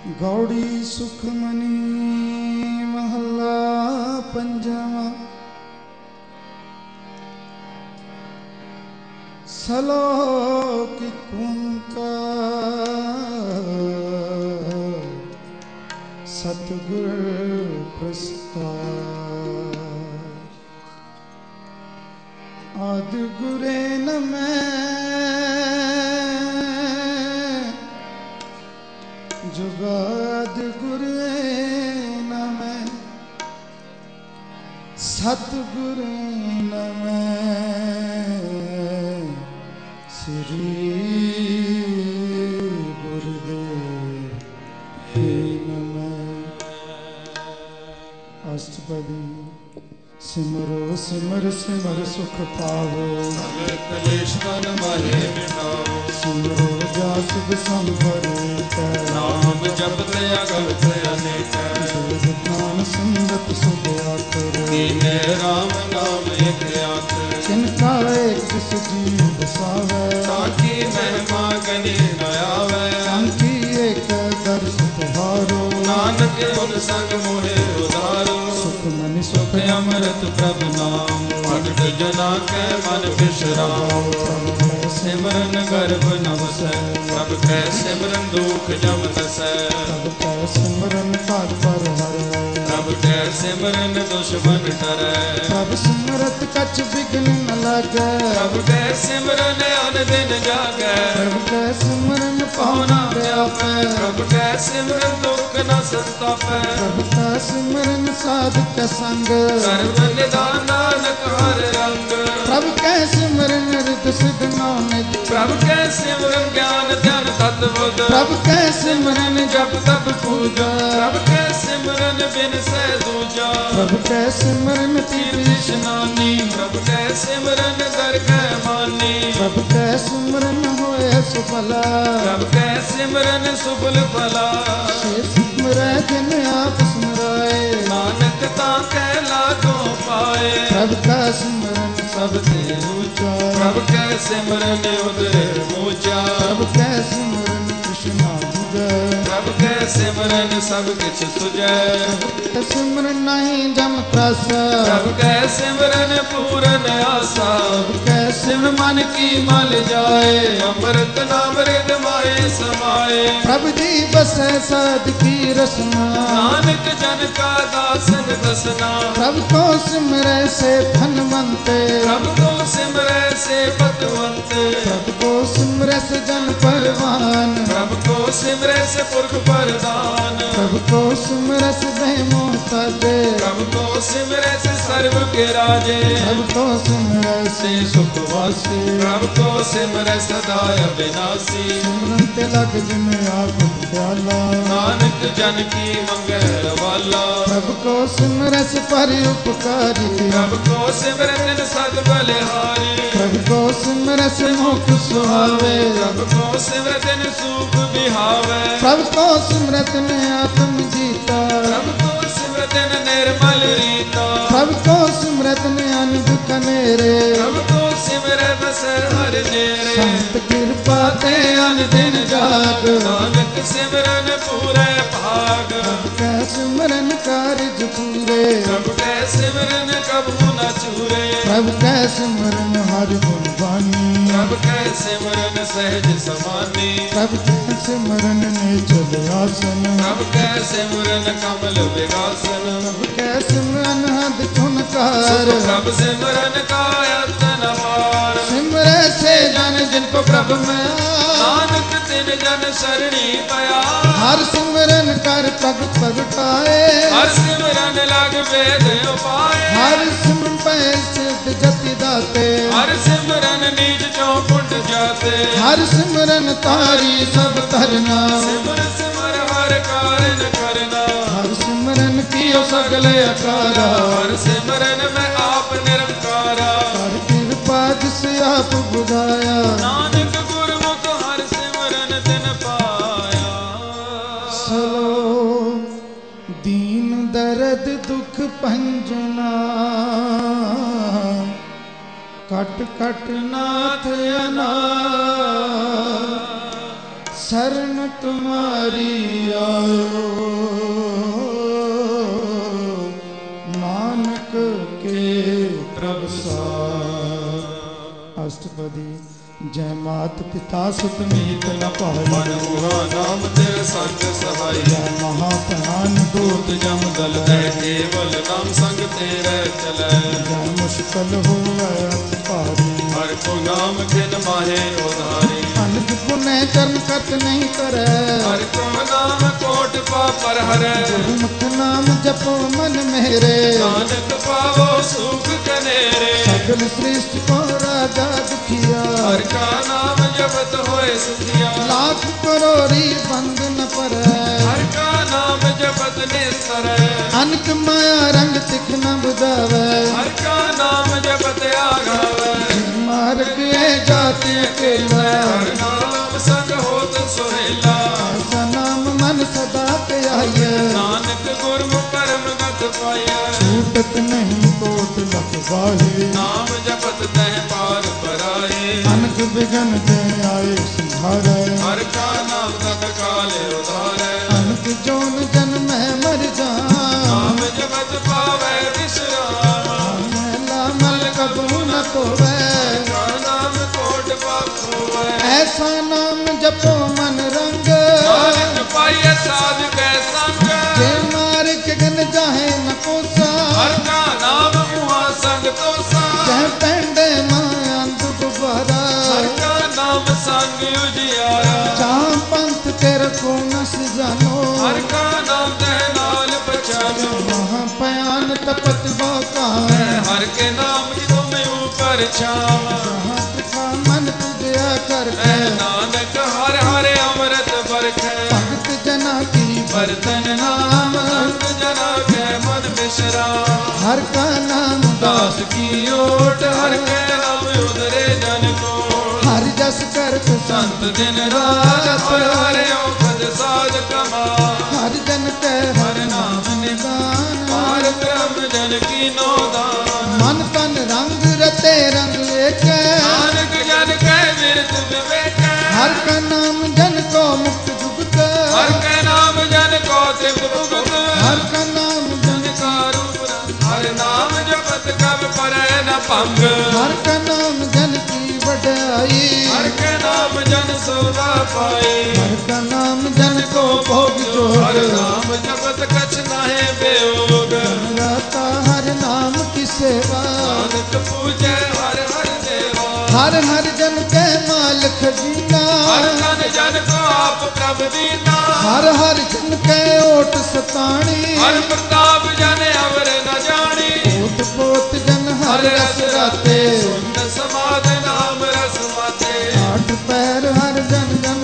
गौड़ी सुखमनी महला पंजवा। सलोक कुंकार सतगुर प्रस्ताव। आदि गुरे नमः जुगाद गुरे नमः सतगुरे नमः श्री गुरुदेव नमः। अष्टपदी सिमरो सिमर सिमर सुख पावो कलेश मन माहे मिटाओ। सिमरो जासुख संभरे नाम जपते अगत अनेक ज्ञान संगत सुख आकर कीने राम नाम एक आकर। जिनका एक जीव बसावे ताकि महिमा गनी न आवे। शांति एक दर्श तुहारो नानक उन संग मोहे उधारो। सुख मनि सुख अमृत प्रभु नाम भगत जना के मन विश्राम। सिमरन गर्भ नवसै सब कै सिमरन दुख जम नसै। प्रभु कै सिमरन काज पर हरै प्रभु कै सिमरन दुश्मन डरै। प्रभु सिमरत कछ बिघ्न न लागै। प्रभु कै सिमरन अन दिन जागै। प्रभु कै सिमरन पहुना पाहुना व्यापै। प्रभु कै सिमरन दुख न संतापै। प्रभु कै सिमरन साध कै संग सर्व निदान नानक हर रंग। प्रभु कै सिमरन रित सिद्ध नानक। प्रभु कै सिमरन ज्ञान ध्यान तत्व बुध। प्रभु कै सिमरन जप तप पूजा। प्रभु कै सिमरन बिन सै दूजा। प्रभु कै सिमरन तीर्थ स्नानी। प्रभु कै सिमरन कर कै मानी। प्रभु कै सिमरन होए सुफला। प्रभु कै सिमरन सुफल फला। सिमरै जिन आप सिमराए नानक ताकै लागो पाए। प्रभु कै सिमरन सब ते ऊंचा। प्रभु कै सिमरन उदर ऊंचा। प्रभु कै सिमरन कृष्णा बुझै। प्रभु कै सिमरन सब किछ तुझै। कै सिमरन नहीं जम त्रासा। प्रभु कै सिमरन पूरन आसा। प्रभु कै सिमर मन की मल जाए। अमृत नाम रिद माए समाए। प्रभु जी बसै साध की रसना। नानक जन का दासन दसना। प्रभु को सिमरै से धनवंते। प्रभु को सिमरै से पतवंत। प्रभु को सिमरै से जन परवान। प्रभु को सिमरै से पुरख प्रदान। प्रभु को सिमरै से बेमोह साजे। प्रभु को सिमरै से सर्व के राजे। प्रभु को सिमरै से सुख वासे। प्रभु को सिमरै सदा अविनाशी। सिमरन ते लग जिन आप दयाला। नानक जन की मंगल वाला। प्रभु को सिमरै से परि उपकारी। प्रभु को सिमरै दिन सद बलिहारी। प्रभु को सिमरै से मुख सुहावे। प्रभु को सिमरै दिन सुख बिहावे। प्रभु को सिमरै दिन आत्म जीता। प्रभु को सिमरै दिन निर्मल रीता। प्रभु को सिमरै दिन अनंत कनेरे। प्रभु को सिमरै बसै हर नेरे। संत कृपा ते अन दिन जाग। नानक सिमरन पूरे भाग। प्रभु कै सिमरन कारज पूरे। प्रभु कै सिमरन कबहू न चूरे। प्रभु कै सिमरन हर गुण बानी। प्रभु कै सिमरन सहज समानी। प्रभु कै सिमरन निचल आसन। प्रभु कै सिमरन कमल विगासन। प्रभु कै सिमरन हद छुनकार। प्रभु सिमरन का यतन अपार। सिमरै से जन जिनको प्रभु में नानक तिन जन सरणी पया। हर सिमरन कर प्रभु प्रगटाए। हर सिमरन लग वेद उपाय। हर सिमरन पै सिद्ध जति दाते। हर सिमरन नीच चौकुंड जाते। हर सिमरन तारी सब धरना। सिमर सिमर हर कारण करना। हर सिमरन कियो सगल अकारा। हर सिमरन में आप निरंकारा। हर कृपा जिस आप बुझाया। नानक गुरमुख हर सिमरन दिन पाया। सलो दीन दर्द दुख भंजना। कट कट नाथ अनाथ। शरण तुम्हारी आयो नानक के प्रभुसार। अष्टपदी। जय मात पिता सुत मीत न पाई, मन हुआ नाम तेरे संग सहाय। जय महाप्राण दूत जम दल, केवल नाम संग तेरे चले। जय मुश्किल हुआ अति भारी, हर को नाम खिन माहे उधारी। अनक पुण्य कर्म कत नहीं करे, हर को नाम कोट पापर हरे। गुरुमुख नाम जपो मन मेरे, नानक पावो सुख कनेरे। सगल सृष्टि को राजा दुखिया, हर का नाम जपत होए सुखिया। लाख करोड़ी बंद न पर, हर का नाम जपत निस्तर। अनक माया रंग तिख न बुझावे, हर का नाम जपत आगावे। मार्ग जाति अकेला, हर नाम संग होत सोहेला। ऐसा नाम मन सदा त्याय, नानक गुरमुख परम गत पाया। छूटत नहीं कोट लख वाहे, नाम जपत तह पार पराए। अनक बिगन दे आए संहारे, हर का नाम तत काले उधारे। अनक जोन जन्म मर जा, नाम जपत पावे विश्राम। मैला मल कबू न तोवे, का नाम कोट पाप होवे। ऐसा नाम जपो मन रंग, नानक पाइय साध कै संग। जे मार के गन जाहे न कोसा, हर का नाम मुहा संग तोसा। जह पेंडे माया दुबारा, हर का नाम संग उजियारा। जहाँ पंथ तेरे को नस जानो, हर का नाम तह नाल पहचानो। वहाँ पयान तपत बाका, हर के नाम की तुम ऊपर छावा। जहाँ त्रिखा मन तुझया करके, नानक हर हर अमृत बरखै। भगत जना की बरतन नाम संग जना के मन विश्राम। हर का नाम दास की ओट हर के नाम उधरे जन को। हर जस कर संत दिन रात हर हर औखद साध कमा। हर जन के हर नाम निदान, पार ब्रह्म जन की नौदान। मन तन रंग रते रंग एक, नानक जन के विरत विवेक। हर का नाम जन को मुक्त जुगत, हर के नाम जन को तृप्त भुगत। हर का नाम जन का रूप रंग। हर नाम जपत कब परै न भंग। हर का नाम जन की बढ़ाई, हर के नाम जन सोवा पाए। हर का नाम जन को भोग जो, हर नाम जपत कछ नाहे बेयोग। राता हर नाम की सेवा, नानक पूजै हर हर देवा। हर हर जन के माल खजीना, हर तन जन को आप प्रभ दीना। हर हर जन के ओट सताणी, हर प्रताप जन अवर न जानी। ओट पोत जन हर रस राते, सुन समाध नाम रस माते। आठ पैर हर जन जन,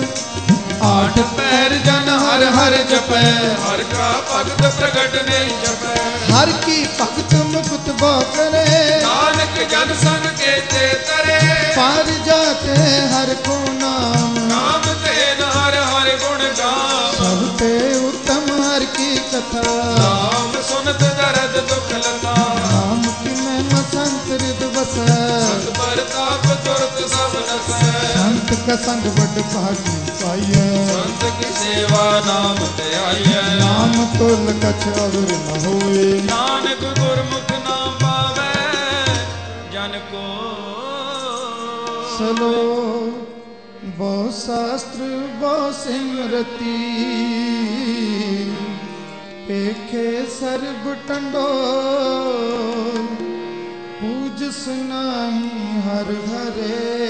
आठ पैर जन हर हर जपै। हर का भगत प्रगट नहीं जपै। हर की भक्त मुकुत बो करे, नानक जन संग के ते तरे। पार जाके हर को नाम, नाम तेन हर हर गुण गाम। सबते उत्तम हर की कथा, नाम सुनत दर्द दुख लता। नाम की महिमा संत हृद बसै, संत परताप तुरत सब नसै। संत का संग बड़ भागी पाइए, संत की सेवा नाम ते आइयै। नाम तोल कछ अवर न होए, नानक गुरमुख नाम पावै जन को। सलो बहु शास्त्र बहु सिमरती, पेखे सर्ब टंडोल, पूज सुनाही हर घरे,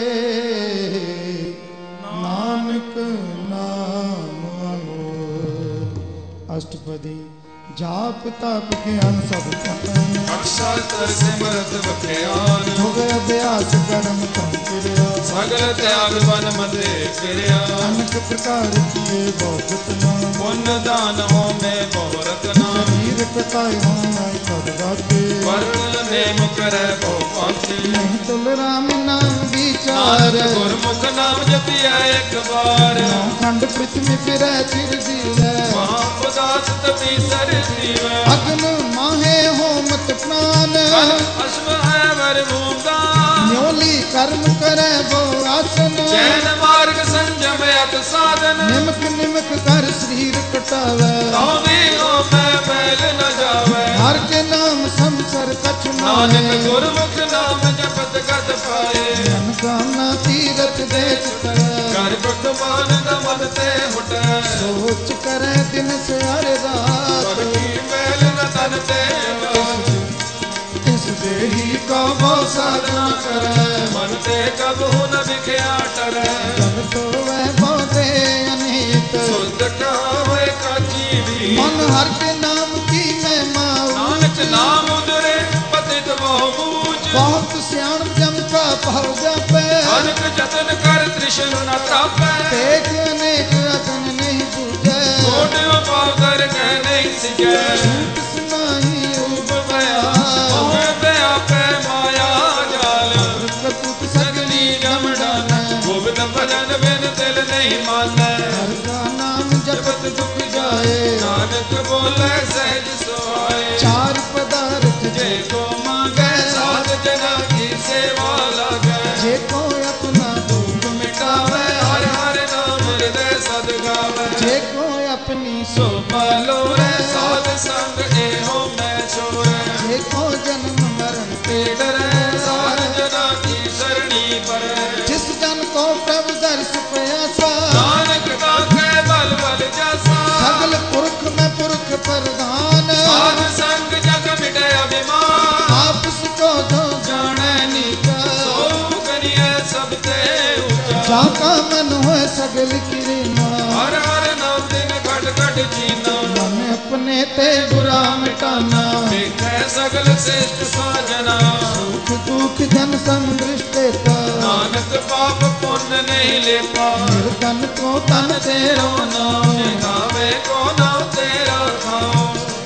नानक नाम अमोल। अष्टपदी। जाप ताप ज्ञान सब खतम, अक्षर सिमरत बख्यान। हो गया अभ्यास कर्म तम क्रिया, सगल त्याग बन मते क्रिया। अनेक प्रकार किए बहुत तना, पुण्य दान हो में बहु रतना। शरीर कटाए हो मैं कर बाटे, वर्ण नेम करे बहु पाते। नहीं तुल राम नाम विचार, नानक गुरमुख नाम जपिया एक बार। खंड पृथ्वी फिरै चिर जीवै, वहाँ उदास तपी सर जीवै। अग्न माहे होमत प्राण, अश्व है वर भूमदान। न्योली कर्म करे वो आसन, चैन मार्ग ਸੰਜਮ ਅਤ ਸਾਧਨ ਨਿਮਕ ਨਿਮਕ ਕਰ ਸਰੀਰ ਕਟਾਵੇ ਤਾਉਨੀ ਹੋ ਮੈਂ ਮੈਲ ਨ ਜਾਵੇ ਹਰ ਕੇ ਨਾਮ ਸੰਸਰ ਕਛ ਨਾਨਕ ਨਾਹੇ ਗੁਰਮੁਖ ਨਾਮ ਜਪਤ ਗਤ ਪਾਏ ਮਨ ਕਾਮਨਾ ਤੀਰਥ ਦੇਖ ਕਰ ਕਰ ਬਖਮਾਨ ਦਾ ਮਨ ਤੇ ਹੁਟੈ ਸੋਚ ਕਰੇ ਦਿਨ ਸਿਆਰੇ ਰਾਤ ਪਰ ਕੀ ਮੈਲ ਨ ਤਨ ਤੇ ਇਸ ਦੇਹੀ ਕਾ ਬੋ ਸਾਧਨਾ ਕਰੈ ਮਨ ਤੇ ਕਬਹੁ ਨ ਵਿਖਿਆ ਟਰੈ ਜਨ ਤੋਵੈ ਬਹੁਤੇ ਅਨੀਤ ਸੁਧ ਕਹਾਵੇ ਕਾਚੀ ਵੀ ਮਨ ਹਰ ਕੇ ਨਾਮ ਕੀ ਮਹਿਮਾ ਨਾਨਕ ਨਾਮ ਉਦਰੇ ਪਤਿਤ ਬਹੁ ਬੂਝ ਬਹੁਤ ਸਿਆਣ ਜਮ ਕਾ ਭਉ ਜਾਪੈ ਅਨਕ ਜਤਨ ਕਰ ਤ੍ਰਿਸ਼ਨ ਨ ਤਰਾਪੈ ਤੇਗ ਅਨੇਕ ਅਗਨ ਨਹੀਂ ਬੂਝੈ ਕੋਟਿ ਪਾਉ ਕਰ ਕਹਿ ਨਹੀਂ ਸਿਜੈ ਛੂਟ ਸੁਨਾਹੀ ਰੂਪ ਭਇਆ ਮੋਹ ਵਿਆਪੈ ਮਾਇਆ ਜਾਲ ਕਪੁਤ ਸਗਲੀ ਜਮ ਡਾਨੈ ਗੋਬਿੰਦ ਭਜਨ ਬਿਨ ਦਿਲ ਨਹੀਂ ਮਾਨੈ ਹਰ ਕਾ ਨਾਮ ਜਪਤ ਦੁਖ ਜਾਏ ਨਾਨਕ ਬੋਲੇ ਸਹਿਜ ਸੁਹਾਏ ਚਾਰ ਪਦਾਰਥ ਜੇ ਕੋ ਮੰਗੈ ਸਾਧ ਜਨਾ ਕੀ ਸੇਵਾ ਲਾਗੈ ਜੇ ਕੋ ਆਪਣਾ ਦੁਖ ਮਿਟਾਵੇ ਹਰ ਹਰ ਨਾਮ ਹਿਰਦੈ ਸਦ ਗਾਵੇ ਜੇ ਕੋ ਆਪਣੀ ਸੋ ਪਾਲੋ ਰੇ ਸਾਧ ਸੰਗ ਇਹੋ ਮੈਂ ਛੋੜੈ ਜੇ ਕੋ ਜਨਮ ਮਰਨ ਤੇ ਡਰੈ ਸਾਧ ਜਨਾ ਕੀ ਸਰਣੀ ਪਰੈ ਜਿਸ ਜਨ ਕੋ ਪ੍ਰਭ ਦਰਸ ਪਿਆਸਾ ਨਾਨਕ ਕਾ ਕਹਿ ਬਲ ਬਲ ਜਾਸਾ ਸਗਲ ਪੁਰਖ ਮੈਂ ਪੁਰਖ ਪ੍ਰਧਾਨ ਸਾਧ ਸੰਗ ਜਗ ਮਿਟੈ ਅਭਿਮਾਨ ਆਪਸ ਕੋ ਜੋ ਜਾਣੈ ਨੀਚਾ ਸੋ ਕਰੀਐ ਸਭ ਤੇ ਉੱਚਾ ਜਾ ਕਾ ਮਨ ਹੋਏ ਸਗਲ ਕਿਰਨਾ ਹਰ ਹਰ ਨਾਮ ਦਿਨ ਘਟ ਘਟ ਜੀਨਾ ਮਨ ਆਪਣੇ ਤੇ ਬੁਰਾ ਮਿਟਾਨਾ ਵੇਖੈ ਸਗਲ ਸ੍ਰੇਸ਼ਟ ਸਾਜਨਾ ਸੁਖ ਦੁਖ ਜਨ ਸਮ ਦ੍ਰਿਸ਼ਟੇ ਤਾ ਨਾਨਕ ਪਾਪ ਪੁੰਨ ਨਹੀਂ ਲੇਪਾ ਨਿਰਤਨ ਕੋ ਤਨ ਤੇਰੋ ਨਾਮ ਨਾਵੇ ਕੋ ਨਾਮ ਤੇਰਾ ਖਾਓ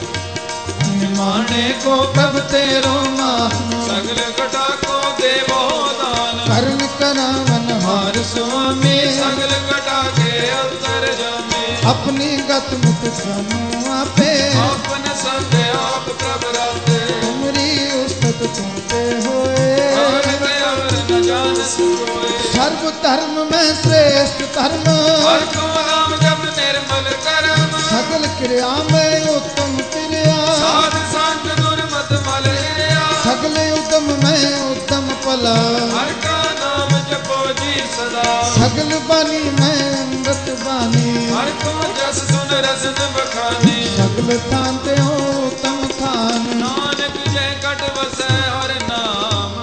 ਨਿਮਾਣੇ ਕੋ ਪ੍ਰਭ ਤੇਰੋ ਨਾਮ ਸਗਲ ਘਟਾ ਕੋ ਦੇਵੋ ਦਾਨ ਕਰਨ ਕਰਾਵਨ ਹਾਰ ਸੁਆਮੀ ਸਗਲ ਘਟਾ ਕੇ ਅੰਤਰ ਜਾਮੇ ਆਪਣੀ ਗਤ ਮੁਖ ਜਾਨੂ ਆਪੇ ਆਪਨ ਸੰਗ ਆਪ ਪ੍ਰਭ ਰਾਤੇ ਤੁਮਰੀ ਉਸਤਤ ਤੁਮ ਤੇ ਹੋਏ ਨਾਨਕ ਅਵਰ ਨ ਜਾਣਸ ਕੋਇ ਸਰਬ ਧਰਮ ਮੈਂ ਸ੍ਰੇਸ਼ਟ ਧਰਮ ਹਰ ਕੋ ਨਾਮ ਜਪ ਨਿਰਮਲ ਕਰਮ ਸਗਲ ਕਿਰਿਆ ਮੈਂ ਉਤਮ ਕਿਰਿਆ ਸਾਧ ਸੰਗ ਦੁਰਮਤ ਮਲ ਹਿਰਿਆ ਸਗਲ ਉਦਮ ਮੈਂ ਉਦਮ ਭਲਾ ਹਰ ਕਾ ਨਾਮ ਜਪੋ ਜੀ ਸਦਾ ਸਗਲ ਬਾਣੀ ਮੈਂ ਅੰਮ੍ਰਿਤ ਬਾਣੀ ਹਰ ਕੋ ਜਸ ਸੁਨ ਰਸਨ ਬਖਾਨੀ ਸਗਲ ਥਾਨ ਤੇ ਹੋ ਉਤਮ ਥਾਨ ਨਾਨਕ ਜੈ ਕਟ ਵਸੈ ਹਰ ਨਾਮ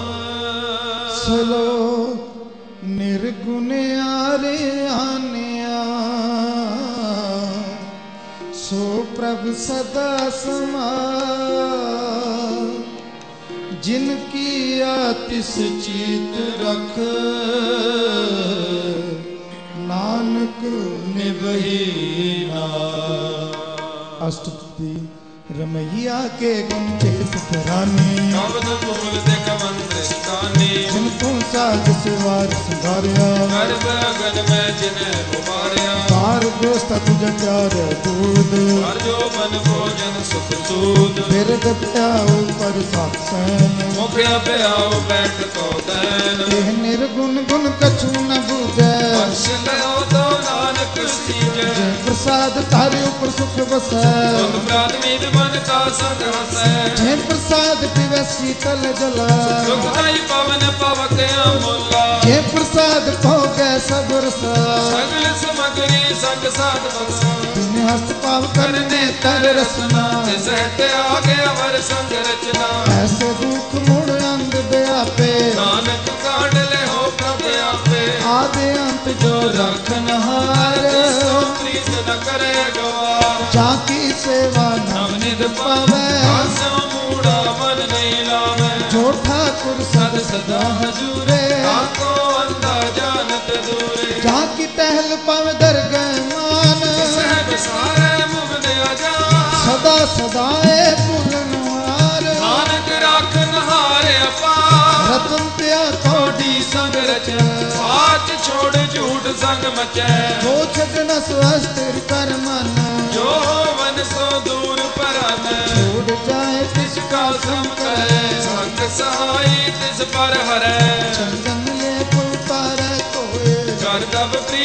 ਸਲੋ ਨਿਰਗੁਣ ਆਰੇ ਆਨਿਆ ਸੋ ਪ੍ਰਭ ਸਦਾ ਸਮਾ ਜਿਨ ਕੀ ਆਤਿਸ ਚੀਤ ਰਖ ਨਾਨਕ ਨਿਭਈ ਨਾ ਅਸ਼ਟਪਦੀ ਰਮਈਆ ਕੇ ਗੁਣ ਚੇਤ ਧਰਾਨੀ ਕਵਨ ਮੂਲ ਤੇ ਕਵਨ ਦ੍ਰਿਸ਼ਟਾਨੀ ਜਿਨ ਤੂੰ ਸਾਜ ਸਿਵਾਰ ਸੰਭਾਰਿਆ ਗਰਭ ਅਗਨ ਮੈਂ ਜਿਨੈ ਉਬਾਰਿਆ ਪਾਰ ਦੋਸਤ ਤੁਝ ਪਿਆਰ ਦੂਦ ਹਰ ਜੋ ਮਨ ਭੋਜਨ ਸੁਖ ਸੂਦ ਬਿਰਦ ਪਿਆਉ ਪਰ ਸਾਥ ਸੈਨ ਮੁਖਿਆ ਪਿਆਉ ਬੈਠ ਕੋ ਦੈਨ ਇਹ ਨਿਰਗੁਣ ਗੁਣ ਕਛੂ ਨ ਬੂਝੈ ਬਖਸ਼ ਲਿਓ ਤੋ ਨਾਨਕ ਸੀਜੈ ਜੇ ਪ੍ਰਸਾਦ ਤਾਰੇ ਉਪਰ ਸੁਖ ਵਸੈ ਤੁਮ ਪ੍ਰਾਤਮੀਦ ਮਨ ਕਾ ਸੰਗ ਹਸੈ ਜੇ ਪ੍ਰਸਾਦ ਪਿਵੈ ਸੀਤਲ ਜਲਾ ਸੁਖਦਾਈ ਪਵਨ ਪਵਕ ਅਮੁੱਲਾ ਜੇ ਪ੍ਰਸਾਦ ਭੋਗੈ ਸਭ ਰਸਾ ਸਗਲ ਸਮਗਰੀ ਸੰਗ ਸਾਧ ਬਸਾ ਬਿਨ ਹਸਤ ਪਾਵ ਕਰਨੇ ਤਰ ਰਸਨਾ ਤਿਸ ਹਟ ਆ ਗਿਆ ਵਰ ਸੰਗ ਰਚਨਾ ਐਸੇ ਦੁਖ ਮੁੜ ਅੰਧ ਬਿਆਪੇ ਨਾਨਕ ਕਾਢ ਲੈ ਹੋ ਪ੍ਰਭ ਆਪੇ ਆਦਿ ਅੰਤ ਜੋ ਰਖਨ ਹਾਰ ਸੋ ਪ੍ਰੀਤ ਨ ਕਰੇ ਗਵਾਰ ਜਾ ਕੀ ਸੇਵਾ ਨਵ ਨਿਧ ਨਿਧ ਪਾਵੈ ਆਸੋ ਮੂੜਾ ਮਨ ਨਹੀਂ ਲਾਵੇ ਜੋ ਠਾਕੁਰ ਸਦ ਸਦਾ ਹਜੂਰੇ ਤਾਕੋ ਅੰਦਾ ਜਾਣਤ ਦੂਰੇ ਜਾ ਕੀ ਟਹਿਲ ਪਵ ਦਰਗਹਿ ਮਾਨ ਸਹਿਬ ਸਾਰੇ ਮੁਗਦ ਅਜਾ ਸਦਾ ਸਦਾ ਏ ਭੁਲਨ ਹਾਰ ਨਾਨਕ ਰਾਖਨ ਹਾਰੇ ਅਪਾਰ ਰਤਨ ਪਿਆ ਥੋੜੀ ਸੰਗ ਰਚੈ ਸਾਚ ਛੋੜ ਝੂਠ ਸੰਗ ਮਚੈ ਜੋ ਛੱਡਣ ਸਵਸਥਿਰ ਕਰ ਮਨ ਜੋ ਵਨ ਸੋ ਦੂਰ ਪਰਨ ਛੋੜ ਜਾਏ ਤਿਸ ਕਾ ਸਮ ਕਰੈ ਸੰਗ ਸਹਾਈ ਤਿਸ ਪਰ ਹਰੈ ਚੰਦਨ ਲੈ ਕੋਈ ਪਾਰੈ ਕੋਏ ਕਰ ਦਬ ਪ੍ਰੀਤ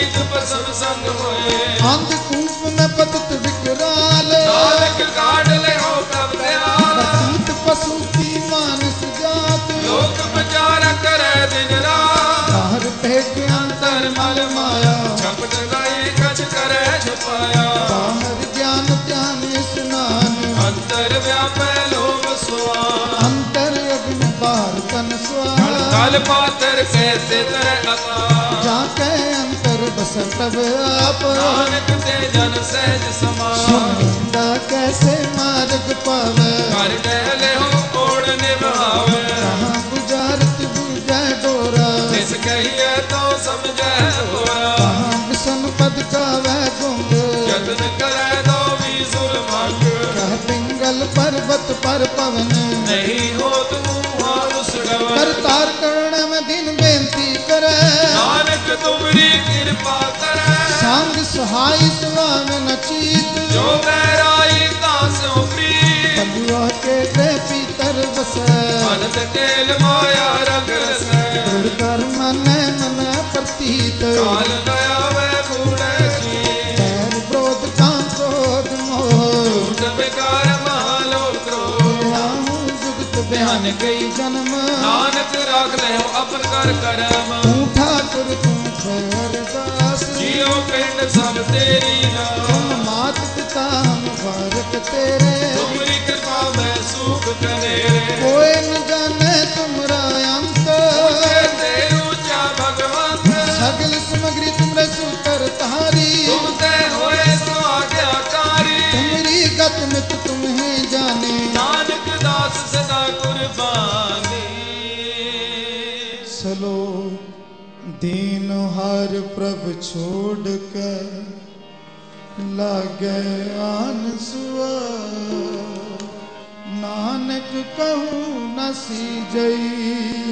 ਸਭ ਸੰਗ ਹੋਏ ਅੰਧ ਕੂਪ ਮੈਂ ਪਤਤ ਵਿਕਰਾਲ ਨਾਨਕ ਕਾਢ ਲਿਓ ਪ੍ਰਭ ਦਿਆਲ ਪਤੀਤ ਪਸ਼ੂ ਕੀ ਮਾਨਸ ਜਾਤ ਲੋਕ ਵਿਚਾਰ ਕਰੈ ਦਿਨ ਰਾਤ ਬਾਹਰ ਭੇਟ ਅੰਤਰ ਮਲ ਮਾਇਆ ਛਪਟ ਗਾਈ ਕਛ ਕਰੈ ਛਪਾਇਆ ਬਾਹਰ ਗਿਆਨ ਧਿਆਨ ਇਸਨਾਨ ਅੰਤਰ ਵਿਆਪੈ ਲੋਭ ਸੁਆਨ ਅੰਤਰ ਅਗਨ ਬਾਹਰ ਤਨ ਸਵਾਰ ਕਲ ਪਾਤਰ ਕੈਸੇ ਤਰੈ ਅਤਾ ਜਾ ਕੇ ਅੰਤਰ ਬਸ ਪ੍ਰਭ ਆਪ ਨਾਨਕ ਤੇ ਜਨ ਸਹਿਜ ਸਮਾਨ ਸੁਣਦਾ ਕੈਸੇ ਮਾਰਗ ਪਾਵੇ ਕਰ ਕਹਿ ਲਿਓ ਓੜ ਨਿਭਾਵੇ ਕਹਾਂ ਗੁਜ਼ਾਰਤ ਬੂਝੈ ਡੋਰਾ ਜਿਸ ਕਹੀਏ ਤੋ ਸਮਝੈ ਹੋਰਾ ਕਹਾਂ ਬਿਸਨ ਪਦ ਕਾਵੈ ਗੁੰਗ ਯਤਨ ਕਰੈ ਦੋ ਵੀ ਸੁਰ ਮੰਗ ਕਹ ਪਿੰਗਲ ਪਰਬਤ ਪਰ ਪਵਨ ਨਹੀਂ ਹੋਤ ਮੂਹਾ ਉਸ ਗਵਨ ਕਰਤਾਰ ਕਰਣ ਮੈਂ ਦਿਨ ਬੇਨਤੀ ਕਰੈ ਨਾਨਕ ਤੁਮਰੀ ਕਿਰਪਾ ਕਰੈ ਸੰਗ ਸਹਾਈ ਸੁਆਮਿ ਚੀਤ ਜੋ ਬਹਿਰਾਈ ਤਾਸੋ ਪ੍ਰੀਤ ਬੰਦੁਆ ਕੇ ਤੇ ਪੀਤਰ ਵਸੈ ਅਨੰਦ ਕੇਲ ਮਾਇਆ ਰੰਗ ਰਸੈ ਦ੍ਰਿੜ ਕਰ ਮਨੈ ਮਨ ਪ੍ਰਤੀਤ ਕਾਲ ਦਇਆ ਵੈ ਕੂੜੈ ਜੀ ਪੈਰ ਵਿਰੋਧ ਕਾਂ ਕ੍ਰੋਧ ਮੋਹ ਝੂਠ ਬਿਕਾਰ ਮਹਾਲੋਕ ਕ੍ਰੋਧ ਰਾਹੂ ਜੁਗਤ ਬਿਆਨ ਗਈ ਜਨਮ ਨਾਨਕ ਰਾਖ ਲਿਓ ਆਪਨ ਕਰ ਕਰਮ ਤੂੰ ਠਾਕੁਰ ਤੂੰ ਖੈਰਦਾਸ ਜੀਉ ਪਿੰਡ ਸਭ ਤੇਰੀ ਨਾਮ ਤੁਮ ਮਾਤ ਪਿਤਾ ਹਮ ਬਾਰਕ ਤੇਰੇ ਤੁਮਰੀ ਕਿਰਪਾ ਮੈਂ ਸੁਖ ਕਨੇਰੇ ਕੋਇ ਨ ਜਾਣੈ ਤੁਮਰਾ ਅੰਤ ਤੇ ਉੱਚਾ ਭਗਵੰਤ ਸਗਲ ਸਮਗਰੀ ਤੁਮਰੇ ਸੂਤਰ ਤਾਰੀ ਤੁਮ ਤੇ ਹੋਏ ਸੋ ਆਗਿਆਕਾਰੀ ਤੁਮਰੀ ਗਤ ਮਿਤ ਤੁਮਹੇ ਜਾਣੇ ਨਾਨਕ ਦਾਸ ਸਦਾ ਕੁਰਬਾਨੀ ਸਲੋ ਦੀਨ ਹਰ ਪ੍ਰਭ ਛੋੜ ਕੇ ਲਾਗੇ ਆਨ ਸੁਆ ਨਾਨਕ ਕਹੂੰ ਨ ਸੀਜਈ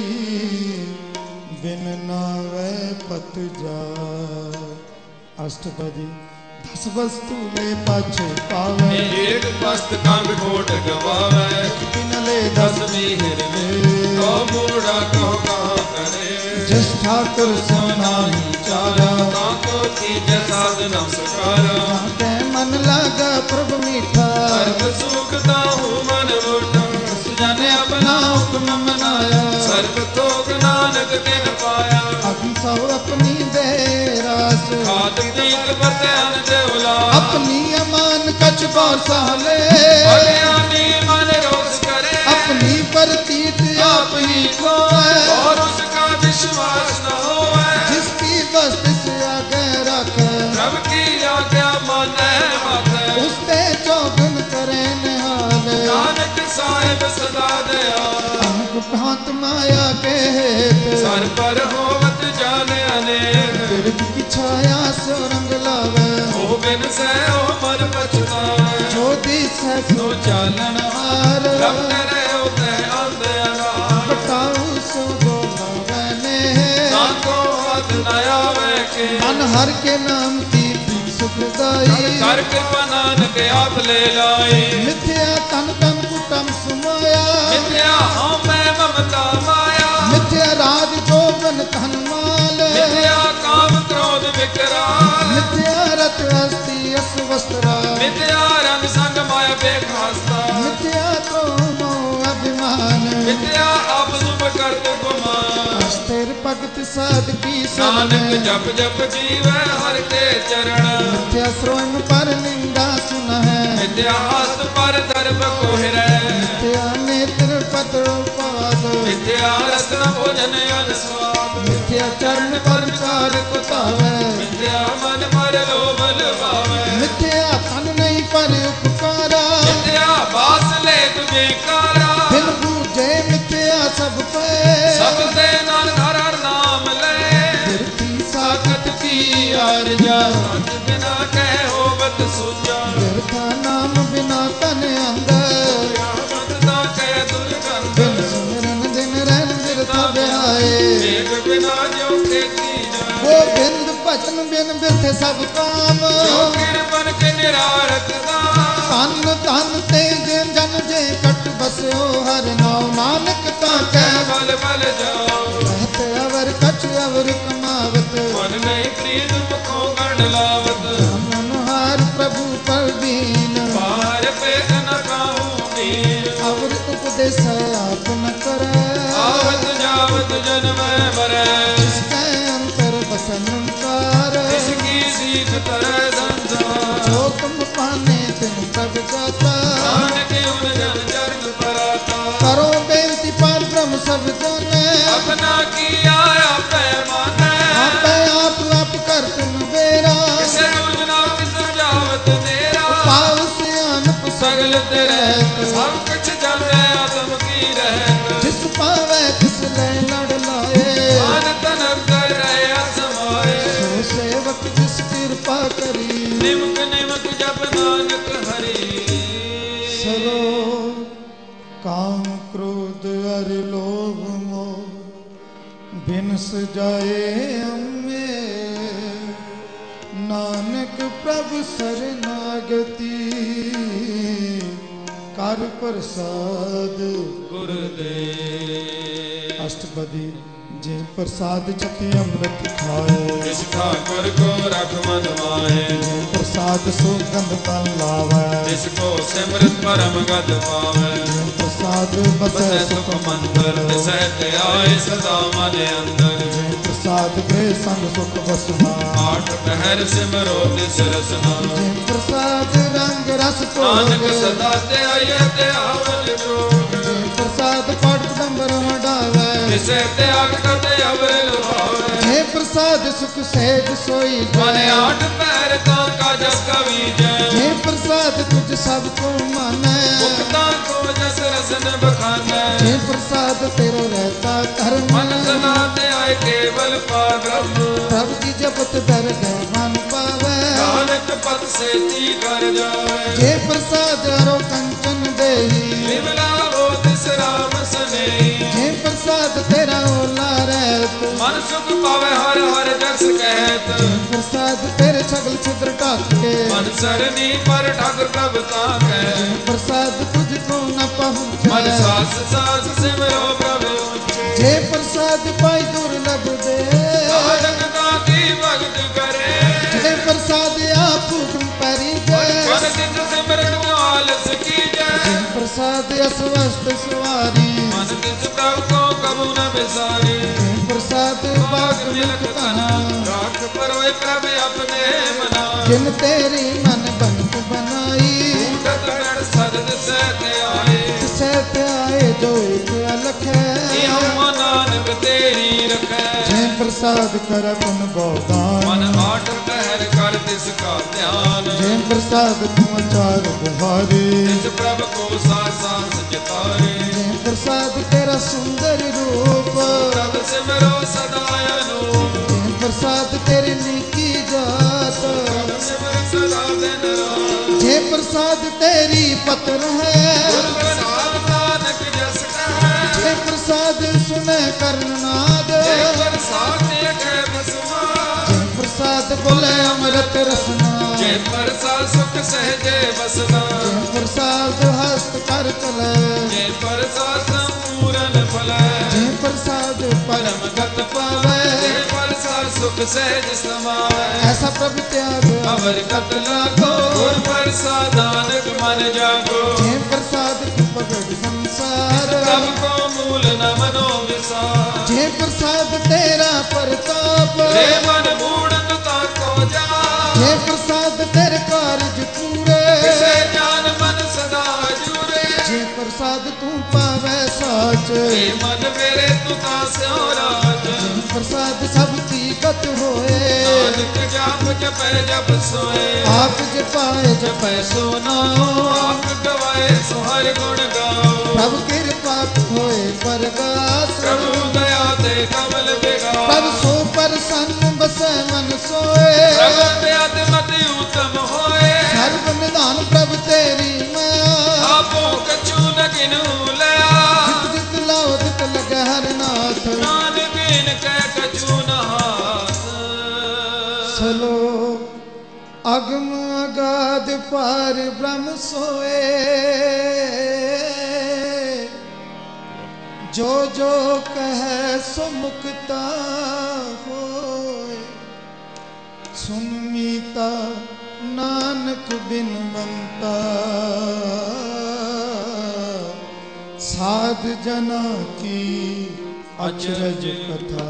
ਬਿਨ ਨਾਵੇ ਪਤ ਜਾ ਅਸ਼ਟਪਦੀ 10 ਵਸਤੂ ਲੈ ਪਾਛੇ ਪਾਵੇ ਏਕ ਪਸਤ ਕੰਗ ਕੋਟ ਗਵਾਵੇ ਬਿਨ ਲੈ 10 ਮਿਹਰ ਵੇ ਕੋ ਮੂੜਾ ਕੋ ਕਹਾ ਕਰੇ ਜਿਸ ਠਾਕੁਰ ਸੋਨਾਹੀ ਚਾਰਾ ਤਾਕੋ ਤੀਜ ਸਾਧ ਨਮਸਕਾਰਾ ਤੇ ਮਨ ਲਾਗਾ ਪ੍ਰਭ ਮੀਠਾ ਸਰਬ ਸੁਖ ਤਾਹੂ ਮਨ ਮੁਠਾ ਜਾਨੇ ਆਪਣਾ ਹੁਕਮ ਮਨਾਇਆ ਸਰਬ ਤੋਗ ਨਾਨਕ ਤਿਨ ਪਾਇਆ ਅਗਨ ਸਭ ਆਪਣੀ ਦੇ ਰਾਸ ਖਾਤ ਤੀਕ ਬਤਨ ਦੇਵਲਾ ਆਪਣੀ ਅਮਾਨ ਕਛ ਬਹੁ ਸਾਲੇ ਅਗਿਆਨੀ ਮਨ ਰੋਸ ਕਰੇ ਆਪਣੀ ਪ੍ਰਤੀਤ ਆਪ ਹੀ ਕੋਏ और उसका विश्वास न होवे जिस की बस्त से आगे रखे प्रभ की आज्ञा माने माथे उस ते चौगन करे निहाल नानक साहिब सदा दया अनक भांत माया के हेत सर पर होवत जाने अनेक बिरख की छाया सो रंग लावे ओ बिन से ओ मन पछतावे जो दिसै सो चालन हार रब करे होते अंध अनार बटाऊ सो बोलावे ने ना को हाथ न आवे के मन हर के नाम की सुखदाई कर कृपा नानक आप ले लाई मिथ्या तन तन कुटम सुमाया मिथ्या हम मैं ममता माया मिथ्या राज जोबन धन माल मिथ्या काम क्रोध विकराल मिथ्या रत हस्ती अस वस्त्रा मिथ्या रंग संग माया बेखास्ता मिथ्या क्रोमो अभिमान मिथ्या आप शुभ करत गुमान अस्थिर भगत साध की नानक शरण जप जप जीवै हर के चरण मिथ्या श्रोण पर निंदा सुन है मिथ्या हस्त पर दर्भ कोहरै मिथ्या नेत्र पत्र पाद मिथ्या रत्न भोजन अन स्वाद मिथ्या चरण पर कार कुतावे मिथ्या मन पर लोभ लभावे मिथ्या तन नहीं पर उपकारा मिथ्या बास ले तुझे कारा बिन बूझे मिथ्या सब पे सब से नर हर हर नाम ले बिरथी साखत की आरजा सत बिना कह होवत सूझा बिरथा नाम बिना तन अंदर मत ता कह दुर्गंध बिन सुमिरन दिन रहन बिरथा बिहाए एक बिना जो खेती जाए वो बिंद बचन बिन बिरथे सब काम जो किरपन के निरारत दान तन तन ते जन जे कट बसो हर नाम नानक ता कह बल बल जाओ रहते अवर कछ अवर कमावत मन नहीं प्रीत मुखों गण रहूं परवीन, पार पेट न खाऊं मीन, अवर उपदेश आप न करे, आवत जावत जन्म मरै, जिसके अंतर बसन कार, जिसकी सीख तरह संसार, जो तुम पाने तिन सब जाता, नानक उन जन चरण पराता, करो बेनती पार ब्रह्म सब जाने, अपना किया आपे मानै, आपे आप कर तुम बेरा, किसे उलझना समझावत तेरा, पाव सियानप सगल तेरे सब कुछ जाने आत्म की रहत, जिस पावे किस ले लड़ लाए, मान तन कर रहे असमाए, सो सेवक जिस कृपा करी, निमक निमक जप नानक हरि, सरो काम क्रोध अर लोभ मोह बिनस जाए हमें, नानक प्रभु शरणागति कर प्रसाद गुरुदेव। अष्टपदी जे प्रसाद चखी अमृत खाए, जिस ठाकुर को रख मन माहे, जे प्रसाद सुगंध तन लावे, जिसको सिमरत परम गत पावे, जे प्रसाद बसै बसै सुख सुख मंदिर दिसै ते आए सदा मन अंदर, जे प्रसाद गृह संग सुख बसना, आठ पहर सिमरो तिस रसना, जे प्रसाद रंग रस नानक भोग, सदा ते आये ते आवन जोग, जे प्रसाद पट डंबर मडावे, तिसे त्याग कते अवर लुभावे, जे प्रसाद सुख सहज सोई मन जाए, आठ पैर का जस कवि जय, जे प्रसाद तुझ सब को माने, मुक्ता को जस रसन बखानै, जे प्रसाद तेरो रहता कर मन सदा ते आए केवल पार ब्रह्म, प्रभु की जपत दर गए मन पावे, नानक पद से ती कर जाए, जे प्रसाद हरो कंचन देही, विमला हो तिस राम सनेही, जे प्रसाद तेरा ओला रहत, मन सुख पावे हर हर जस कहत, जे प्रसाद तेरे छगल छिद्र टाके, मन सरनी पर ठाकुर प्रभु ताकै, जे प्रसाद तुझको न मन पहुँचे, सास सास सिमरो प्रभु ऊंचे, जे प्रसाद पाई दुर्लभ दे, नानक दाती भगत करे, जे प्रसाद आप हुक्म परी मन गए, चित सिमरन आलस की जे जय, प्रसाद अस्वस्थ सवारी, मन तिस प्रभु को कबू न बिसारी, जे प्रसाद बाग मिलक तना, राख परोए प्रभु अपने मना, जिन तेरी मन बनत बनाई, ऊठत गण सदद सहते आए, सहत आए जो एक अलख है, इहु नानक तेरी रखै, जे प्रसाद कर पुन मन बहुदान, आठ पहर कर तिसका ध्यान, जे प्रसाद तुम चार बुहारी, तिस प्रभु को सास सास चितारे, जे प्रसाद तेरा सुंदर रूप, प्रभु सिमरो सदा अनूप, जे प्रसाद तेरी नीकी जात, प्रभु सिमर सदा दिन रात, जे प्रसाद तेरी पत्र है, गुर प्रसाद नानक जस कहै, जे प्रसाद सुने करनाद, जे प्रसाद देखै बसमान, जे प्रसाद बोले अमृत रसना, जे प्रसाद सुख सहजे बसना, जे प्रसाद हस्त कर चले, जे प्रसाद संपूर्ण फलै, जे प्रसाद परम गत पावे, जे प्रसाद सुख सहज समावै, ऐसा प्रभु त्याग अवर कत लागो, गुर प्रसाद नानक मन जागो, जे प्रसाद पगड़ संसार, प्रभु को मूल न मनो विसार, जे प्रसाद तेरा प्रताप, रे मन मूढ़ ताको जा, जे प्रसाद तेरे कार्य पूरे, किसे ज्ञान मन सदा जुरे, जे प्रसाद तू पावे साच, रे मन मेरे तू तास्यो राज, जे प्रसाद सब की गत होए, नानक जाप जपै जप सोए, आप जपाए जपै सो नाओ, आप गवाए सो हरि गुण गाओ, प्रभु कृपा होए परगास, प्रभु दया ते कमल बिगाओ, प्रभु सो प्रसन्न बसै मन सोए, प्रभु दया ते मति उत्तम होए, सर्व निधान प्रभु तेरी माया, आपो कछु न किनु लया, जित जित लाओ तित लगे हर नाथ, नानक इन कह कछु न हाथ, चलो अगम अगाध पार ब्रह्म सोए, जो जो कहे सो मुक्ता होए, सुन मीता नानक बिनवंता साध जना की अचरज कथा।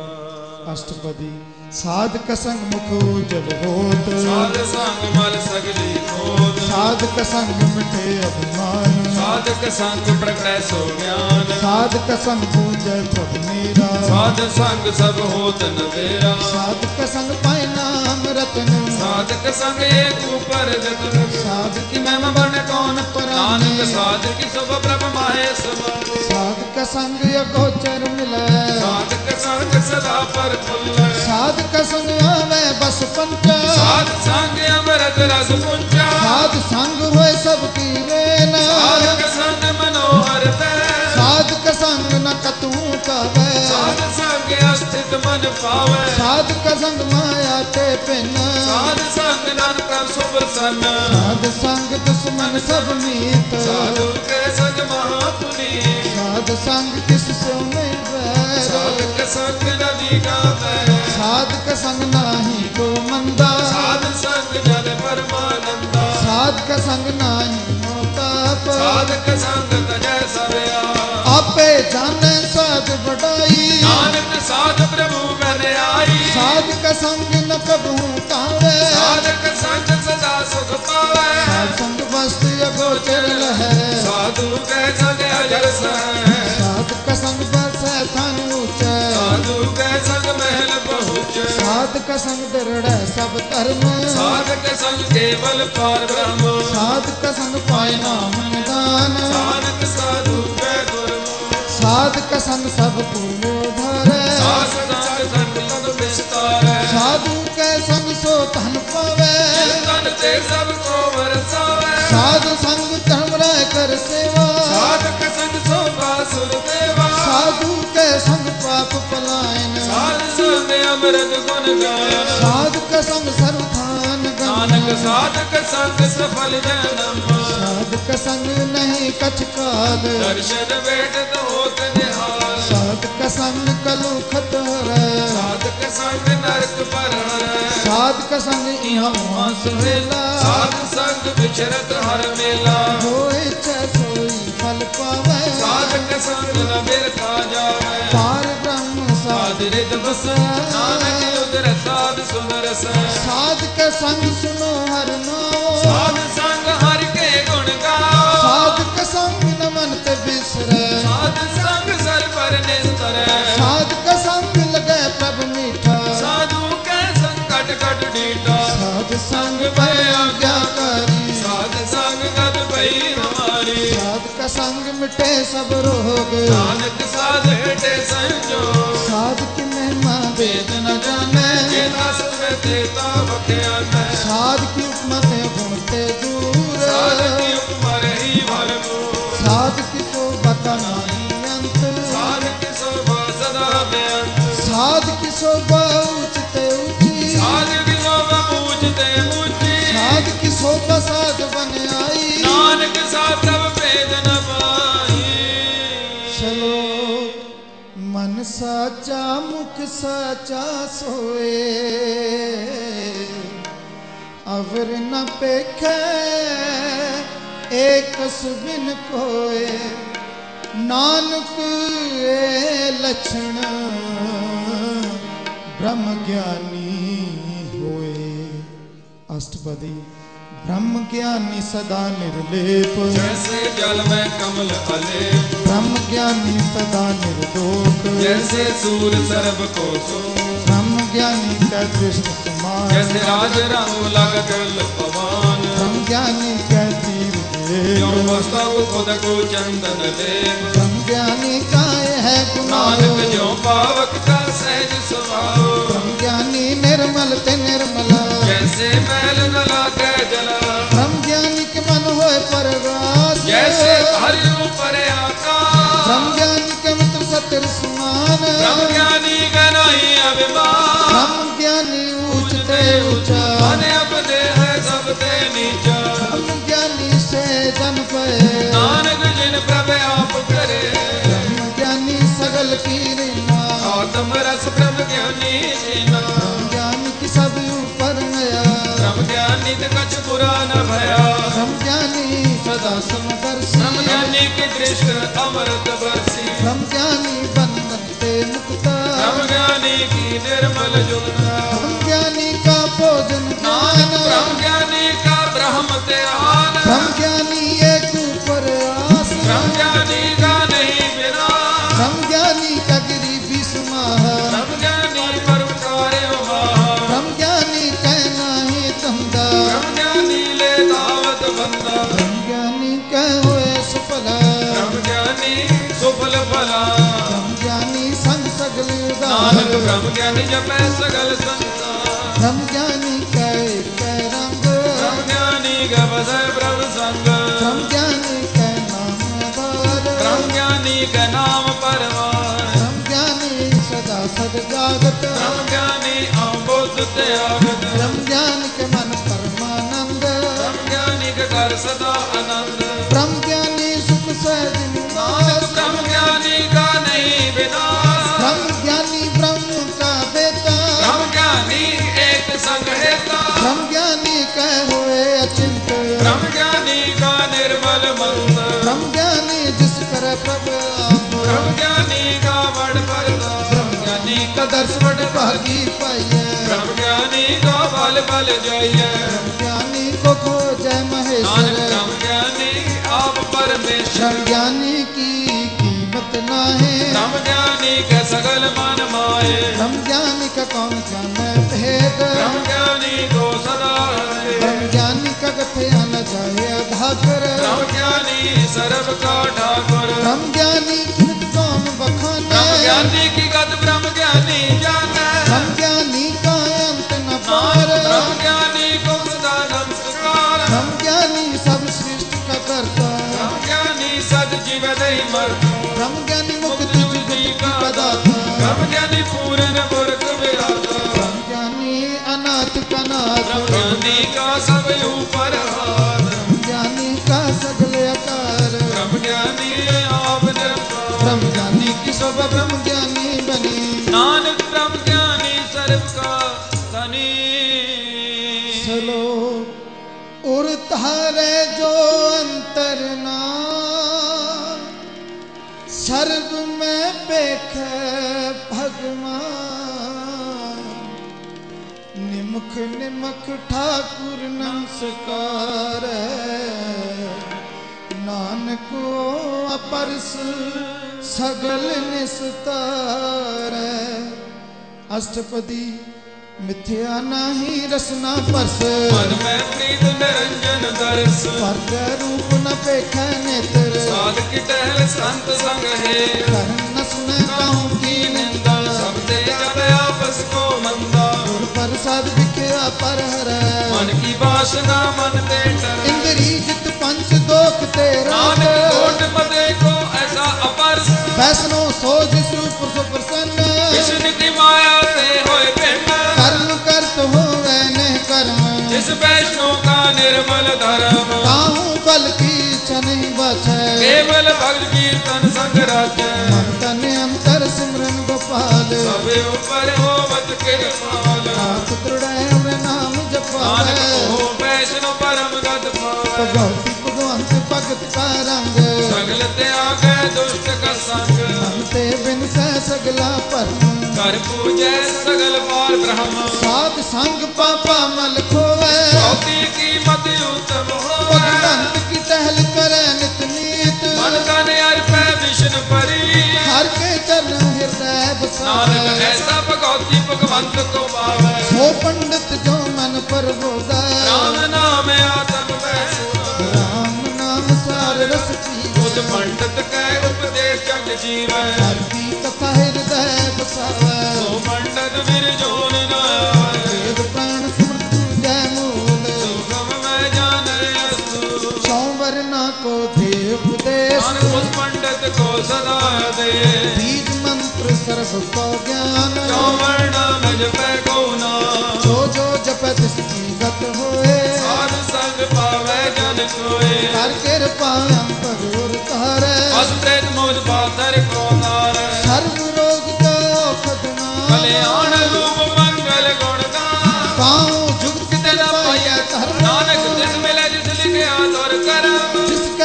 अष्टपदी साध कसंग मुख जब होत, साध संग मल सगली खोद, साध कसंग मिटे अभिमान, साधक संग प्रगटै सो ज्ञान, साध कसंग पूजै प्रभु मेरा, साध संग सब होत नवेरा, साध कसंग पाए नाम रतन, साधक संग एक ऊपर जतन, साध कि महिमा बन कौन पुरानी, नानक साध की सब प्रभ माहे समान, साध कसंग अगोचर मिलै, साधक संग सदा पर फुल्लै, साध कसंग आवे बस पंचा, साध संग अमृत रस पुंचा, साध संग होए सबकी रेना, साधक संग मनोहर तै, साध कसंग न कतू कवै, साध संग अस्थित मन पावै, साध कसंग माया ते पिन, साध संग नानक सुख प्रसन्न, साध संग दुश्मन सब मीत, साधु के संग महापुनीत, साध संग किस से नहीं बैर, साधक संग नदी गावै, साध कसंग नाही को मंदा, साध संग जन परमानंदा, साध कसंग नाही मोताप, साधक संग तजै सवया, आपे जाने साध बढ़ाई, नानक साध प्रभु बन आई, साध कसंग न कबहू कावे, साधक संग सदा सुख पावै, साध संग वस्त अगोचर लहै, साधु के संग अजर सहै, साध कसंग बसै थान ऊंचै, साधु के संग महल पहुँचै, साध कसंग दृढ़ सब धर्म, साधक संग केवल पार ब्रह्म, साध कसंग पाए नाम निदान, नानक साधु के गुरु, साध कसंग सब पूरो धरै, सास संग संग तन विस्तारै, साधु के संग सो धन पावे, तन ते सब को वरसावै, साध संग धर्म रह कर सेवा, साधक संग शोभा सुर देवा, साधु के संग पाप पलायन, साध संग अमृत गुण गायन, साध के संग सर्वधान नानक गण, साधक संग सफल जन्म, साध के संग नहीं कछ काल, दर्शन भेटत होत निहाल, साध के संग कलु खत हरै, साधक संग नरक पर हरै, साध के संग इहाँ उहाँ सुहेला, साध संग विचरत हर मेला, होए इच्छा सोई फल पावे, साधक संग न बिरथा जावै, पार ब्रह्म साध साध रित बस नानक उदर साध सुनर सै, साध के संग सुनो हर नाम, साध संग हरि के गुण गाओ, साध के संग न मन ते बिसरै, साध संग सर पर निस्तरै, साध के संग लगे प्रभु मीठा, साधु के संग कट कट डीटा, साध संग भय आज्ञाकारी, साध संग गद भई हमारी, साध का संग मिटे सब रोग, नानक साध हटे संजोग, साध की महिमा वेद न जाने, जेता सुन तेता बख्यानै, साध की उपमा ते गुण ते दूर, साध की उपमा रही भरपूर, साध की शोभा का नहीं अंत, साध की शोभा सदा बेअंत, साध की शोभा ऊंच ते ऊंची, साध की शोभा पूजते ऊंची, साध की शोभा साध बन आई, नानक साध सब भेद न पाई, चलो मन साचा मुख साचा सोए, अवर न पेखे एक बिन कोय, नानक ए लक्षण ब्रह्म ज्ञानी होए। अष्टपदी ब्रह्म ज्ञानी सदा निर्लेप, जैसे जल में कमल अलेप, ब्रह्म ज्ञानी सदा निर्दोष, जैसे सूर सर्व को सो, ब्रह्म ज्ञानी का दृष्ट समान, जैसे राज रंग लगल पवन, ब्रह्म ज्ञानी का तीर जो देव, मस्तक खुद को चंदन लेप, ब्रह्म ज्ञानी का है नानक गुनाह, जो पावक का सहज स्वभाव, ब्रह्म ज्ञानी निर्मल ते निर्मला, जैसे मैल न लागे जला, ब्रह्म ज्ञानी के मन होए परगास, जैसे हरि ऊपर आकाश, ब्रह्म ज्ञानी के मित्र सतिर समान, ब्रह्म ज्ञानी का नहीं अभिमान, ब्रह्म ज्ञानी ऊंच ते ऊंचा, मन अपने है सबसे नीचा, ब्रह्म ज्ञानी से जन पे, नानक जिन प्रभ आप करे, ब्रह्म ज्ञानी सगल की रीना, आत्म रस ब्रह्म ज्ञानी जीना, ब्रह्म ज्ञानी की सब ऊपर नया, ब्रह्म ज्ञानी समदर्शी ब्रह्म ज्ञानी की दृष्टि अमृत बरसी ब्रह्म ज्ञानी बंधनते मुक्ता ब्रह्म ज्ञानी की निर्मल जुगता ब्रह्म ज्ञानी का भोजन नानक ब्रह्म ज्ञानी का ब्रह्म त्यान ब्रह्म ज्ञानी एक ऊपर आस ब्रह्म ज्ञानी का नहीं विनाश ब्रह्म ज्ञानी का गरीबी समाह ब्रह्म ज्ञानी परोपकार्य महा ब्रह्म ज्ञानी कहना ही धंधा ब्रह्म ज्ञानी ले दावत बंदा ब्रह्म ज्ञानी कह हुए सफल ब्रह्म ज्ञानी सुफल फला ब्रह्म ज्ञानी संग सगल नानक उदार ब्रह्म ज्ञानी जपै सगल संसार ब्रह्म ज्ञानी कह रंग ब्रह्म ज्ञानी का बसै ब्रह्म संग ब्रह्म ज्ञानी कह नाम बार ब्रह्म ज्ञानी का नाम परमार ब्रह्म ज्ञानी सदा सद जागत ब्रह्म ज्ञानी अबुद्ध त्यागत ब्रह्म ज्ञानी के मन परमानंद ब्रह्म ज्ञानी का कर सदा आनंद ब्रह्म ज्ञानी सुख सहज निवास ब्रह्म ज्ञानी का नहीं विनाश ब्रह्म ज्ञानी ब्रह्म का बेटा ब्रह्म ज्ञानी एक संग हेता ब्रह्म ज्ञानी कह हुए अचिंत ब्रह्म ज्ञानी का निर्मल मंत्र ब्रह्म ज्ञानी जिस पर प्रभु आप ब्रह्म ज्ञानी का बड़ परदा ब्रह्म ज्ञानी का दर्श बड़ भागी पाइए ब्रह्म ज्ञानी का बल बल जाइए ब्रह्म ज्ञानी को खोजै नानक महेश्वर ब्रह्म ज्ञानी आप परमेश्वर ब्रह्म ज्ञानी की कीमत नाहे ब्रह्म ज्ञानी के सगल मन माए ब्रह्म ज्ञानी का कौन जाने भेद ब्रह्म ज्ञानी को सदा रहे ब्रह्म ज्ञानी का कथया न जाए अधाकर ब्रह्म ज्ञानी सर्व का ठाकुर ब्रह्म ज्ञानी कित कौन बखाने ब्रह्म ज्ञानी की गत ब्रह्म ज्ञानी जाने ब्रह्म ज्ञानी का अंत न नानक पार ब्रह्म ज्ञानी को सदा नमस्कार ब्रह्म ज्ञानी सब सृष्टि का करता ब्रह्म ज्ञानी सद जीव दही मरता ब्रह्म ज्ञानी मुक्ति जुगति की प्रदाता ब्रह्म ज्ञानी पूर्ण पुरख विराता ब्रह्म ज्ञानी अनाथ का नाथ ब्रह्म ज्ञानी का सब ऊपर हाथ ब्रह्म ज्ञानी का सगल आकार ब्रह्म ज्ञानी आप निरंकार ब्रह्म ज्ञानी की शोभा ब्रह्म ज्ञानी बनी नानक ब्रह्म ज्ञानी सर्व का धनी चलो उर तारे जो अंतर ना सर्व में पेख भगवान निमुख निमख ठाकुर नमस्कार नानक अपरस सगल निस्तार अष्टपदी मिथ्या नाही रसना परस मन में प्रीत निरंजन दर्श स्वर्ग रूप न पेख नेत्र साध की टहल संत संग है करण न सुन कहूँ की निंदा सब ते जब आपस को मंदा गुर प्रसाद विख्या पर हर मन की वासना मन ते डर इंद्री जित पंच दोख तेरा नानक कोट मते को ऐसा अपर वैष्णो सोज सुप सुप्रसन्न विष्णु की माया से होए भिन्न कर्म करत हो वैने कर्म जिस वैष्णो का निर्मल धर्म काहू बल की नहीं बचे केवल भक्त कीर्तन संग रचे मन तन अंतर सिमरन गोपाल सब ऊपर होवत कृपाल हाथ दृढ़ नाम जपावे नानक हो वैष्णो परम गत पावे भगवती भगवंत भगत का रंग सगल त्याग दुष्ट का संग मन ते बिन सह सगला परम कर पूजै सगल पार ब्रह्म साध संग पापा मल खोवे भक्ति की मत उत्तम हो भगवंत की टहल करे नित नीत मन तन अर्पै विष्णु परी हर के चरण हृदय बसावे नानक ऐसा भगवती भगवंत को पावे सो पंडित जो मन पर बोधा राम नाम आत्म वैष्णव राम नाम सार रस पीवे उस पंडित के उपदेश जग जीवे हर की कथा हृदय बसावे सो पंडित विरजोन न आवे वेद प्राण स्मृति जय मूल सुगम में जाने अस्तु चौवर ना को दे उपदेश नानक उस पंडित को सदा दे बीज मंत्र सर्व को ज्ञान चौवर नाम जपै को नाम जो जपै तिसकी गत होए साध संग पावे जन कोय कर कृपा अंतर उर तारे अस्तृत मोद पाथर को तारे सर्व रोग का औषध कल्याण रूप मंगल गुण गान पाँव जुगत तिन पाया धर्म नानक जिस मिले जिस लिखे आतुर करम जिसके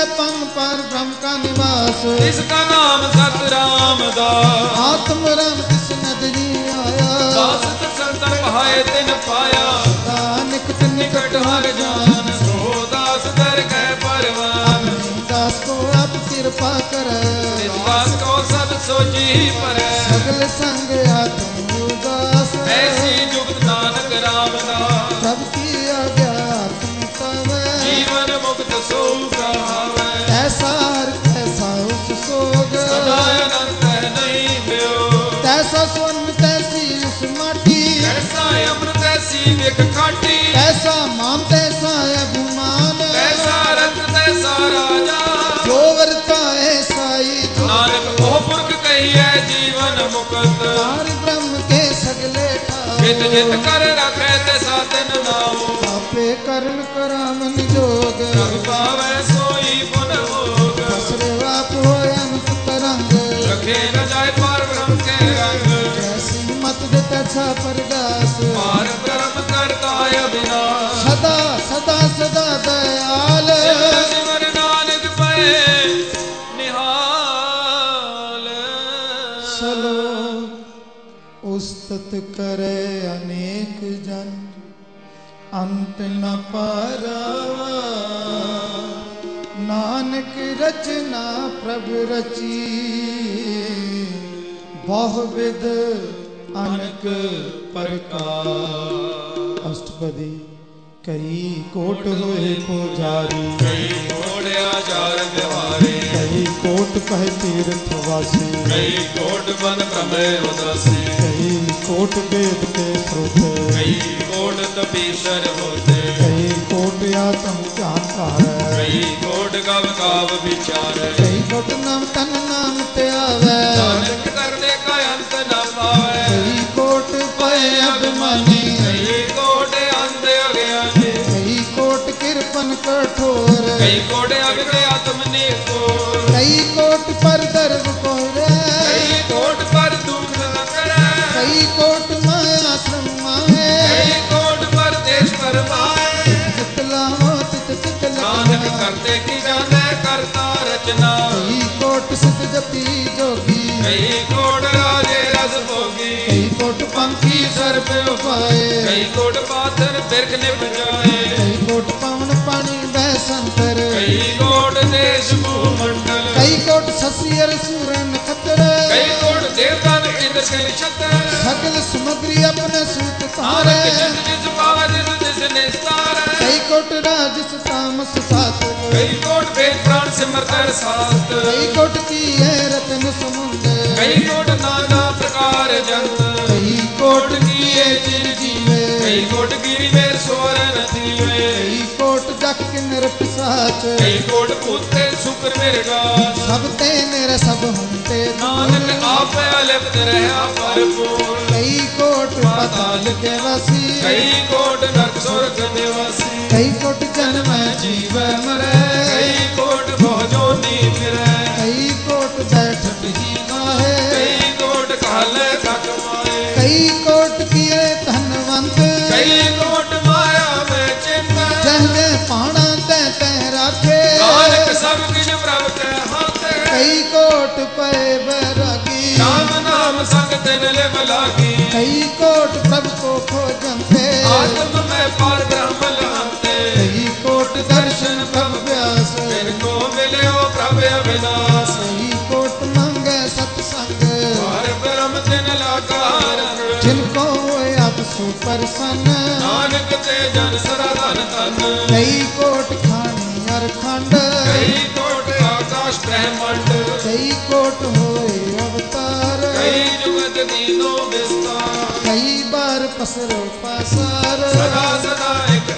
अपन पर ब्रह्म का निवास, जिसका नाम सत रामदास। आत्म राम तिस नदरी आया, दास संतन भाए तिन पाया, निकट निकट हर जान। सो दास दर गए परवान, दास को आप कृपा कर, दास को सब सोची पर। सगल संग आत्म उदास, ऐसी जुगत नानक रामदास। सब की आज्ञा आत्म तवै, जीवन मुक्त सो कहावै। ऐसा हर कैसा उस सोग, सदा अनंत नहीं भयो, तैसा स्वर्ण तैसी उस माटी, ऐसा अमृत ऐसी विख खाटी। ऐसा मान तैसा अभिमान, ऐसा रत तैसा राजा, जो वर्ता ऐसा ही नानक ओह पुरख कहिए जीवन मुक्त। तार ब्रह्म के सगले जित जित ठाव, कर रखे ते साधन नाओ। आपे करण करामन जोग, रघ पावै सोई पुन भोग। बसरे बाप हो अनंत तरंग, रखे न जाय पार ब्रह्म के रंग। जैसी मत देता छा परगास, पार ब्रह्म करता अविनाश। सदा सदा सदा दयाल, सिमर सिमर नानक पए निहाल। चलो उस्तत करे अनेक जन, अंत न पारावा। नानक रचना प्रभु रची, बहुविध अनक प्रकार। अष्टपदी कई कोट होए पुजारी, कई घोड़िया जार व्यवहारे, कई कोट कहे तीर्थ वासी, कई कोट बन भ्रमे उदासी। कई कोट वेद के श्रोते, कई कोट तपीशर होते, कई कोट आत्म जानकार, कई कोट गव गाव विचार। कई कोट नाम तन नाम ते आवे, नानक करने का अंत न पावे। कई कोट पए अभिमानी, कई कोट अंध अज्ञानी, कई कोट कृपन कठोर, कई कोट अग्नि आत्मनि को, कई कोट पर दर्द कोरे, कई कोट पर दुख न करे, कई कोट माया श्रम माहे, कई कोट पर देश पर माए। चितला हो चित चित नानक लगना, करते की जाने करता रचना। कई कोट सिद्ध जपी जोगी, कई कोट राजे रस भोगी, कई कोट पंखी सर पे उपाए, कई कोट पाथर बिरख निभ जाए, कई कोट पवन पानी बह संतर, कई कोट देश भूमंडल, कई कोट ससियर सूरन खतर, कई कोट देवता इंद्र के नक्षत्र। सगल सामग्री अपने सूत तारे, नानक जिस जिस पावै जिस जिस निस्तार। कई कोट राजस तामस सात, कई कोट वेद प्राण सिमरत सात, कई कोट की है रत्न समुंद, कई कोट नाना प्रकार जंत, कई कोट की है चिर जीवे, कई कोट गिरि में सोरन दीवे, कई कोट जग किन्नर पिशाच, कई कोट भूते शुक्र मिर्गास। सब ते मेरे सब होते नानक आप अलिप्त रहा भरपूर, कई कोट पाताल के वासी, कई कोट नरक स्वर्ग निवासी, कई कोट जन्म जीव मरे, कई कोट भोजोनी फिरे, कई कोट बैठक ही गाहे, कई कोट काले थक माए, कई कोट किए धनवंत, कई कोट माया में चिंता। जहने पाना ते ते राखे, नानक सब किछ प्रभु के हाथे, कई कोट पे बैरागी, राम नाम संग तिन लिव लागी, कई कोट प्रभु को खोजंते, आत्म में पार ब्रह्म लहंते, कई कोट दर्शन प्रभु व्यास, तिनको मिल्यो प्रभु अविनाश, कई कोट मंगे सत्संग, पार ब्रह्म तिन लागा रंग, जिनको होए अब सुप्रसन्न, नानक ते जन सदा धन धन, कई कोट खानी अर खंड, कई कोट आकाश ब्रह्मंड, कई कोट होए अवतार, कई जुगत दीनो विस्तार, कई बार पसरो पासार, सदा सदा एक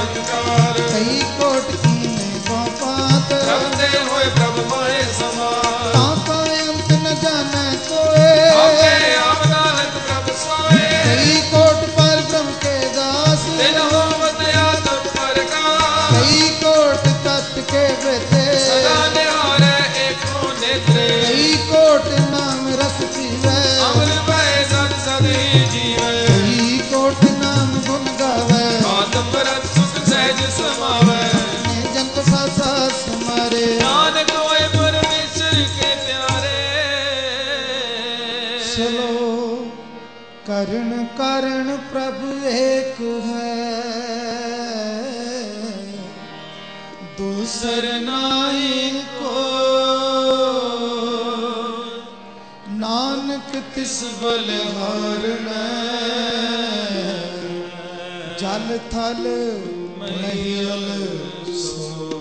अंकार, कई कोट कीने पात, रखते हुए प्रभु माए समान, ताका अंत न जाने कोए, आपे आप नानक प्रभु सोए, कई कोट पर ब्रह्म के दास, दिन होवत आत्म प्रकाश, कई कोट तत्व के बेटे, सदा निहारे एको नेत्रे, कई कोट नाम रस पीवे, अमर भय सद सदी जीवे, कई कोट नाम गुण गावे, आत्म रस सुख सहज समावे, करण कारण प्रभु एक है, दूसर नाई को। नानक तिस बलिहारनै, जल थल महियल सो।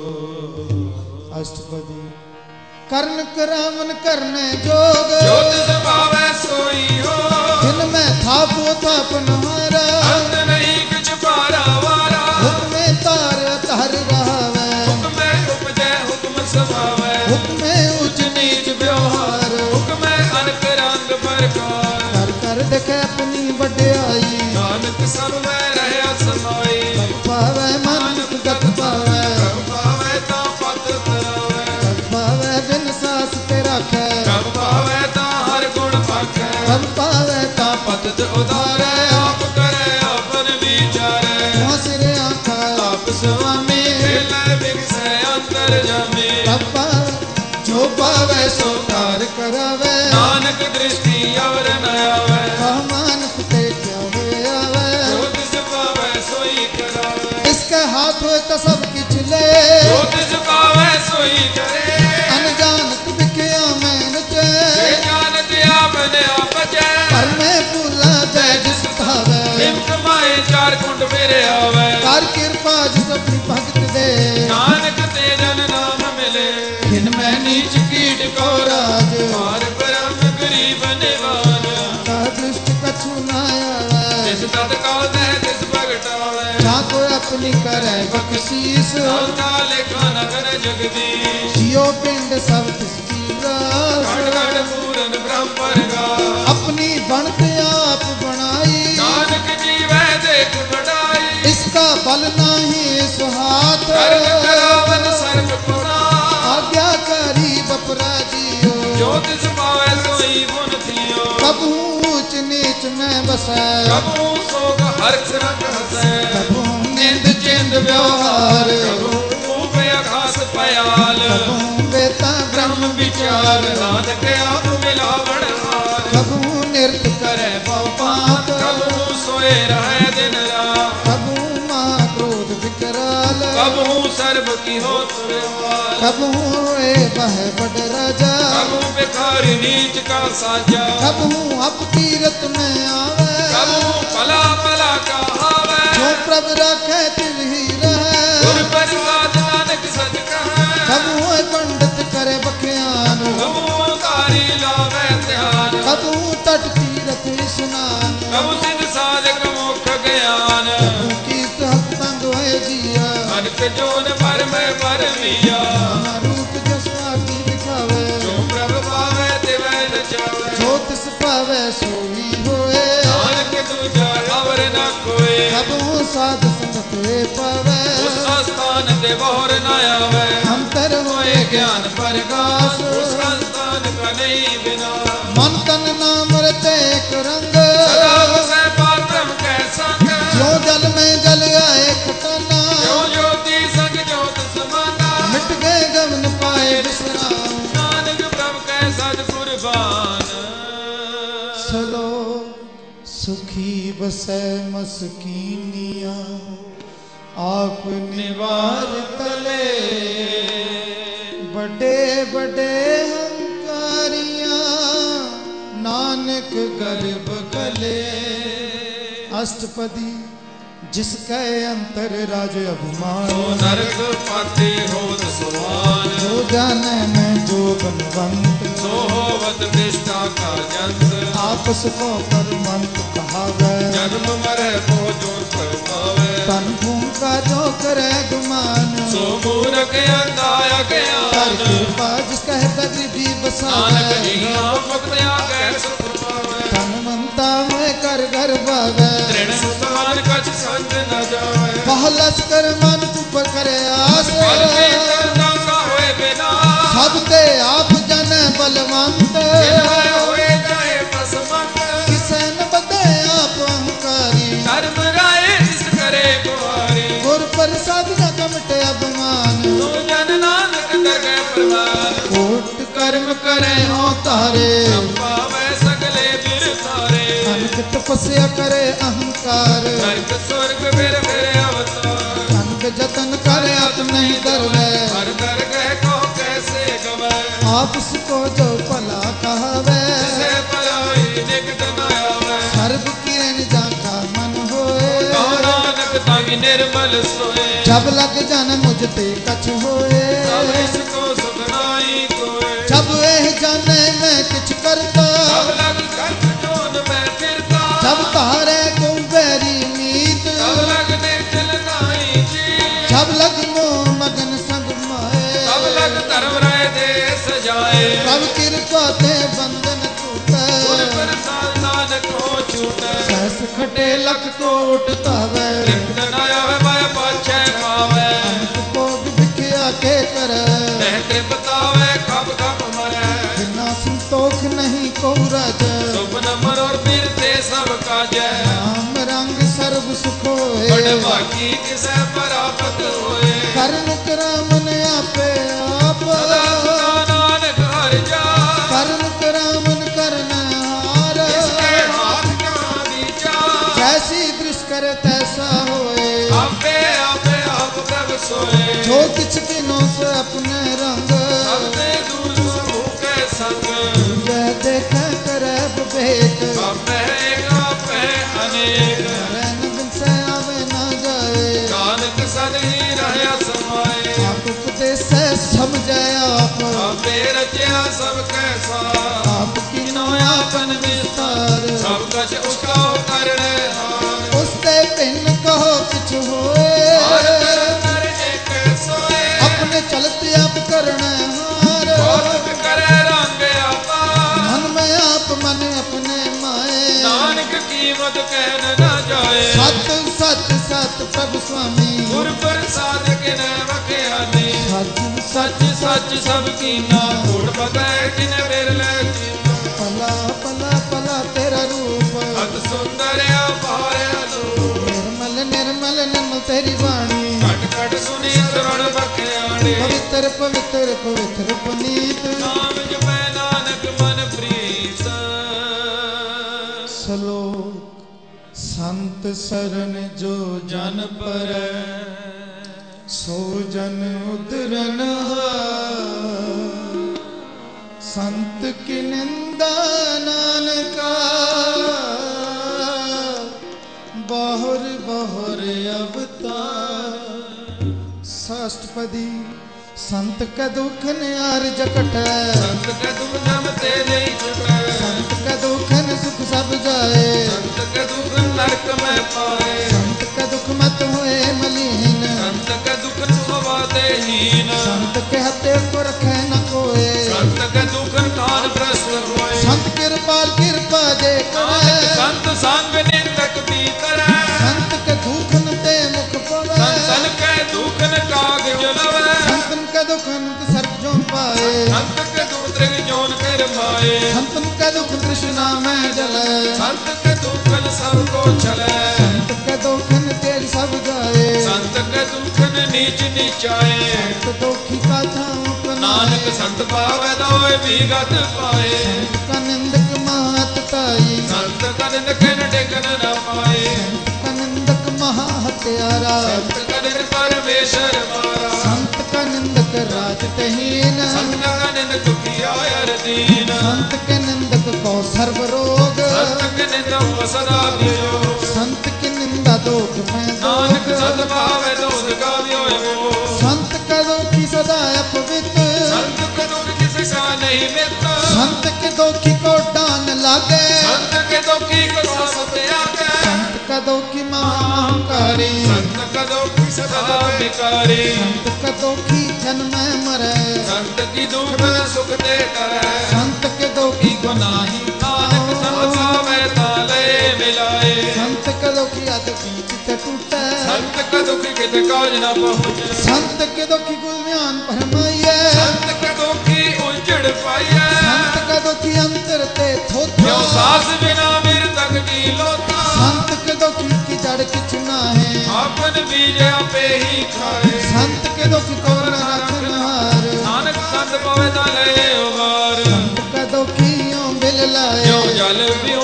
अष्टपदी। कर्ण करावन करने जोग, जो तिस भावै सोई हो। जिन में थापो थापन हारा, अंत नहीं किछ पारा वारा। हुक्मे तार तार रहावै, हुक्मे उपजै हुक्म समावै। हुक्मे उच नीच व्यवहार, हुक्मे अनक रंग प्रकार। कर कर देखे अपनी वड्याई, नानक सब में रहया समाई। गत पावै मानक गत पावै, कब पावै ता पत तरावै। गत पावै बिन सास ते राखै, कब पावै ता हर गुण पाखै। गत पावै ता पतत उधारै आप करे आपन विचारै। तुहाँ सिरे आखा आप स्वामी खेलै बिगसै अंतर जामी। गत पावै जो पावै सो कार करावै, नानक दृष्टि और न आवै। कह मानक ते क्या वे आवै। जो तिस पावै सोई करावै। इसके हाथ होए तो सब किछ ले, जो तिस पावै सोई करे। अनजानत बिकिया मैन चे, जे जानत आपने आप जै। पर मैं भूला जय जिस भावै। बिन कमाए चार कुंड मेरे आवै। कर कृपा जिस अपनी भगत दे, नानक ते जन नाम मिले। खिन मैं नीच कीट को राज, पार ब्रह्म गरीब निवाज। का दृष्ट कछु न आवै। जिस तत्काल दे तिस भगटावै। जहाँ को अपनी करे बख्शीस, नानका लेखा न करे जगदीश। जियो पिंड सब तिसकी रास। घट घट पूरन ब्रह्म परगास। अपनी बनत आप बनाई, नानक जीवै देख बढ़ाई। इसका बल नाही सुहात, कर्म करावन सर्व गुना। आज्ञाकारी बपरा जियो। जो तिस पावै सोई गुण थियो। कबहू ऊंच नीच में बसै, कबहू सोग हर्ष रंग हसै। कबहू निंद चिंद व्यवहार, कबहू ऊप आघास पयाल। कबहू बेता ब्रह्म विचार नानक आप मिलावण हार। कबहू नृत्य करे पात, कबहू सोए रहे दिन रात। कबहू महा क्रोध विकराल, कबहू सर्व की हो सुरवाल। कबहू होए बह बड़ राजा, कबहू भिखारी नीच का साजा। कबहू अपकीरत में आवे, कबहू भला भला कहावै। जो प्रभु राखे तिल ही रहे। गुर प्रसाद नानक सच कहै। कबहू पंडित करे बख्यान, कबहू तारी लावै ध्यान। कबहू तट तीरथ स्नान, कबहू सिद्ध साधक मुख ज्ञान। कबहू कीर्त हक तंग होए जिया, अनक जोन पर में पर लिया। नाना रूप जस आकी दिखावे। जो प्रभु पावै तिवै नचावै। जो तिस पावे सोई होए, नानक दूजा और न कोई। कबहू साध संगत वे पावे। उस स्थान ते बहुर न आवै। अंतर होए ज्ञान प्रकाश, उस स्थान का नहीं बिना। मन तन नाम रते एक रंग, सदा वसै पार ब्रह्म कै संग। जो जल में जल आए खटाना, जो ज्योति संग ज्योत समाना। मिट गए गमन पाए विश्राम। नानक प्रभु कै सद कुर्बान। चलो सुखी बसै मस्कीनिया, आप निवार तले। बड़े बड़े हंकारियां, नानक गर्भ गले। अष्टपदी। जिसके अंतर राज अभिमान, जो नरक पाती होत सुभान। जो जाने में जो बनवंत, सो होवत निष्ठा का जंत। आपस को परमंत कहावे। जन्म मरे को जो पावै। तन भूम का जो करे गुमान, सो मूरख अंधाय कर ज्ञान। कृपा जिस कहता भी नानक बसावे। जिया मुक्त आगे सुख पावै। तन मनता में कर घर बावे। तृण समान कछ संग न जावै। पहलस कर मन ऊपर करे आस, फल भीतर न का होए बिना। सब ते आप जन बलवंत। जिन्है होए जाए पसमंत। किसे न बदे आप अहंकारी, धर्म राय इस करे गुहारी। गुर प्रसाद न कमटे अभिमान। तो जन नानक दगे प्रवान। कोट कर्म करे हो तारे, पावै सगले बिर तारे। अनकट ਤਪਸਿਆ ਕਰੇ ਅਹੰਕਾਰ ਨਰਕ स्वर्ग फिर फिर अवतार ਅੰਗ ਜਤਨ ਕਰ ਆਤਮ ਨਹੀਂ ਦਰਵੇ हर दरगह को कैसे गवै ਆਪਸ ਕੋ ਜੋ ਭਲਾ ਕਹਾਵੇ से पराई निकट न आवे ਸਰਬ ਕਿਰਨ ਜਾ ਕਾ ਮਨ ਹੋਏ कहो नानक तंग निर्मल सोए जब लग जान मुझ ते कछ होए सब इसको सुख नाई कोय जब एह जाने मैं किछ करता सब लग कर्म जोन में फिरता जब तारे को बैरी मीत सब लग निर्जल नाई जी जब लग मोह मगन संग माए सब लग धर्म राय दे सजाए तब कृपा ते बंधन गुर छूटे प्रसाद नानक हो छूटे सहस खटे लख कोट तावे लिप्त न आवे मैं पाछे खावे भोग भिखिया के करे रहते बतावे कब कब मरे बिना संतोख नहीं को रज सुपन मर और फिरते सब काजे नाम रंग सर्व सुख होए बड़ बाकी किसे परापत होए करण करामन आपे आप सदा सदा नानक हर जा करण करामन करन हार इसके हाथ कहाँ विचार जैसी दृष्ट करे तैसा होए आपे आपे आप प्रभ सोए जो किछ किनो से अपने रंग सबसे दूर सबू के संग जय देख करे विवेक आपे एक आपे अनेक रैन बिन से आवे ना जाए नानक सद ही रहया समाए आप उपदेश से समझे आप आपे रचया सब कैसा आप किनो आपन विस्तार सब कछ उसका करने हार उसते भिन्न कहो किछ होए हर तरह नर एक सोए अपने चलते आप करण हार बहुत करे रंग आपा मन में आप मन अपने माए नानक कीमत कहन न जाए सत सत सत प्रभु स्वामी गुर प्रसाद किन बख्यानी सच सच सच सब कीना कूड़ बगै किन बिरले पला पला पला तेरा रूप अत सुंदर अपार अनूप निर्मल निर्मल निर्मल तेरी वाणी कट कट सुनी शरण बख्यानी पवित्र पवित्र पवित्र पुनीत नाम जपै नानक मन प्रीत श्लोक संत सरन जो जन पर सो जन उदरन संत की निंदा नानका बहुर बहुर अवतार षष्ठपदी संत का दुख नियार जकट संत के दुख जम तेरे छुटे संत का दुख न सुख सब जाए संत के दुख नरक में पाए संत का दुख मत हुए मलिहीन संत के दुख सुवादे हीन संत के हते को रखे न कोई संत के दुख कान प्रस्त होए संत कृपाल कृपा जे करे संत संग निंदक भीतर संत के दुख न ते मुख पवे संतन के दुख न काग जलवे संतन का दुख न सर्व जो पाए संत के दुख त्रिग जोन कर माए संतन का दुख तृष्णा में जले संत के दुख सब को चले संत का दुख न तेज सब जाए संत के दुख न नीच नीचाए संत दुखी का था नानक संत पावे दोए विगत पाए संत का निंदक महत ताई संत का निंदक न टेकन न पाए संत का निंदक महा हत्यारा संत का निंद परमेश्वर मारा संत का निंदक राजतहीन संत का निंद दुखिया हर दीन संत के निंदक को सर्व रोग संत के निंद सदा वियोग संत की निंदा दोष में नानक दोष सत पावे दोष का वियोग संत का दोखी सदा अपवित्र संत के दुख किसी का नहीं मिलता संत के दोखी को डान लागे संत के दुखी को साथ आगे संत का दोखी महाकारी संत का दुख सदा बिकारी संत का दोखी जन्म में मरे संत की दुख में सुख दे करे संत के दोखी को नाही नानक संत पावे ताले मिलाए संत का दोखी आद बीच ते टूटे संत का दुख कित काज न पहुँचे संत के दोखी गुलम्यान फरमाइए संत का दुखी उजड़ पाइए संत का दोखी अंतर ते जो थोथा सास बिना मेर तक की लोता संत के दोखी की जड़ किछ ना है आपन बीज आपे ही खाए संत के दोखी को न रखनहार नानक संत पावे ताले उबार संत का दोखी यों बिल लाए जो जल भी उन मच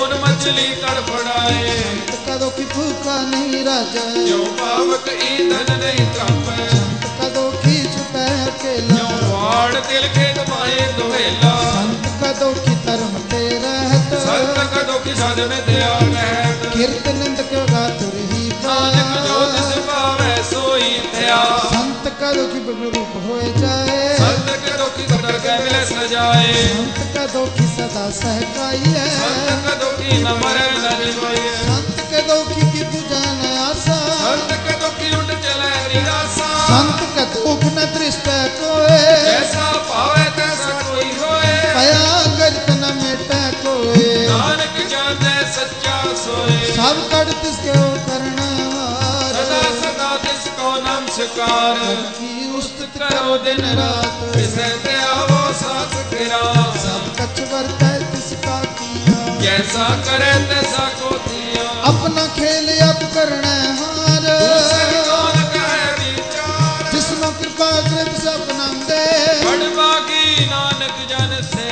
मछली तड़फड़ाए। संत कदों की भूखा नहीं राजा, जो पावक ईंधन नहीं त्रापे। संत कदों की छुपे अकेला, जो वाड़ दिल खेत माए दुहेला। संत कदों की धर्म ते रहत, संत कदों की साध में दया रहत। कीर्त निंद के गातुर ही नानक जो तिस पावै सोई दया। संत कदों की रूप होए जाए, संत कदों की कदर के मिले सजाए। संत कदों की सदा सहकाई है, संत कदों की न मरे न जिवाए। संत कदों की पूजा न आशा, संत कदों की उठ चले निराशा। संत का दुख न दृष्ट कोए, जैसा पावे तैसा कोई होए। पया गर्त न मिटे कोए, नानक जाने सच्चा सोए। सब कड़ तिसके करना सदा सदा तिसको नमस्कार। की उस्तत करो दिन रात विषय ते आवो सास गिरा। सब कछ वर्तै तिसका किया, जैसा करे तैसा को दिया। अपना खेल अब करना हार, दूसरे कौन कहे विचार। जिसनो कृपा कृत सपना दे, बड़ बागी नानक जन से।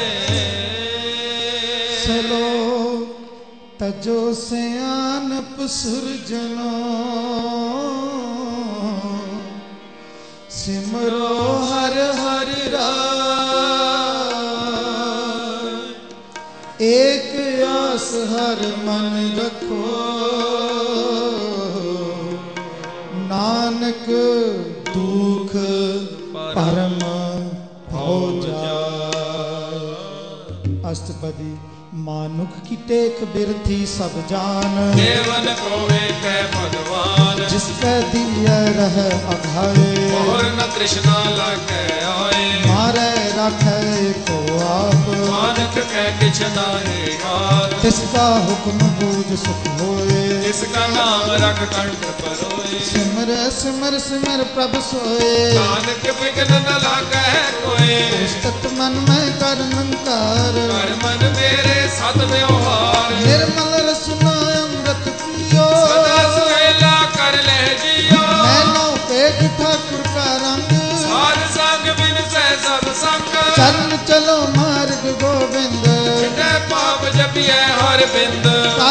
चलो तजो सियानप सुरजनो, सिमरो हर हर राय। एक आस हर मन रखो, नानक दुख परम हो जाए। अष्टपदी मानुख की टेक बिरथी सब जान, देवन को एक है भगवान। जिसके दिया रह अघाए, और न कृष्णा लगे आए। मारे रखे को आप, मानक कह किछ नाहे गात। तिसका हुक्म बूझ सुख होए, इसका नाम रख कंठ परोए। सिमर सिमर सिमर प्रभ सोए, नानक बिघ्न न लागे कोई। उस्तत मन में कर नंकार, कर मन मेरे सत व्यवहार। निर्मल रसना अमृत पियो, सदा सुहेला कर ले जियो। नैनो पेख ठाकुर का रंग, साध संग बिन से सब संग। चरण चलो मार्ग गोविंद, मिटे पाप जपिए हर बिंद।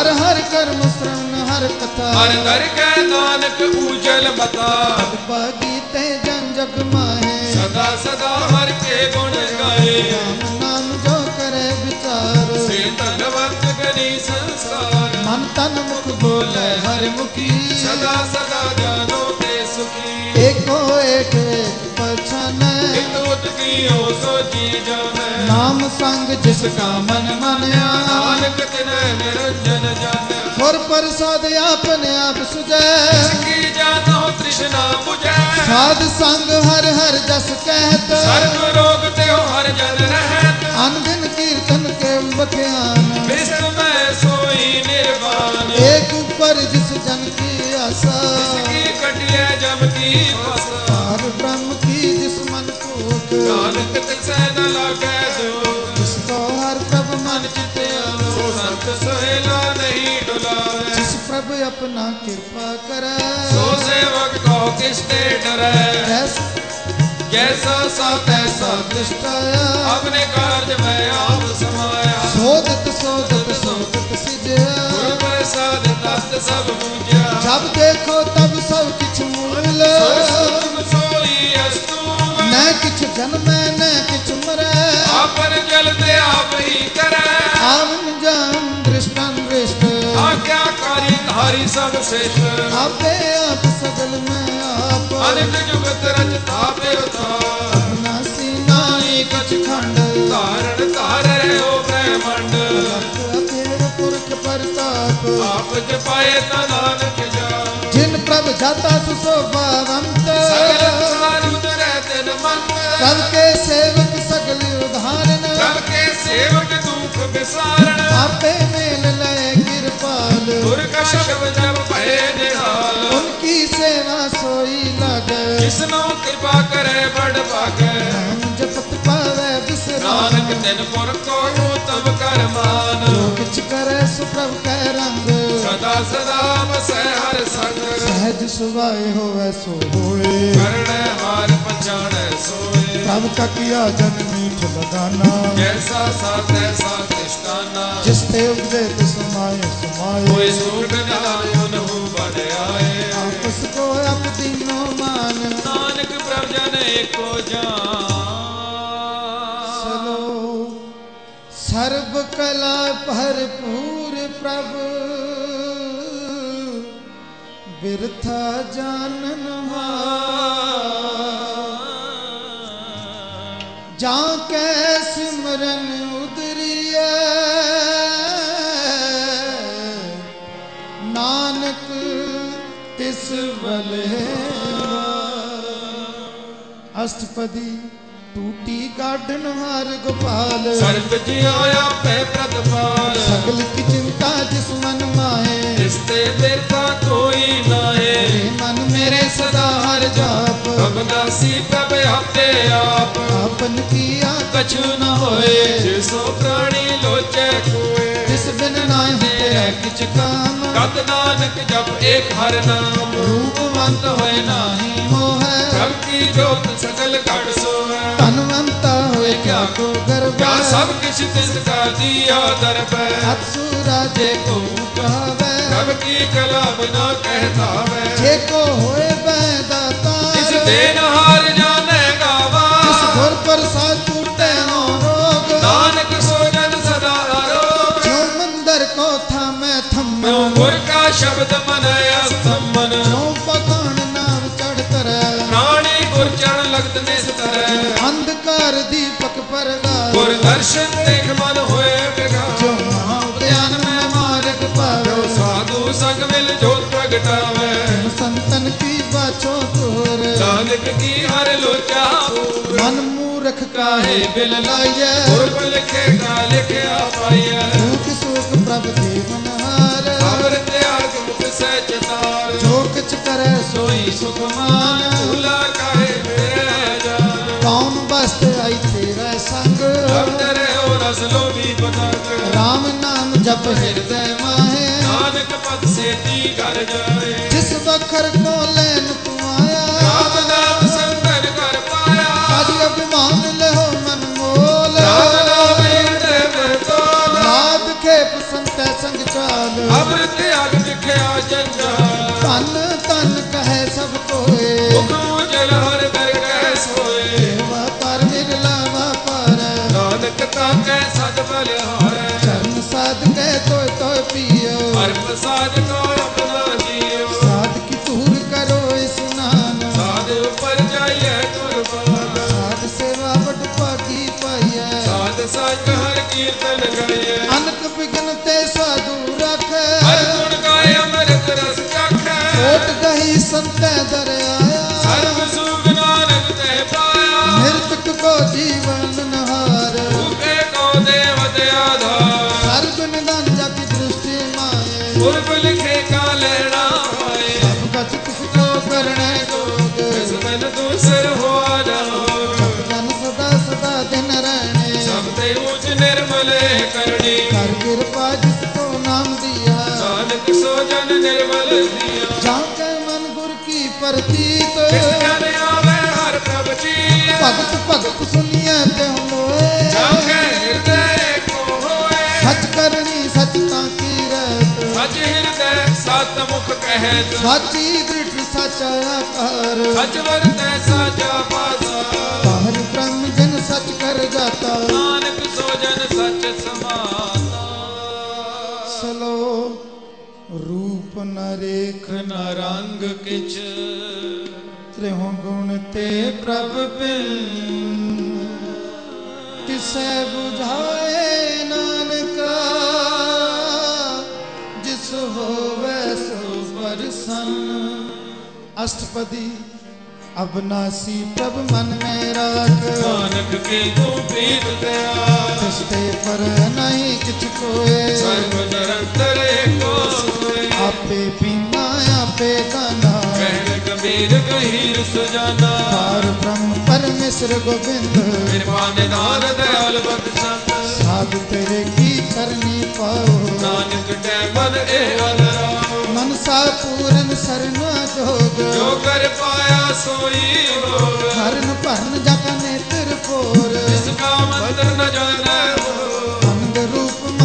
कर श्रवण हर कथा, हर कर के नानक पूजल बता। बागी ते जन जग माहे, सदा सदा हर के गुण गाए। राम नाम जो करे विचार, से धनवंत करी संसार। मन तन मुख बोले हर मुखी, सदा सदा जानो ते सुखी। एको एक एक पहचाने, हितोत कियो सो जी जाने। नाम संग जिसका मन मानया, नानक तिन्ह निरंजन जाने। और प्रसाद अपने आप सुझे, जिसकी जानो तृष्णा बुझे। साध संग हर हर जस कहत, सर्व रोग त्यो हर जन रहत। अनगिन कीर्तन के बख्यान, विश्व में सोई निर्वाण। एक ऊपर जिस जन की आशा, जिसकी कटिए जम की फसा। पार ब्रह्म की जिस मन को, नानक तिसे न लागे जो। जिसको हर प्रभ मन चित आवे, सो संत सोहेला नहीं डुलावे। जिस प्रभु अपना कृपा करे, सो सेवक को किसते डरे। ऐसा जैसा सा तैसा दृष्टाया, अपने कार्य में आप समाया। शोधत शोधत शोधत सिजया, गुरु प्रसाद तत् सब पूजा। जब देखो तब सब किछ मूल, सूक्ष्म सोई अस्तूल। न किछ जन्मे न किछ मरे, आपन जलते आप ही करे। आवन जान दृष्टन दृष्ट, आज्ञाकारी धारी सब श्रेष्ठ। आपे आप सगल में आप, अनित जुगत रचता पेता। अपना सीनाई कछ खंड, तारण तारे हो ब्रह्मंड। अखेर पुरख प्रताप, आप जपाए ता नानक जान। जिन प्रभ जाता सुशोभावंत, सगल संसार उतरे तिन मंत। प्रभ के सेवक सगल उदाहरण, प्रभ के सेवक दुख विसारण। आपे मेल लय कृपाल, गुर का शब्द जब भय निहाल। उनकी सेवा सोई लगे, जिसनो कृपा करे बड़ भागे। नाम जपत पावे बिसरा, नानक तिन पुर को तब कर मान। जो किछ करे सो प्रभ कै रंग, सदा सदा बसै हर संग। सहज सुभाए होवे सो होए, करणे हार पछाड़े सोए। प्रभ का किया जन मीठ लगाना, जैसा सा तैसा तिष्ठ ਕਾਨਾ ਜਿਸ ਤੇ ਉਪਜੇ ਤਿਸ ਸਮਾਏ ਸਮਾਏ ਹੋਏ ਸੂਰਗ ਨਿਹਾਲ ਉਨਹੂ ਬੜ ਆਏ ਆਪਸ ਕੋ ਅਪ ਦੀਨੋ ਮਾਨ ਨਾਨਕ ਪ੍ਰਭ ਜਨ ਏਕੋ ਜਾਨ ਸਰਬ ਕਲਾ ਭਰਪੂਰ ਪ੍ਰਭ ਬਿਰਥਾ ਜਾਨਨ ਜਾਂ ਕੈ ਸਿਮਰਨ ਉਦਰੀਐ ਨਾਨਕ ਤਿਸ ਬਲੇ ਅਸ਼ਟਪਦੀ ਟੂਟੀ ਗਾਢਨ ਹਰ ਗੋਪਾਲ ਸਰਬ ਜਿਉ ਆਪੇ ਪ੍ਰਤਪਾਲ ਸਗਲ ਕੀ ਚਿੰਤਾ ਜਿਸ ਮਨ ਮਾਏ ਜਿਸ ਤੇ ਬਿਰਥਾ ਕੋਈ ਨਾਏ ਮਨ ਮੇਰੇ ਸਦਾ ਹਰ ਜਾਪ ਅਬਨਾਸੀ ਪ੍ਰਭ ਆਪੇ ਆਪ ਆਪਨ ਕੀਆ ਕਛੂ ਨ ਹੋਏ ਜਿਸੋ ਪ੍ਰਾਣੀ ਲੋਚੈ ਕੋਏ ਜਿਸ ਬਿਨ ਨਾਇ ਤੇਰਾ ਕਿਛ ਕਾਮ ਕਤ ਨਾਨਕ ਜਪ ਏਕ ਹਰਿ ਨਾਮ ਰੂਪਵੰਤ ਹੋਏ ਨਾਹੀ ਮੋਹ ਪ੍ਰਭ ਕੀ ਜੋਤ ਸਗਲ ਘਟ ਸੋਵੈ ਧਨਵੰਤਾ ਹੋਏ ਕਿਆ ਕੋ ਗਰਬ ਕਿਆ ਸਭ ਕਿਛ ਤਿਸ ਕਾ ਦੀਆ ਦਰਬੈ ਅਤਸੁਰਾ ਜੇ ਕੋ ਕਹਾਵੇ ਪ੍ਰਭ ਕੀ ਕਲਾ ਬਿਨਾ ਕਹਿਤਾਵੈ ਜੇ ਕੋ ਹੋਏ ਬੈਦਾਤਾ ਇਸ ਦੇਨ ਹਾਰ ਜਾਣੈ ਗਾਵਾ ਇਸ ਗੁਰ ਪ੍ਰਸਾਦ ਟੂਟੇ ਨੋ ਰੋਗ ਨਾਨਕ ਸੋ ਜਨ ਸਦਾ ਆਰੋਗ ਜੋ ਮੰਦਰ ਕੋ ਥਾਮੈ ਥੰਮੈ ਗੁਰ ਕਾ ਸ਼ਬਦ ਮਨ ਅਸਥਮਨ ਜੋ ਪਕਾਣ ਨਾਮ ਚੜ ਤਰੈ ਪ੍ਰਾਣੀ ਗੁਰ ਚਰਨ ਲਗਤ ਨਿਸਤਰੈ ਅੰਧਕਾਰ ਦੀਪਕ ਪਰਗਾਰ ਗੁਰ ਦਰਸ਼ਨ ਦੇਖ ਮਨ ਹੋਏ ਵਿਗਾਰ ਜੋ ਮਹਾ ਗਿਆਨ ਮੈਂ ਮਾਰਗ ਪਾਵੇ ਸਾਧੂ ਸੰਗ ਮਿਲ ਜੋਤ ਪ੍ਰਗਟਾਵੇ ਸੰਤਨ ਕੀ ਬਾਛੋ ਤੋਰ ਨਾਨਕ ਕੀ ਹਰ ਲੋਚਾ ਪੂਰ ਮਨ ਮੂਰਖ ਕਾਹੇ ਬਿਲ ਲਾਈਐ ਗੁਰ ਲਿਖੇ ਕਾ ਲਿਖਿਆ ਪਾਈਐ ਦੁਖ ਸੁਖ ਪ੍ਰਭ ਦੇਵਨ ਹਾਰ ਅਮਰ ਤਿਆਗ ਮੁਖ ਸਹਿ ਚਤਾਰ ਜੋ ਕਿਛ ਕਰੈ ਸੋਈ ਸੁਖ ਮਾਨ ਭੂਲਾ ਕਾਹੇ ਮੇਰੇ ਜਾਨ ਕੌਣ ਬਸਤ ਆਈ ਤੇਰਾ ਸੰਗ ਅਬ ਤੇਰੇ ਹੋ ਰਸ ਲੋਭੀ ਪਤੰਗ ਰਾਮ ਨਾਮ ਜਪ ਹਿਰਦੈ ਮਾਹੇ ਨਾਨਕ ਪਦ ਸੇਤੀ ਘਰ ਜਾਏ ਜਿਸ ਬਖਰ ਕੋ ਲੈਨ ਤੂੰ ਆਇਆ ਰਾਮ ਨਾਮ ਸੰਤਨ ਕਰ ਪਾਇਆ ਅਜ ਅਭਿਮਾਨ ਲਹੋ ਮਨ ਮੋਲ ਰਾਮ ਨਾਮ ਹਿਰਦੈ ਮੈਂ ਤੋਲ ਨਾਦ ਖੇਪ ਸੰਤੈ ਸੰਗ ਚਾਲ ਅਮਰ ਤਿਆਗ ਵਿਖਿਆ ਜੰਜਾਲ ਧਨ ਧਨ ਕਹੈ ਸਭ ਕੋਏ ਹੁਕਮ ਜਲ ਹਰ ਦਰ ਕਹਿ ਸੋਏ ਸੇਵਾ ਕਰ ਨਿਰਲਾ ਵਾਪਰ ਨਾਨਕ ਤਾਕੈ ਸਦ ਬਲਿਹਾਰੈ ਚਰਨ ਸਾਧ ਕੈ ਤੋਇ ਤੋਇ ਪੀਓ ਹਰ ਪ੍ਰਸਾਦ ਕੋ ਆਪਣਾ ਜੀਓ ਸਾਧ ਕੀ ਧੂਰ ਕਰੋ ਇਸਨਾਨ ਸਾਧ ਉਪਰ ਜਾਈਐ ਕੁਰਬਾਨ ਸਾਧ ਸੇਵਾ ਬਟ ਭਾਗੀ ਪਾਈਐ ਸਾਧ ਸਾਚ ਹਰ ਕੀਰਤਨ ਗਾਈਐ ਅਨਕ ਬਿਗਨ ਤੇ ਸਾਧੂ ਰਖੈ ਹਰ ਗੁਣ ਗਾਏ ਅੰਮ੍ਰਿਤ ਰਸ ਚਾਖੈ ਕੋਟ ਗਹੀ ਸੰਤੈ ਦਰ ਆਇਆ ਸਰਬ ਸੁਖ ਨਾਨਕ ਤੇ ਪਾਇਆ ਨਿਰਤਕ ਕੋ ਜੀਵਨ ਨਹਾਰ ਭੂਖੇ ਕੋ ਦੇਵਤ ਆਧਾਰ ਸਰਬ ਨਿਦਾਨ ਜਗ ਦ੍ਰਿਸ਼ਟੀ ਮਾਏ ਪੁਰਬ ਲਿਖੇ ਕਾ ਲੈਣਾ ਪਾਏ ਸਭ ਕਛ ਕਿਸ ਕੋ ਕਰਣੈ ਜੋਗ ਇਸ ਮਨ ਦੂਸਰ ਹੋਆ ਜਾਓ ਜਨ ਸਦਾ ਸਦਾ ਦਿਨ ਰਹਿਣੇ ਸਭ ਤੇ ਉੱਚ ਨਿਰਮਲੇ ਕਰਨੀ ਕਰ ਕਿਰਪਾ ਜਿਸ ਕੋ ਨਾਮ ਦਿਆ ਨਾਨਕ ਸੋ ਜਨ ਨਿਰਮਲ ਦੀਆ ਜਾਂ ਕੈ ਮਨ ਗੁਰ ਕੀ ਪ੍ਰਤੀਤ ਕਿਸ ਜਨ ਆਵੇ ਹਰ ਪ੍ਰਭ ਜੀ ਭਗਤ ਭਗਤ ਸੁਨੀਐ ਤੇ ਹੋਏ ਜਾਂ ਕੈ ਹਿਰਦੈ ਕੋ ਹੋਏ ਸਚ ਕਰਨੀ ਸਚ ਤਾਂ ਕੀ ਰਹਿਤ ਸਚ ਹਿਰਦੈ ਸਤ ਮੁਖ ਕਹਿਤ ਸਾਚੀ ਦ੍ਰਿੜ ਸਚ ਆਕਾਰ ਸਚ ਵਰਤੈ ਸਾਚਾ ਪਾਸਾ ਬਾਹਰ ਬ੍ਰਹਮ ਜਨ ਸਚ ਕਰ ਜਾਤਾ ਨਾਨਕ ਸੋ ਜਨ ਸਚ ਸਮਾਤਾ ਸਲੋ ਰੂਪ ਨ ਰੇਖ ਨ ਰੰਗ ਕਿਛ ਤ੍ਰਿਹੁ ਗੁਣ ਤੇ ਪ੍ਰਭ ਬਿਨ ਕਿਸੈ 부ਝਾਏ ਨਾਨਕਾ ਜਿਸ ਹੋਵੇ ਸੋ ਪਰਸੰਨ ਅਸ਼ਟਪਦੀ ਅਬਨਾਸੀ ਪ੍ਰਭ ਮਨ ਮੈਂ ਰਾਖ ਨਾਨਕ ਕੇ ਤੂੰ ਪ੍ਰੀਤ ਦਿਆ ਤਿਸ ਤੇ ਪਰ ਨਹੀਂ ਕਿਛ ਕੋਏ ਸਰਬ ਨਿਰੰਤਰ ਏਕੋ ਸੋਏ ਆਪੇ ਪੀਨਾ ਆਪੇ ਗਾਨਾ ਕਹਿਣ ਕਬੀਰ ਗਹੀਰ ਸੁਜਾਨਾ ਪਾਰ ਬ੍ਰਹਮ ਪਰਮੇਸ਼ਰ ਗੋਬਿੰਦ ਕਿਰਪਾ ਨਿਧਾਨ ਦਇਆਲ ਬਖਸ਼ੰਦ ਸਾਧ ਤੇਰੇ ਕੀ ਕਰਨੀ ਪਾਓ ਨਾਨਕ ਟੈ ਮਨ ਇਹ ਅਨਰਾਓ ਮਨਸਾ ਪੂਰਨ ਸਰਨਾ ਜੋਗ ਜੋ ਕਰ ਪਾਇਆ ਸੋਈ ਹੋਗ ਹਰਨ ਭਰਨ ਜਗ ਨੇਤਰ ਫੋਰ ਜਿਸ ਕਾ ਮੰਤਰ ਨ ਜਾਣੈ ਹੋ ਅੰਗ ਰੂਪ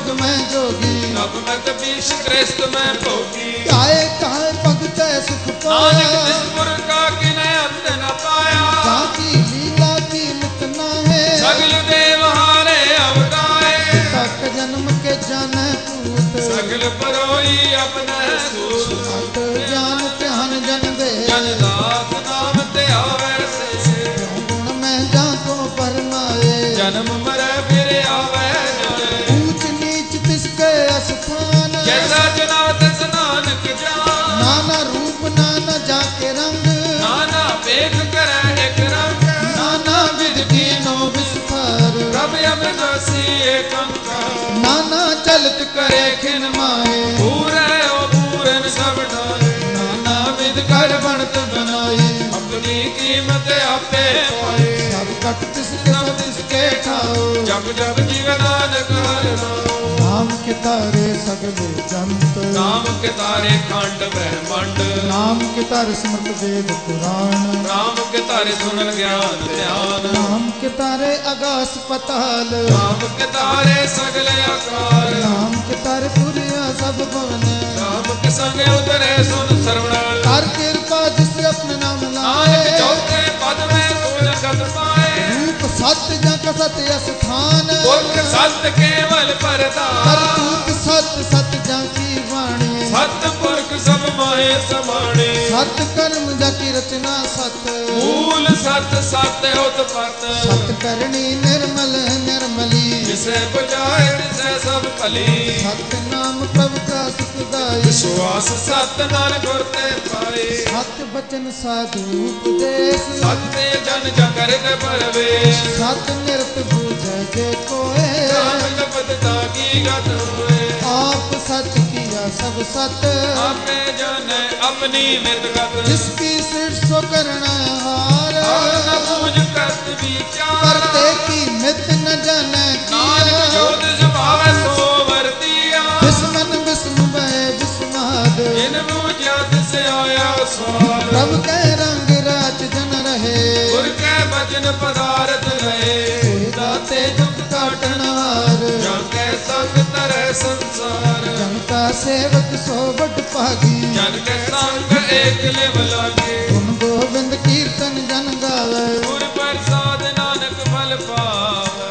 जोग में जोगी नभ में कपीश कृष्ण में भोगी काहे काहे भगत सुख नानक पाया जिस पुर का किने अंत न पाया जाकी लीला की नित न है सगल देव हारे अवतारे तक जन्म के जन पूत सगल परोई अपने सूत अट ज्ञान ध्यान जन दे जन दास नाम ते आवे से गुण में जा को परमाए जन्म मरे फिर आवे जाए ऊंच नीच तिसके अस्थान जैसा जनात नानक जान नाना रूप नाना जाके रंग नाना पेख करे एक रंग नाना विध कीनो विस्तार प्रभ अविनाशी एक अंकार नाना चलत करे खिन माए पूरे ओ पूरन सब ढाले नाना विध कर बनत बनाई अपनी कीमत आपे पाए सब कट तिसके सब तिसके ठाओ जब जब जीवन नानक हर नाम नाम के तारे सगले जंत नाम के तारे खंड ब्रह्मंड नाम के तारे स्मृत वेद पुराण नाम के तारे सुनन ज्ञान ध्यान नाम के तारे आकाश पताल नाम के तारे सगले आकार नाम के तारे पुरिया सब भवन नाम के संग उतरे सुन श्रवण कर कृपा जिस अपने नाम नानक लाए चौथे पद में तू जगत पाए रूप सत्य जग सत्य स्थान पुरख सत्य केवल परदान करतूत सत्य सत्य जाकी वाणी सत्य पुरख सब माहे समाणे सत्य कर्म जाकी रचना सत्य मूल सत्य सत्य उत्पत्त सत्य करनी निर्मल निर्मली जिसे बुझाए तिसे सब भली सत्य नाम प्रभु का सुखदाई विश्वास सत्य नानक गुरते पाए सत्य बचन साधु उपदेश सत्य जन जगत परवेश सत्य निरत बूझे जे कोय नानक पदता की गत होए आप सच किया सब सत्य आपे जाने अपनी मित गत जिसकी सृष्टि सो करना हार न पूज करत विचार करते की मित न जाने नानक किया जोत जमावे सो वर्तिया दुश्मन विष्णु भय विस्माद जिन बूझा तिसे आया स्वार प्रभु के रंग राज जन रहे गुर के भजन पदारथ रहे दाते दुख काटनार जन के संग तरह संसार जन का सेवक सो बट पागी जन के संग एक लेव लागे गुण गोविंद कीर्तन जन गावे गुर प्रसाद नानक फल पावे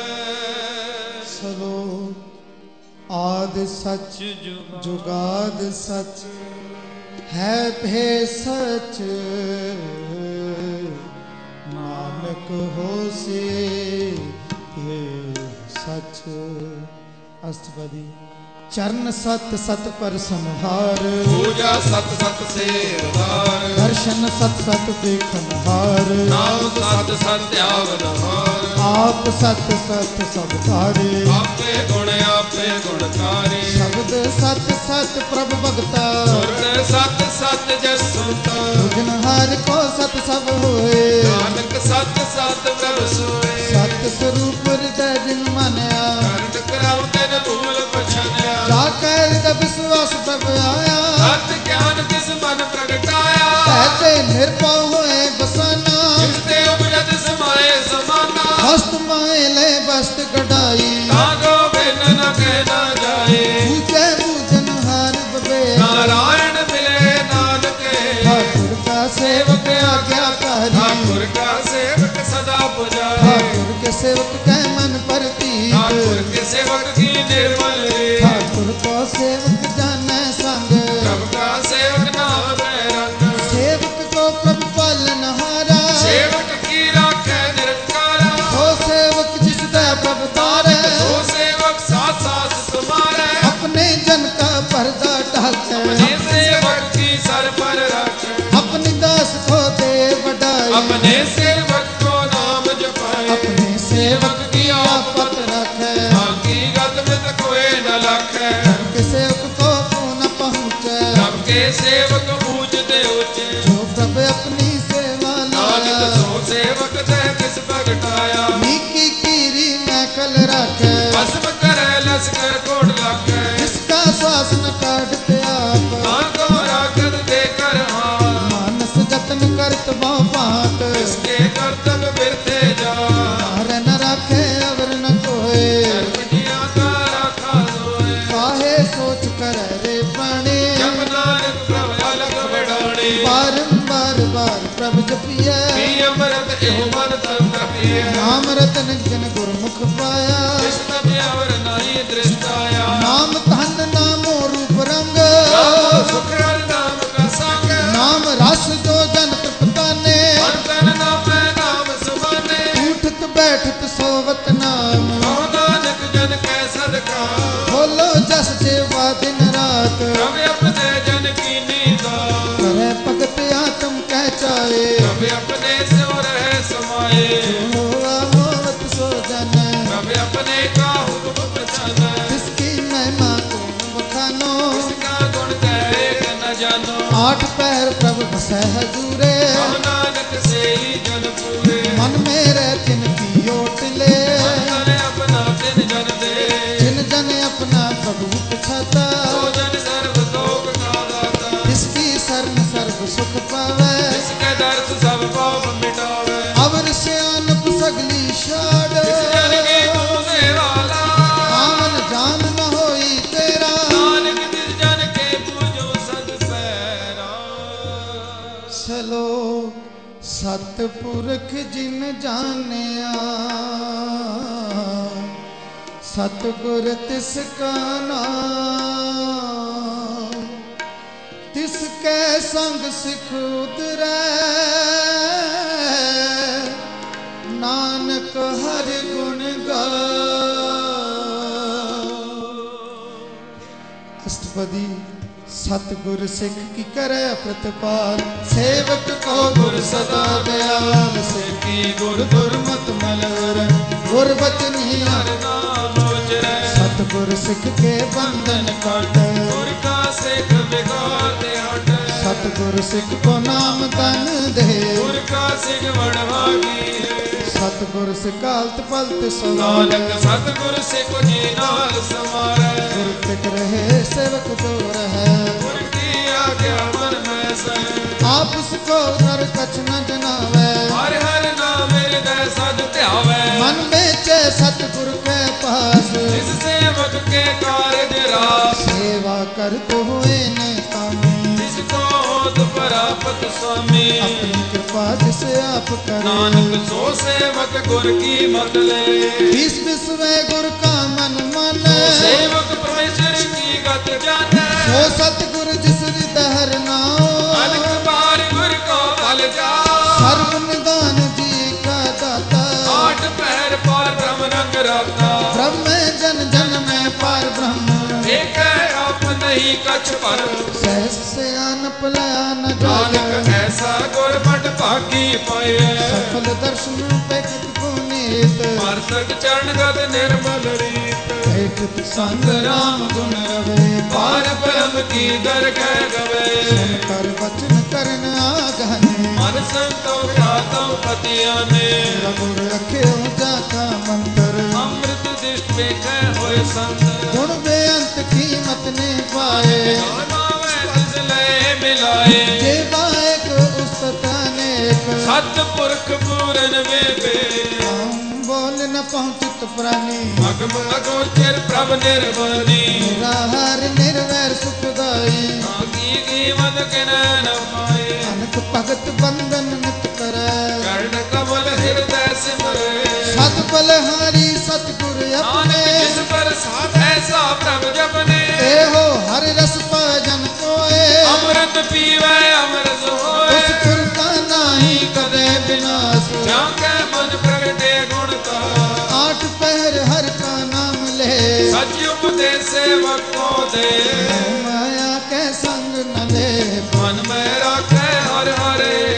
सरो आदि सच जुगाद सच है भे सच नानक होसे ये सच अष्टपदी चरण सत सत पर संहार पूजा सत सत से उदार दर्शन सत सत देखन हार नाम सत सत्यावन हार आप सत सत सब धारे आपे गुणकारी शब्द सत सत प्रभु भगता सुरत सत सत जस सुनता भुजन हार को सत सब होए नानक सत सत प्रभु सोए सत स्वरूप हृदय जिन मानया करन कराउ तेन भूल पछानया जाकर हृदय विश्वास प्रभु आया सत ज्ञान तिस मन प्रगटाया कहते निर्भव होए बसाना जिसते उपजत समाए समाना हस्त माए ले बस्त गढ़ाई तागो बिन न कहना जाए पूछे पूजन हार बबे नारायण मिले नानक ठाकुर का सेवक आज्ञाकारी ठाकुर का सेवक सदा पुजारी ठाकुर के सेवक के मन परती ठाकुर के सेवक की निर्मल ठाकुर को सेवक जाने संग प्रभु का सेवक नाम रंग सेवक को प्रभु पालन हारा सेवक की राखे निरंकारा हो सेवक जिस दे प्रभु तारे सो सेवक साथ साथ तुम्हारे अपने जन का पर्दा ढाके अपने सेवक की सर पर रखे अपनी दास को दे बढ़ाई अपने सेवक को नाम जपाए अपने सेवक की आपत रखे हकीकत में तो कोई न लखे के सेवक को न पहुँचे सबके सेवक ऊंचते ऊंचे जो प्रभु अपनी सेवा नानक लाया सो सेवक ते किस प्रगटाया नीकी कीरी में कल रखे भस्म करे लश्कर कोट लागे जिसका श्वास न काटते आप नाको राखत देकर हार मानस जतन करत बहु पात इसके कर्तव्य बिरते जा हार न रखे अवर न कोय धर्म जिया का राखा ਵਾਰ ਪ੍ਰਭ ਜਪੀਐ ਪੀ ਅੰਮ੍ਰਿਤ ਇਹੋ ਮਨ ਤਨ ਤਪੀਐ ਨਾਮ ਰਤਨ ਜਿਨ ਗੁਰਮੁਖ ਪਾਇਆ ਇਸ ਤਬ ਅਵਰ ਨਾਹੀ ਦ੍ਰਿਸ਼ਟ ਆਇਆ ਨਾਮ ਧਨ ਨਾਮੋ ਰੂਪ ਰੰਗ ਨਾਮ ਸੁਖ ਹਰਿ ਨਾਮ ਕਾ ਸੰਗ ਨਾਮ ਰਸ ਜੋ ਜਨ ਤ੍ਰਿਪਤਾਨੇ ਮਨ ਤਨ ਨਾਮੈ ਨਾਮ ਸੁਭਾਨੇ ਉਠਤ ਬੈਠਤ ਸੋਵਤ ਨਾਮ ਕਹੋ ਨਾਨਕ ਜਨ ਕੈ ਸਦਕਾ ਬੋਲੋ ਜਸ ਜੇਵਾ ਦਿਨ ਰਾਤ ਪ੍ਰਭ ਆਪਣੇ ਜਨ ਕੀਨੀ ਦਾਤ ਕਰੇ ਭਗਤ ਆਤਮ ਕਹਿ ਚਾਏ ਪ੍ਰਭ ਆਪਣੇ ਸਿਉ ਰਹਿ ਸਮਾਏ ਹੋਆ ਹੋਵਤ ਸੋ ਜਨ ਪ੍ਰਭ ਆਪਣੇ ਕਾ ਹੁਕਮ ਪਛਾਨੈ ਤਿਸਕੀ ਮਹਿਮਾ ਕੋ ਬਖਾਨੋ ਇਸਕਾ ਗੁਣ ਕਹਿ ਨ ਜਾਨੋ ਆਠ ਪੈਰ ਪ੍ਰਭ ਬਸੈ ਹਜੂਰੇ ਕਹੋ ਨਾਨਕ ਸੇਈ ਜਨ ਪੂਰੇ ਮਨ ਮੇਰੇ ਤਿਨ ਕੀ ਓਟ ਲੈ ਮਨ ਆਪਣਾ ਤਿਨ ਜਨ ਦੇ ਜਿਨ ਜਨ ਆਪਣਾ ਪ੍ਰਭੂ ਪਛਾਤਾ ਸੋ ਜਨ ਸਰਬ ਲੋਕ ਕਾ ਦਾਤਾ ਤਿਸਕੀ ਸਰਨ ਸਰਬ ਸੁਖ ਪਾਵੈ ਇਸ ਕੈ ਦਰਸ ਸਭ ਪਾਪ ਮਿਟਾਵੇ ਅਵਰ ਸਿਆਨਪ ਸਗਲੀ ਛਾੜ ਇਸ ਜਨ ਕੀ ਤੂੰ ਸੇਵਾਲਾ ਆਮਨ ਜਾਨ ਨ ਹੋਈ ਤੇਰਾ ਨਾਨਕ ਤਿਸ ਜਨ ਕੇ ਪੂਜੋ ਸਦ ਪੈਰਾ ਚਲੋ ਸਤਿਪੁਰਖ ਜਿਨ ਜਾਣਿਆ ਸਤਿਗੁਰ ਤਿਸ ਕਾ ਨਾਮ ਤਿਸ ਕੈ ਸੰਗ ਸਿਖ ਉਤਰੈ ਨਾਨਕ ਹਰਿ ਗੁਣ ਗਾਏ ਅਸ਼ਟਪਦੀ ਸਤਿਗੁਰ ਸਿੱਖ ਕੀ ਕਰੈ ਪ੍ਰਤਪਾਲ ਸੇਵਕ ਕੋ ਗੁਰ ਸਦਾ ਦਿਆਲ ਕੀ ਗੁਰ ਦੁਰਮਤ ਮਲਰ ਗੁਰ ਬਚਨੀ ਹਰਿ ਨਾਮ ਉਚਰੈ ਸਤਿਗੁਰ ਸਿੱਖ ਕੇ ਬੰਧਨ ਕੱਟ ਗੁਰ ਕਾ ਸਿੱਖ ਵਿਗਾਰ ਤੇ ਹਟ ਸਤਿਗੁਰ ਸਿੱਖ ਕੋ ਨਾਮ ਤਨ ਦੇ ਗੁਰ ਕਾ ਸਿੱਖ ਵਡਭਾਗੀ ਸਤਿਗੁਰ ਸਿਕਾਲਤ ਪਲਤ ਨਾਨਕ ਸਵਾਲ ਸਤਿਗੁਰ ਸਿੱਖ ਜੀ ਨਾਲ ਸਮਾਰੈ ਗੁਰ ਤਿਕ ਰਹੇ ਸੇਵਕ ਜੋ ਰਹੈ ਗੁਰ ਕੀ ਆਗਿਆ ਮਨ ਮੈਂ ਸਹਿ ਆਪ ਕੋ ਨਰ ਕਛ ਨ ਜਨਾਵੈ ਹਰਿ ਹਰਿ ਨਾਮ ਹਿਰਦੈ ਸਦ ਧਿਆਵੈ ਮਨ ਮੇਚੈ ਸਤਿਗੁਰ ਕੈ ਪਾਸ ਇਸ ਸੇਵਕ ਕੇ ਕਾਰਜ ਰਾਸ ਸੇਵਾ ਕਰਤ ਹੋਏ ਨੇ ਕਾਮੀ ਇਸ ਕੋ ਹੋਤ ਪ੍ਰਾਪਤ ਸੁਆਮੀ ਆਪਣੀ ਕਿਰਪਾ ਜਿਸ ਆਪ ਕਰੇ ਨਾਨਕ ਸੋ ਸੇਵਕ ਗੁਰ ਕੀ ਮਤ ਲੈ ਵਿਸ ਵਿਸਵੇ ਗੁਰ ਕਾ ਮਨ ਮਨ ਸੇਵਕ ਪਰਮੇਸ਼ਰ ਕੀ ਗਤ ਜਾਣੈ ਸੋ ਸਤਿਗੁਰ ਜਿਸ ਹਿਰਦੈ ਹਰਿ ਨਾਮ ਅਨਕ ਬਾਰ ਗੁਰ ਕੋ ਬਲ ਜਾ ਸਰਬ ਨਿਦਾਨ ਜੀ ਕਾ ਦਾਤਾ ਆਠ ਪਹਿਰ ਪਾਰ ਬ੍ਰਹਮ ਰੰਗ ਰਾਤਾ ਬ੍ਰਹਮ ਜਨ ਜਨ ਮੈਂ ਪਾਰ ਬ੍ਰਹਮ ਏਕੈ ਆਪ ਨਹੀਂ ਕਛ ਪਰ ਸਹਿਸ ਸਿਆਨਪ ਲਿਆ ਨ ਨਾਨਕ ਜਾਏ ਐਸਾ ਗੁਰ ਬਟ ਭਾਗੀ ਪਾਏ ਸਫਲ ਦਰਸ਼ਨ ਪੈਕਤ ਪੁਨੀਤ ਮਰਤਕ ਚਰਨ ਗਤ ਨਿਰਮਲ ਰੀਤ ਪੈਕਤ ਸੰਗ ਰਾਮ ਗੁਣ ਰਵੇ ਪਾਰ ਬ੍ਰਹਮ ਕੀ ਦਰਗਹਿ ਗਵੇ ਸੁਨ ਕਰ ਬਚਨ ਕਰਨ ਆਗਹਨੇ ਮਨ ਸੰਤੋਖਾ ਤਉ ਪਤਿਆਂ ਨੇ ਗੁਰ ਰਖਿਓ ਜਾ ਕਾ ਮੰਤਰ ਅੰਮ੍ਰਿਤ ਦਿਸ਼ਟ ਵੇਖੈ ਹੋਏ ਸੰਤ ਗੁਣ ਬੇਅੰਤ ਕੀਮਤ ਨੇ ਪਾਏ ਨਾਮੈ ਤਿਸ ਲੈ ਮਿਲਾਏ ਜੇ ਬਾਇਕ ਉਸਤ ਅਨੇਕ ਸਤ ਪੁਰਖ ਪੂਰਨ ਵੇਬੇ ਹਮ ਬੋਲ ਨ ਪਹੁੰਚਤ ਪ੍ਰਾਨੀ ਅਗਮ ਅਗੋਚਰ ਪ੍ਰਭ ਨਿਰਵਾਨੀ ਮੇਰਾ ਹਰ ਨਿਰਵੈਰ ਸੁਖਦਾਈ ਕੀ ਕੀਮਤ ਕਿਨੈ ਨ ਪਾਏ ਅਨਕ ਭਗਤ ਬੰਧਨ ਨਿਤ ਕਰੈ ਕਰਨ ਕਮਲ ਹਿਰਦੈ ਸਿਮਰੇ ਸਤ ਬਲਹਾਰੀ ਸਤਿਗੁਰ ਨਾਨਕ ਆਪਣੇ ਜਿਸ ਪਰ ਸਾਧ ਐਸਾ ਪ੍ਰਭ ਜਪਨੇ ਇਹੋ ਹਰ ਰਸ ਭਜਨ ਕੋਏ ਅੰਮ੍ਰਿਤ ਪੀਵੈ ਅੰਮ੍ਰਿਤ ਹੋਏ ਉਸ ਪੁਰ ਕਾ ਨਾਹੀ ਕਦੇ ਬਿਨਾਸ਼ ਜਾਂ ਕੈ ਮਨ ਪ੍ਰਗਟੇ ਗੁਣ ਕਾ ਆਠ ਪਹਿਰ ਹਰ ਕਾ ਨਾਮ ਲੈ ਸਚ ਉਪਦੇਸ ਸੇਵਕ ਕੋ ਦੇ ਮਾਇਆ ਕੈ ਸੰਗ ਨ ਲੈ ਮਨ ਮੈਂ ਰਾਖੈ ਹਰਿ ਹਰੇ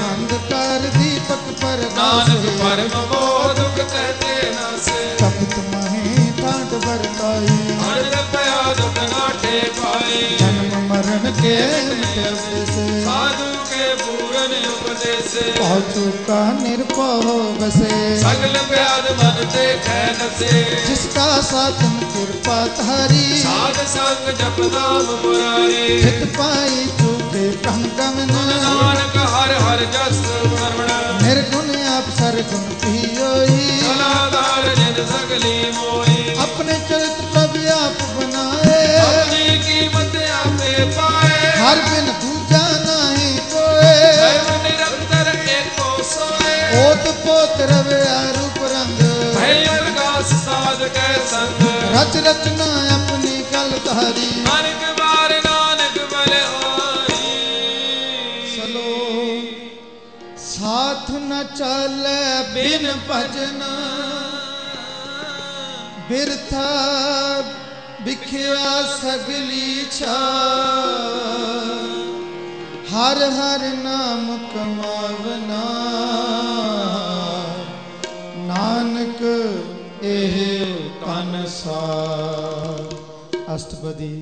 ਅੰਧਕਾਰ ਦੀਪਕ ਨਾਨਕ ਪਰਦਾਸ ਪਰਮ ਮੋਹ ਦੁਖ ਤਹਿਤੇ ਨਾਸੇ ਤਪਤ ਮਹੀ ਠਾਂਡ ਵਰਤਾਈ ਅਨੰਦ ਪਿਆ ਦੁਖ ਨਾਠੇ ਪਾਏ ਜਨਮ ਮਰਨ ਕੇ ਮਿਟੇ ਸੇ ਸਾਧੂ ਕੇ ਪੂਰਨ ਉਪਦੇਸੇ ਪਹੁ ਚੁਕਾ ਨਿਰਭਉ ਬਸੇ ਸਗਲ ਵਿਆਦ ਮਨ ਤੇ ਖੈ ਨਸੇ ਜਿਸ ਕਾ ਸਾਧਨ ਕਿਰਪਾ ਧਾਰੀ ਸਾਧ ਸੰਗ ਜਪ ਨਾਮ ਮੁਰਾਰੀ ਚਿਤ ਪਾਈ ਚੁਕੇ ਬ੍ਰਹਮ ਗਮਨ ਨਾਨਕ ਹਰ ਹਰ ਜਸ ਕਰਵਣਾ ਨਿਰਗੁਣ ਆਪ ਸਰਗੁਣ ਪੀਓਈ ਕਲਾਦਾਰ ਜਿਨ ਸਗਲੀ ਮੋਈ ਆਪਣੇ ਚਰਿਤ ਪ੍ਰਭ ਆਪ ਬਣਾਏ ਆਪਣੀ ਕੀਮਤ ਆਪੇ ਪਾਏ ਹਰ ਬਿਨ ਦੂਜਾ ਨਹੀਂ ਕੋਏ ਸਭ ओत पोत रवया रूप रंग भय प्रकाश साध कै संग रच रचना अपनी कल धारी नानक बार नानक बल आई चलो साथ न चले बिन भजन बिरथा बिखिया सगली छा हर हर नाम कमावना नानक एह तन सार। अष्टपदी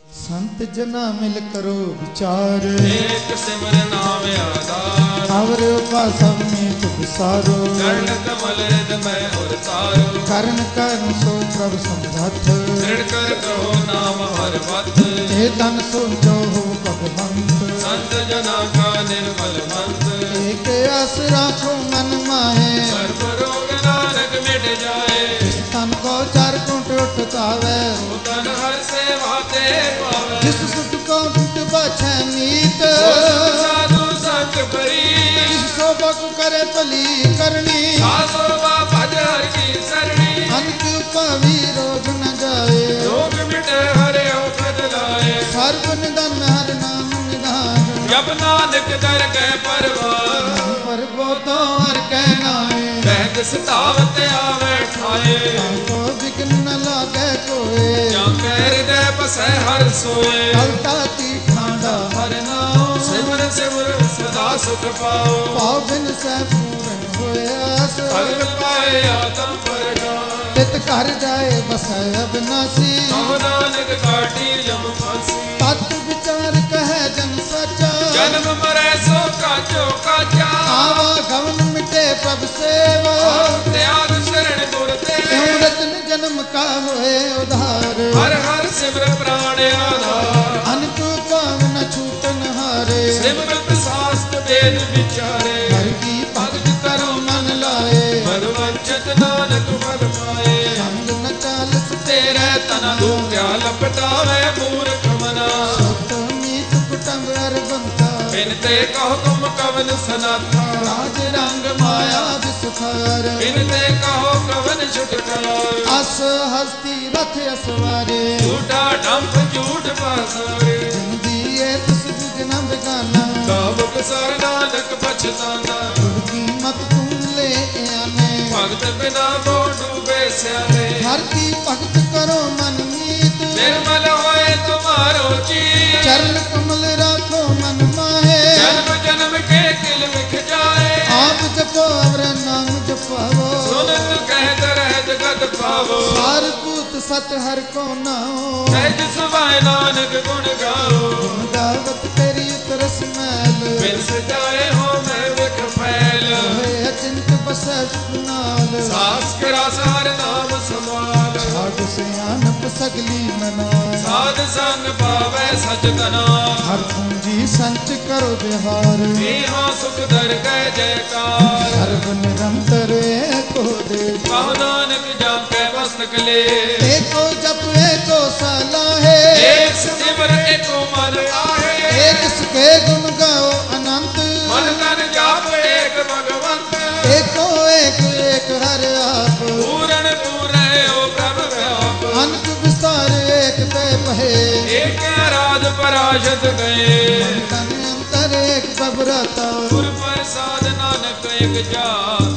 संत जना मिल करो विचार एक सिमर नाम आधार और उपासना में तुम सारो चरण कमल हृद में और तारो करण करण सो प्रभु समझत दृढ़ कर कहो नाम हर पथ हे तन सो जो हो भगवंत संत जना का निर्मल मंत एक आस राखो मन माहे सर्व रोग नानक मिट जाए जिस तन को चार कुंट उठतावे वो तन हर सेवा ते पावे जिस सुख को दुख बछे नीत वो सब साधु संग परी जिस शोभा को करे पली करनी सासो भज हर की सरणी अनक पावी रोग न जाए रोग मिटे हरे औषध लाए सर्व निधन हर नाम निधान जब नानक दर के परवार पर वो तो हर कहनाए बहक सतावत आवे ठाए को विघ्न न लागे कोई ਜਾਂ ਕੈ ਹਿਰਦੈ ਬਸੈ ਹਰਿ ਸੋਏ कलता की ठांडा हर नाम ਸਿਮਰ ਸਿਮਰ ਸਦਾ ਸੁਖ ਪਾਓ पाव बिन से पूरन होयास ਭਗਤ ਪਾਏ ਆਤਮ ਪਰਗਾਸ चित कर जाए बसै अविनाशी ਕਹੋ ਨਾਨਕ ਕਾਟੀ ਜਮ ਫਾਸੀ तत् विचार कहे जन सचा ਜਨਮ ਮਰੈ ਸੋ ਕਾਚੋ ਕਾਚਾ आवा गवन मिटे प्रभु सेवा ਤਿਆਗ ਸ਼ਰਣ ਗੁਰ क्यों ਤੇ रतन जन्म का होए उधार ਹਰ ਹਰ ਸਿਮਰ ਪ੍ਰਾਣ ਆਧਾਰ अनक पाव न छूटन हारे ਸਿਮਰਤ ਸਾਸਤ ਵੇਦ ਵਿਚਾਰੇ हर की भगत करो मन लाए ਮਨ ਵੰਚਤ ਨਾਨਕ ਮਨ ਮਾਏ संग न चालस ਤੇਰੇ ਤਨ ਦੂਖਿਆ ਲਪਟਾਵੇ ਮੂਰਖ ਮਨਾ सुत मीत कुटुंब अरबंता ਬਿਨ ਤੇ ਕਹੋ ਤੁਮ ਕਵਨ ਸਨਾਥਾ राज रंग माया विसुखार ਬਿਨ ਤੇ ਕਹੋ ਕਵਨ ਛੁਟਕਾਰਾ अस हस्ती रथ असवारे ਝੂਠਾ ਡੰਪ ਝੂਠ ਪਾਸਾਰੇ जिन दिए तुस बिगना बेगाना ਕਾਵਕ ਸਰ ਨਾਨਕ ਪਛਤਾਨਾ गुरु की मत तुम ले आने ਭਗਤ ਬਿਨਾ ਮੋ ਡੂਬੇ ਸਿਆਲੇ हर की भगत करो मन मीत ਨਿਰਮਲ ਹੋਏ ਤੁਮਾਰੋ ਜੀ चरण कमल राखो मन माहे ਜਨਮ ਜਨਮ ਕੇ ਕਿਲ ਵਿਖ ਜਾਏ आप जपो अवर नाम जपावो ਸੁਨਤ ਕਹਿਤ ਰਹਿ ਜਗਤ ਪਾਵੋ सार पूत सत हर को नाओ ਸਹਿਜ ਸੁਭਾਏ ਨਾਨਕ ਗੁਣ ਗਾਓ गावत तेरी तरस मैल ਬਿਨ ਸਜਾਏ ਹੋ ਮੈਂ ਵਿਖ ਫੈਲ होए अचिंत बसै नाल ਸਾਸ ਕਰਾ ਸਾਰ ਨਾਮ ਸਮਾਲ छाड़ सियानप सगली मना ਸਾਧ ਸੰਗ ਪਾਵੈ ਸਚ ਤਨਾ हर पूंजी संच करो बिहार ਏਹਾ ਸੁਖ ਦਰ ਕੈ ਜੈਕਾਰ सर्व निरंतर एको दे ਕਹੋ ਨਾਨਕ ਜਾ ਕੇ ਵਸਤਕ ਲੈ एको जप एको साला है ਏਕ ਸਿਮਰ ਏਕੋ ਮਨ ਆਹੇ एक इसके गुण गाओ अनंत ਮਨ ਤਨ ਜਾਪ ਏਕ ਭਗਵੰਤ एको एक एक हर आप ਪੂਰਨ ਪੂਰੈ ਓ ਪ੍ਰਭ ਵਿਆਪ अनक विस्तार एक ते पहे ਏਕ ਰਾਜ ਪਰਾਸ਼ਤ ਗਏ तन अंतर एक सब रहता ਗੁਰ ਪ੍ਰਸਾਦ ਨਾਨਕ ਇਕ ਜਾਤ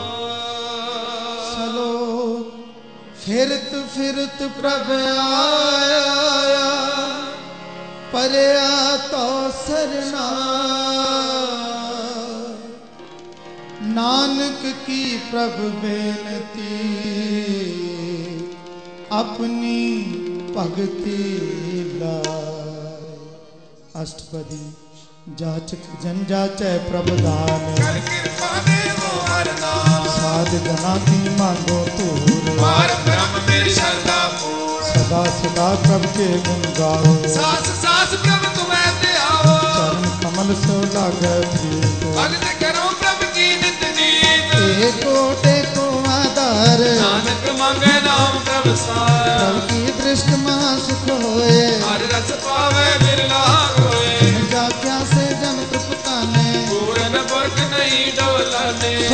चलो फिरत प्रभ आया परया तो सरना नानक की प्रभु बेनती अपनी भगति लाए। अष्टपदी जाचक जन जाचै प्रभु दान ਕਰ ਕਿਰਪਾ ਦੇਵੋ ਹਰ ਨਾਮ साध जना की मांगो तूर ਪਾਰ ਬ੍ਰਹਮ ਮੇਰੀ ਸ਼ਰਧਾ ਪੂਰ सदा सदा प्रभु के गुण गाओ ਸਾਸ ਸਾਸ ਪ੍ਰਭ ਤੁਮੈ ਤੇ ਆਵੋ चरण कमल सो लागे प्रीत ਭਗਤ ਕਰੋ ਪ੍ਰਭ ਕੀ ਨਿਤ ਨੀਤ एको टेको आधार ਨਾਨਕ ਮੰਗੈ ਨਾਮ ਪ੍ਰਭ ਸਾਰ प्रभु की दृष्ट महा सुख होए ਹਰ ਰਸ ਪਾਵੇ ਬਿਰਲਾ ਹੋਏ जाग्या से जन तृप्ताने ਪੂਰਨ ਪੁਰਖ ਨਹੀਂ ਡੋਲਨੇ सुख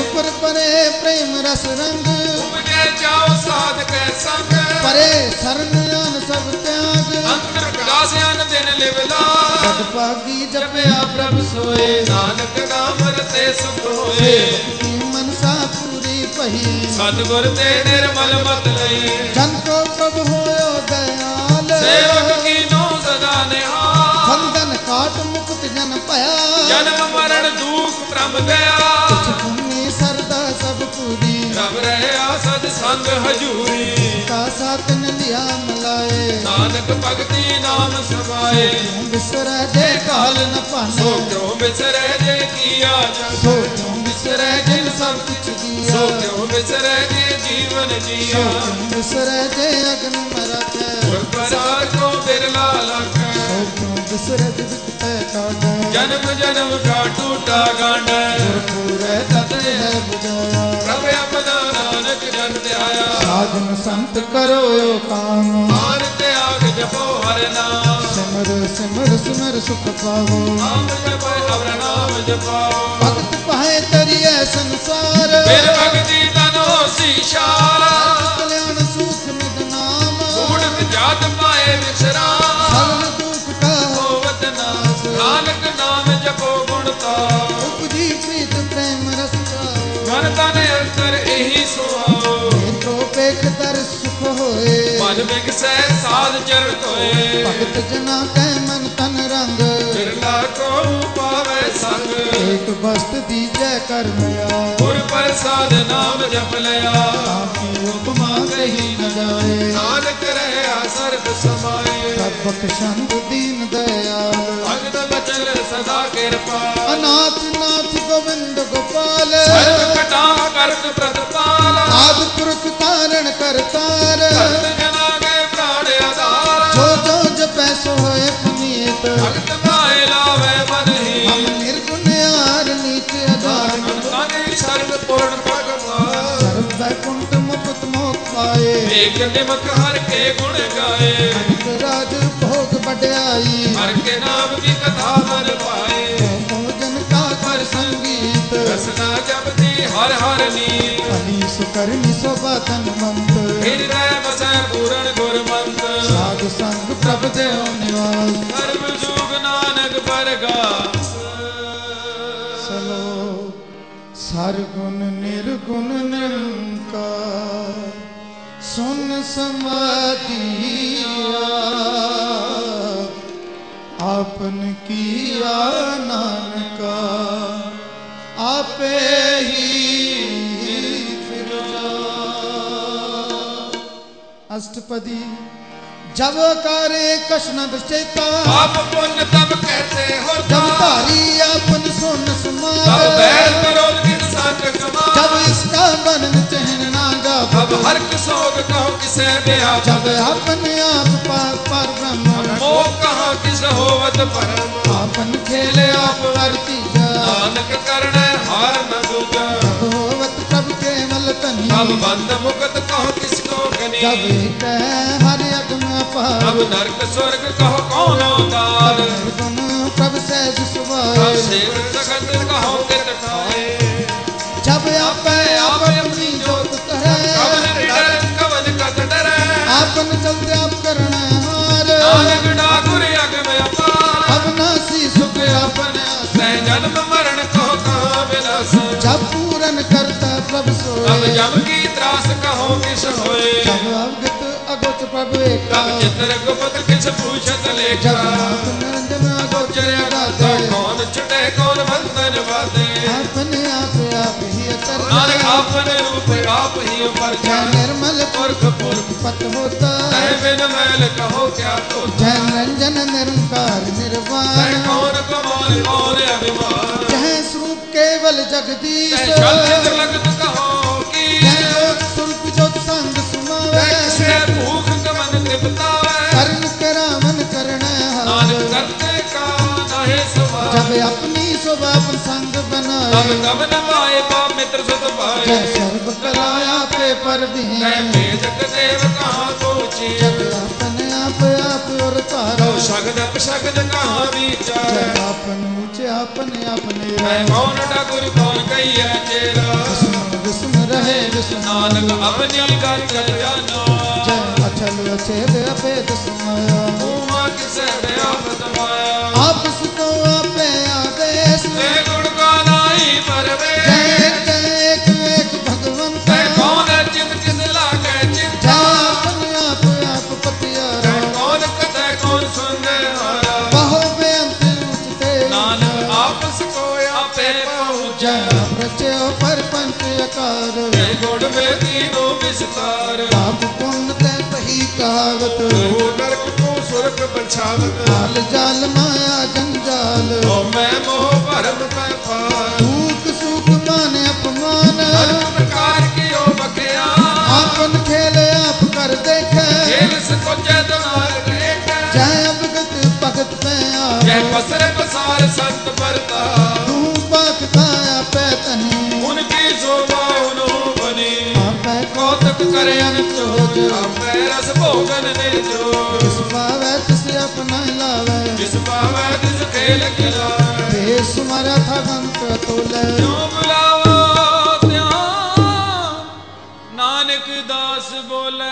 परे प्रेम रस रंग उपजे जाओ साध के संग परे शरण आन सब त्याग अंतर प्रकाश अन दिन लिवला सद पागी जपया प्रभ सोए नानक नाम रते सुख होए की मनसा पूरी पही सतगुर ते निर्मल मत लई जन को प्रभ होयो दयाल सेवक की नो सदा निहाल बंधन काट मुक्त जन पया जन्म मरण दुख भ्रम गया पुण्य सरदा सब पूरी रब रहया सद संग हजूरी का सातन लिया मलाए नानक भगति नाम समाए बिसर जे काल न पाने सो क्यों बिसरे जे किया जग सो क्यों बिसर जिन सब कुछ दिया सो क्यों बिसरे जे जीवन जिया बिसर जे अग्नि मरत गुर प्रसाद को बिरला लख सो क्यों बिसर विकते काट जन्म जन्म का टूटा गांड पूरे तत है बुझाया प्रभ अपना नानक जन ध्याया साधन संत करो यो काम मान त्याग जपो हर नाम सिमर सिमर सिमर सुख पाओ नाम जपो अवर नाम जपाओ भक्त पाए तरिए संसार बिन भगति तन होसी शार कल्याण सुख निध नाम कूड़त जात पाए विश्राम सरल दुख का होवत नास नानक नाम जपो गुणता उपजी प्रीत प्रेम रस मन तन अंतर एही सुहाओ तो पेख दर सुख होए मन विगसै साध चरण कोए भगत जना कै मन तन रंग बिरला को पावे संग एक वस्त दीजै कर मया गुर प्रसाद नाम जप लिया ताकि उपमा कही न जाए नानक रहया सर्ब समाए सब बख्शंद दीन दयाल भगत बचन सदा कृपा अनाथ नाथ गोविंद गोपाल सर्व कटा करत प्रतिपाल आदि पुरख तारण करतार भक्त जना के प्राण आधार जो जो जपै सो होए पुनीत भगत पाए लावे मन ही हम निर्गुण यार नीच अधार मन सर्व पूर्ण भगवान सर्व वैकुंठ मुक्त मोक्ष पाए एक निमक हर के गुण गाए अनंत राज भोग बढ़ाई हर के नाम की कथा मन पाए भोजन का कर संगीत रसना जपती हर हर नीत अली सुकरनी शोभा धनवंत हृदय बसै पूर्ण गुर मंत साधु संग प्रभ देव निवास धर्म जुग नानक परगा चलो सरगुण निर्गुण निरंकार सुन समाधिया आपन किया नानका आपे ही फिर जा अष्टपदी जब करे कष्ण दृष्टेता आप पुण्य तब कहते हो जब तारी आपन सुन तब समार बैर विरोध किन संग कमार जब इसका बनन चहन नागा अब हर किसोग कहो किसे ब्याह जब अपने आप पर ब्रह्म मोह कहाँ किस होवत परम आपन खेले आप वर्ती जा नानक करण हार न दूजा जब होवत प्रभु केवल तनी तब बंद मुकत कहो किसको गनी जब कह हर अगम अपार तब नरक स्वर्ग कहो कौन अवतार गुण प्रभु सहज तब सुभाए सेवक जगत कहो कित ठाए जब आप अपनी जोत करे कवन डर कवन कत डर आपन चलते आप करना हार नानक डाकुर अगम अपार अब नासी सुख अपने सह जन्म मरण कहो कहाँ विलास जब पूरन करता प्रभु तब सोए जम की त्रास कहो किस होए जब अवगत अगोच प्रभु एक तब चित्र गुप्त किस पूछत लेखा जब नाथ निरंजन अगोचर तो अगाधे कौन छुटे कौन बंधन बाधे अपने आप ही अतर नानक आपन रूप आप ही ऊपर जय निर्मल पुरख पुरख पत होता तह बिन मैल कहो क्या तो जय निरंजन निरंकार तह निर्वाण कौन कमाल कौन अभिमान जय स्वरूप केवल जगदीश तह जल चित लगत कहो की जय ज्योत स्वरूप ज्योत संग सुमावे तह किसे भूख कमन तृप्ता कर्ण करावन करण नानक करते का नाहे सुभाए जब अपनी शोभा अपन संग तब बनाए तब न पाए पाप मित्र सुत पाए जय सर्व कलाया पे पर तह दीन वेदक देव कहाँ पहुँची जब अपने आप और तारा तो शगद अपशगद कहाँ विचार जब अपन ऊंचे अपने अपने मैं कौन डाकुर कौन कहिया चेरा ਰਹੇ ਵਿਸਮਾਰ ਨਾਨਕ ਆਪਣੀ ਕਰ ਕਰ ਜਾਨੋ ਜੈ ਅਚਲ ਅਚੇਲ ਅਭੇਦ ਸਮਾਇਆ ਮੂਹਾ ਕਿਸੇ ਦੇ ਆਪ ਦਵਾਇਆ ਆਪਸ ਕੋ ਆਪੇ ਆਦੇਸ਼ ਤੇ ਗੁਣ ਗਾਨਾਈ ਪਰਵੇ ਜੈ ਇੱਕ ਇੱਕ ਭਗਵੰਤ ਤੇ ਕੌਣ ਚਿਤ ਕਿਸ ਲਾਗੇ ਚਿਤ ਜੈ ਆਪਨ ਆਪ ਆਪ ਪਤਿਆਰਾ ਤੇ ਕੌਣ ਕਥੈ ਕੌਣ ਸੁਣਦੇ ਹਾਰਾ ਬਹੁ ਬੇਅੰਤ ਉਚਤੇ ਨਾਨਕ ਆਪਸ ਕੋ ਆਪੇ ਪਹੁੰਚੈ ਜੈ ਰਚਿਓ ਪਰਪੰਚ ਆਕਾਰ ਤੇ ਗੁਣ ਵੇਦੀ ਨੂੰ ਵਿਸਤਾਰ ਪਾਪ ਪੁੰਨ ਤੇ ਪਹੀ ਕਹਾਵਤ ਤੂੰ ਨਰਕ ਤੂੰ ਸੁਰਗ ਬਛਾਵਤ ਹਾਲ ਜਾਲ ਮਾਇਆ ਜੰਜਾਲ ਓ ਮੈਂ ਮੋਹ ਭਰਮ ਪੈ ਪਾਰ ਦੁਖ ਸੁਖ ਮਾਨ ਅਪਮਾਨ ਅਨੇਕ ਪ੍ਰਕਾਰ ਕੀਓ ਬਖਿਆ ਆਪਨ ਖੇਲ ਆਪ ਕਰ ਦੇਖੈ ਖੇਲ ਸਕੋਚੈ ਦਮਾਰ ਦੇਖੈ ਜੈ ਅਭਗਤ ਭਗਤ ਪੈ ਜੈ ਆਪ ਪਸਰੇ ਪਸਾਰ ਸੰਤ ਵਰਤਾ ਤੂੰ ਪਾਕ ਖਾਇਆ ਪੈ ਤਨੀ ਉਨ ਕੀ ਸੋਭਾ ਉਨੋ ਬਨੀ ਆਪੈ ਕੌਤਕ ਕਰੇ ਅਨਚੋਜ ਆਪੇ ਰਸ ਭੋਗਨ ਨਿਰਜੋ ਕਿਸ ਪਾਵੈ ਤਿਸ ਆਪਣਾ ਲਾਵੈ ਜਿਸ ਪਾਵੈ ਤਿਸ ਖੇਲ ਖਿਲਾਵੈ ਦੇਸ ਮਾਰਾ ਥਾ ਗੰਤ ਤੋਲੇ ਜੋ ਬੁਲਾਵੋ ਧਿਆਨ ਨਾਨਕ ਦਾਸ ਬੋਲੇ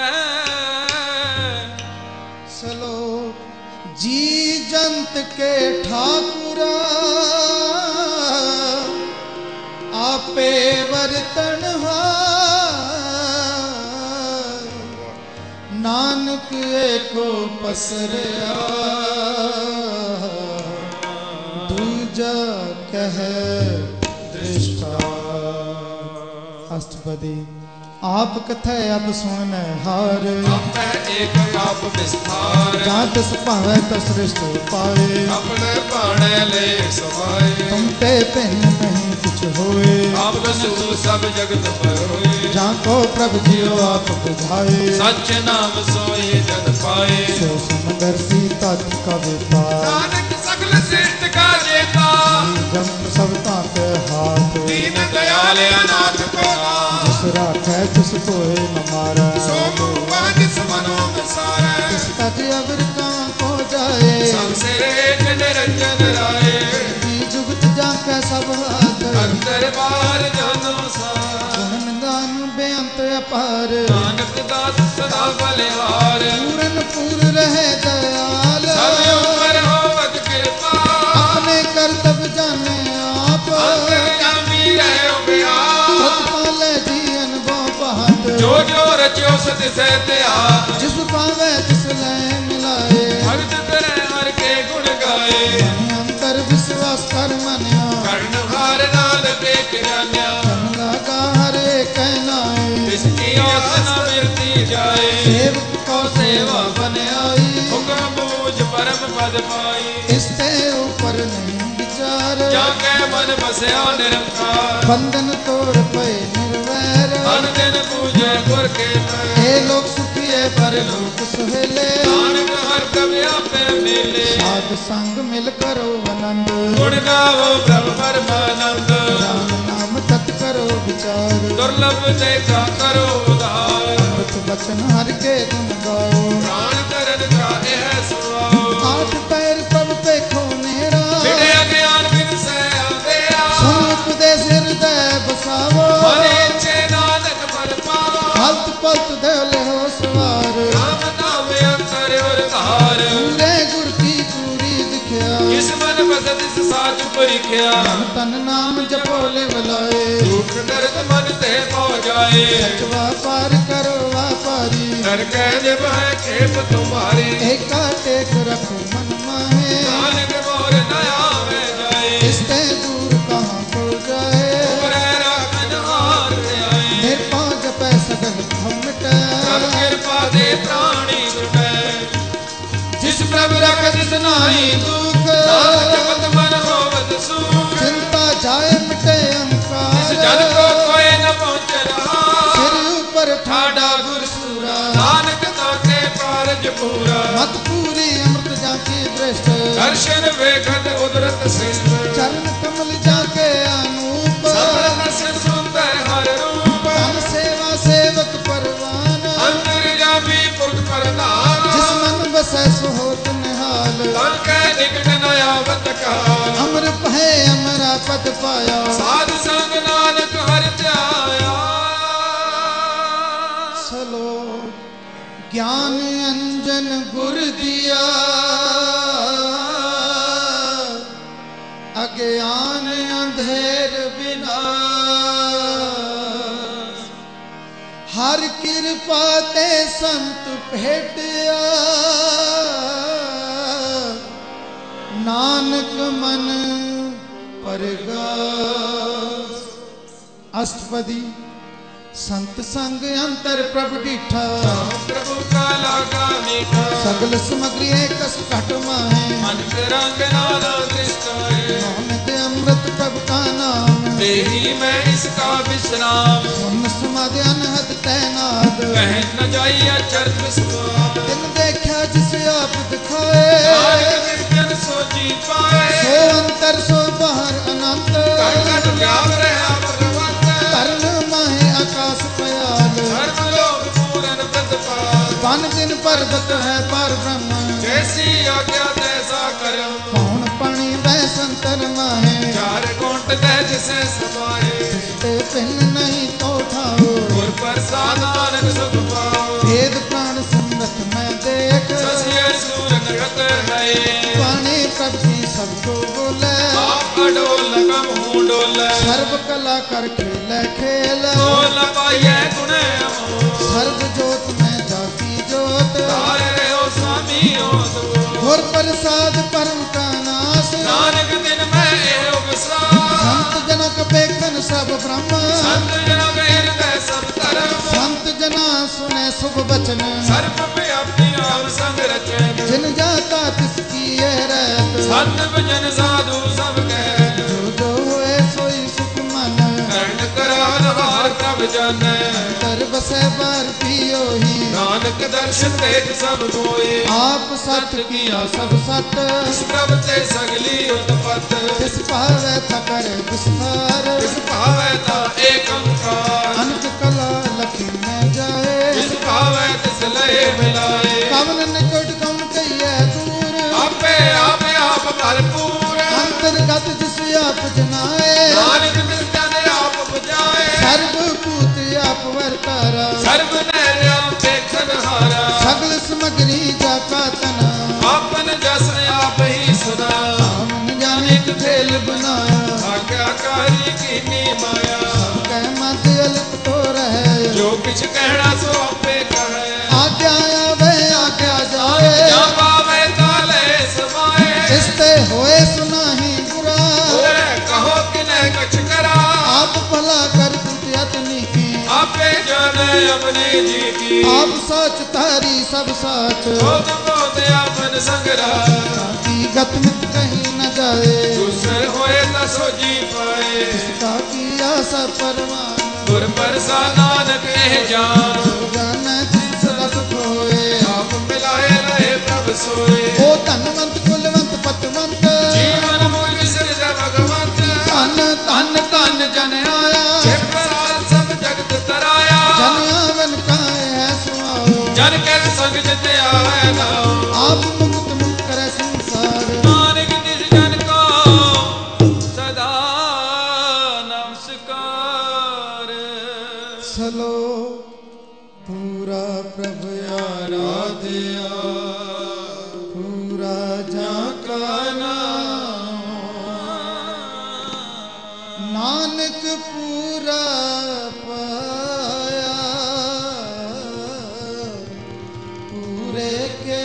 ਸਲੋਕ ਜੀ ਜੰਤ ਕੇ ਠਾਕੁਰਾ ਆਪੇ ਵਰਤਣ ਹਾਰ ਨਾਨਕ ਏਕੋ ਪਸਰਿਆ ਦੂਜਾ ਕਹਿ ਦ੍ਰਿਸ਼ਟਾ ਅਸ਼ਟਪਦੀ ਆਪ ਕਥੈ ਅਬ ਸੁਣਨ ਹਾਰ ਆਪੇ ਏਕ ਆਪ ਵਿਸਥਾਰ ਜਾਂ ਤਿਸ ਭਾਵੈ ਤਸ ਸ੍ਰਿਸ਼ਟ ਪਾਏ ਆਪਣੇ ਬਾਣੇ ਲੈ ਸਮਾਏ ਤੁਮ ਤੇ ਭਿੰਨ ਨਹੀਂ ਕੁਛ ਹੋਏ ਆਪ ਦਸੂ ਸਭ ਜਗਤ ਪਰ ਹੋਏ ਜਾਂ ਕੋ ਪ੍ਰਭ ਜੀਓ ਆਪ ਬੁਝਾਏ ਸੱਚ ਨਾਮ ਸੋਈ ਜਨ ਪਾਏ ਸੋ ਸਮੰਦਰ ਸੀ ਤਤ ਕਵੇ ਪਾਰ ਨਾਨਕ ਸਗਲ ਸ੍ਰਿਸ਼ਟ ਕਾ ਜੇਤਾ ਜੰਤ ਸਭ ਤਾਤੇ ਹਾਥ ਦੀਨ ਦਇਆਲ ਅਨਾਥ ਕੋ ਨਾਮ ਜਿਸ ਰਾਖੈ ਤਿਸ ਕੋਏ ਨ ਮਾਰੈ ਸੋ ਮੂਆ ਜਿਸ ਮਨੋ ਵਿਸਾਰੈ ਤਿਸ ਤਜ ਅਵਰ ਕਾਂ ਕੋ ਜਾਏ ਸਭ ਸਿਰੇ ਨਿਰੰਜਨ ਰਾਏ ਜੀ ਜੁਗਤ ਜਾਂ ਕੈ ਸਭ ਹਾਥ ਅੰਦਰ ਬਾਹਰ ਜਨੋ ਸਾਰ ਗੁਣ ਨਿਦਾਨ ਬੇਅੰਤ ਅਪਾਰ ਨਾਨਕ ਦਾਸ ਸਦਾ ਬਲਿਹਾਰ ਪੂਰਨ ਪੂਰ ਰਹੇ ਦਇਆਲ ਸਭ ਉਪਰ ਹੋਵਤ ਕਿਰਪਾ ਆਪਣੇ ਕਰਤਬ ਜਾਣੇ ਆਪ ਅੰਤਰ ਜਾਮੀ ਰਹਿ ਉਪਿਆਰ ਸਤ ਪਾਲੇ ਜੀ ਅਨਭਉ ਪਹਤ ਜੋ ਜੋ ਰਚਿਓ ਸਤਿ ਸਹਿ ਧਿਆਨ ਜਿਸ ਪਾਵੇ ਤਿਸ ਲੈ ਮਿਲਾਏ ਭਗਤ ਕਰੇ ਹਰ ਕੇ ਗੁਣ ਗਾਏ ਮਨ ਅੰਤਰ ਵਿਸ਼ਵਾਸ ਕਰ ਮਨਿਆ ਕਰਨ ਹਾਰ ਨਾਨਕ ਏਕ ਜਾਣਿਆ ਤਨ ਲਾਗਾ ਹਰੇ ਕਹਿਨਾਏ ਤਿਸ ਕੀ ਆਸ ਨ ਮਿਲਤੀ ਜਾਏ ਸੇਵਕ ਕੋ ਸੇਵਾ ਬਨਿਆਈ ਹੁਕਮ ਬੂਝ ਪਰਮ ਪਦ ਪਾਈ ਇਸ ਤੇ ਉਪਰ ਨਹੀਂ ਵਿਚਾਰ ਜਾਂ ਕੈ ਮਨ ਬਸਿਆ ਨਿਰੰਕਾਰ ਬੰਧਨ ਤੋੜ ਪਏ ਨਿਰਵੈਰ ਅਨ ਦਿਨ ਪੂਜੈ ਗੁਰ ਕੇ ਪੈ ਇਹ ਲੋਕ ਸੁਖੀਏ ਪਰ ਲੋਕ ਸੁਹੇਲੇ ਨਾਨਕ ਹਰ ਕਵ ਆਪੇ ਮੇਲੇ ਸਾਧ ਸੰਗ ਮਿਲ ਕਰੋ ਆਨੰਦ ਗੁਣ ਗਾਵੋ ਪ੍ਰਭ ਪਰਮਾਨੰਦ ਰਾਮ ਨਾਮ ਤਤ ਕਰੋ ਵਿਚਾਰ ਦੁਰਲਭ ਤੇ ਕਾ ਕਰੋ ਉਧਾਰ ਅੰਮ੍ਰਿਤ ਬਚਨ ਹਰ ਕੇ ਗੁਣ ਗਾਓ ਪ੍ਰਾਣ ਕਰਨ ਕਾ ਇਹ ਸੁਆਓ ਆਠ ਪੈਰ ਪ੍ਰਭ ਪੇਖੋ ਨੇਰਾ ਬਿੜੇ ਅਗਿਆਨ ਬਿਨ ਸਹਿ ਆਵੇਆ ਸੁਨ ਉਪਦੇਸ ਹਿਰਦੈ ਬਸਾਵੋ ਮਨ ਇੱਛੇ ਨਾਨਕ ਫਲ ਪਾਵੋ ਹਲਤ ਪਲਤ ਦੇ ਲਿਓ ਸਵਾਰ ਰਾਮ ਨਾਮ ਅੰਤਰ ਔਰ ਧਾਰ ਪੂਰੇ ਗੁਰ ਕੀ ਪੂਰੀ ਦਿਖਿਆ ਜਿਸ ਮਨ ਬਸਤ ਤਿਸ ਸਾਚ ਪਰਿਖਿਆ ਮਨ ਤਨ ਨਾਮ ਜਪੋ ਲਿਵ ਲਾਏ ਦੁਖ ਦਰਦ ਮਨ ਤੇ ਹੋ ਜਾਏ ਸਚਵਾ ਪਾਰ ਕਰੋ ਵਾਪਾਰੀ ਨਰ ਕੈ ਜਿਬ ਹੈ ਖੇਪ ਤੁਮਾਰੀ ਏਕਾ ਟੇਕ ਰਖੋ ਮਨ ਮਾਹੇ ਨਾਨਕ ਮੋਰ ਨ ਆਵੇ ਜਾਏ ਇਸ ਤੇ ਦੂਰ ਕਹਾਂ ਕੋ ਜਾਏ ਉਪਰੈ ਰਾਖਨ ਹਾਰ ਆਏ ਨਿਰਭਉ ਜਪੈ ਸਗਲ ਭਉ ਮਿਟੈ ਪ੍ਰਭ ਕਿਰਪਾ ਦੇ ਪ੍ਰਾਣੀ ਛੁਟੈ ਜਿਸ ਪ੍ਰਭ ਰਖ ਤਿਸ ਨਾਹੀ ਦੁਖ ਨਾਨਕ ਜਪਤ ਮਨ ਹੋਵਤ ਸੂਖ ਚਿੰਤਾ ਜਾਏ ਮਿਟੇ ਜਿਸ ਜਨ ਅਹੰਕਾਰ ਕੋ ਕੋਇ ਨ ਪਹੁੰਚੈ ਰਹਾ ਸਿਰ ਉਪਰ ਠਾਡਾ ਠਾਡਾ ਗੁਰ ਸੂਰਾ ਨਾਨਕ ਤਾਕੇ ਕਾਰਜ ਪੂਰਾ ਮਤ ਪੂਰੀ ਅੰਮ੍ਰਿਤ ਜਾਂ ਕੀ ਦ੍ਰਿਸ਼ਟ ਦਰਸ਼ਨ ਵੇਖਤ ਉਦਰਤ ਸ੍ਰਿਸ਼ਟ ਚਰਨ ਕਮਲ ਜਾ ਕੇ ਅਨੂਪ ਸਬਰ ਦਰਸ਼ਨ ਸੁਣਤੈ ਹਰ ਰੂਪ ਤਨ ਸੇਵਾ ਸੇਵਕ ਪਰਵਾਨ ਅੰਤਰ ਜਾਮੀ ਪੁਰਖ ਪ੍ਰਧਾਨ ਜਿਸ ਮਨ ਬਸੈ ਸੋ ਹੋਤ ਨਿਹਾਲ ਤਨ ਕੈ ਨਿਕਟ ਨ ਆਵਤ ਕਾਲ ਅਮਰ ਭੈ ਅਮਰਾ ਪਦ ਪਾਇਆ ਸਾਧ ਸੰਗ ਨਾਨਕ ਹਰਿ ਧਿਆਇਆ ਸਲੋਕ ਗਿਆਨ ਅੰਜਨ ਗੁਰ ਦਿਆ ਅਗਿਆਨ ਅੰਧੇਰ ਵਿਨਾਸ਼ ਹਰ ਕਿਰਪਾ ਤੇ ਸੰਤ ਭੇਟਿਆ ਨਾਨਕ ਮਨ ਪਰਗਾਸ ਅਸ਼ਟਪਦੀ संत संग अंतर प्रभु डीठा प्रभु का लागा मीठा सगल समग्री कस घट माहे मन के रंग नाना दृष्टाए नानक अमृत प्रभु का नाम तेरी मैं इसका विश्राम सुन समाधि अनहद तैनाद कह न जाइए चर्च स्वाद दिन देखा जिसे आप दिखाए नानक निर्जन सो जी पाए सो अंतर सो बाहर अनंत कण व्याप रहा भगवंत कर्ण माहे आकाश पयाल धर्म लोक पूरन प्रतिपाल वन दिन पर्वत है पर ब्रह्म जैसी आज्ञा तैसा करम कौन पानी वह संतर माहे चार कोट दे जिसे समाए ते पिन नहीं तो ठाओ गुर प्रसाद नानक सुख पाओ भेद प्राण सुमरत मैं देख ससिय सूरन रत है पानी प्रभु सबको बोले आप अडोल कम हूँ डोल सर्व कला कर खेल खेल बोल पाइए गुणे सर्व जोत में जाती जोत तारे रहो स्वामी हो गुर प्रसाद परम का नाश नानक दिन में एहो विश्राम संत जनक बेखन सब ब्रह्म संत जनों के हृदय सब धर्म संत जना सुने शुभ वचन सर्व व्यापी नाम संग रचन जिन जाता तिसकी ये रहत संत भजन साधु सब कह जो जो होए सोई सुख मन कर्ण करार हार प्रभ जन तर बसे बार पियो ही नानक दर्शन तेज सब कोई आप सत किया सब सत इस प्रभ ते सगली उत्पत तिस पावे थकर विस्तार इस भावे ता एक ओंकार अनंत कला लखी में जाए इस भावे तिस लय मिलाए कवन निकट कवन कहिए दूर आपे आपे आप भरपूर अंतर्गत जिस आप जनाए नानक निर्जन आप बुझाए सर्व भूत आप वर्तारा सर्व नर आप देखन हारा सगल समग्री जाका तना आपन जस आप ही सुना हमन जाने खेल बनाया आज्ञाकारी कीनी माया कह मत अलग तो रहे जो किछ कहना सो आपे कहे आज्ञा आवे आज्ञा जाए या पावे ताले समाए इसते होए सुनाही बुरा ओरे कहो किने कुछ करा आप भला कर दुतियतनी की आपे जाने अपने जी की आप सोच तारी सब साच बोध बोध आपन संगरा की गत मित कहीं न जाए दूसर होए न सो जी पाए इसका किया सब परमान गुर प्रसाद नानक एह जान जाने जिस रस खोए आप मिलाए रहे प्रभ सोए ओ धनवंत कुलवंत पतवंत जीवन मूल सिर भगवंत धन धन धन जन आया जिन प्रसाद सब जगत तराया जन आवन काए है सुआओ जन के संग जित आए नाओ आप मुक्त मुक्त करे संसार नानक निज जन को सदा नमस्कार सलो पूरा प्रभु आराध्या पूरा जाका नाम नानक पूरा पाया पूरे के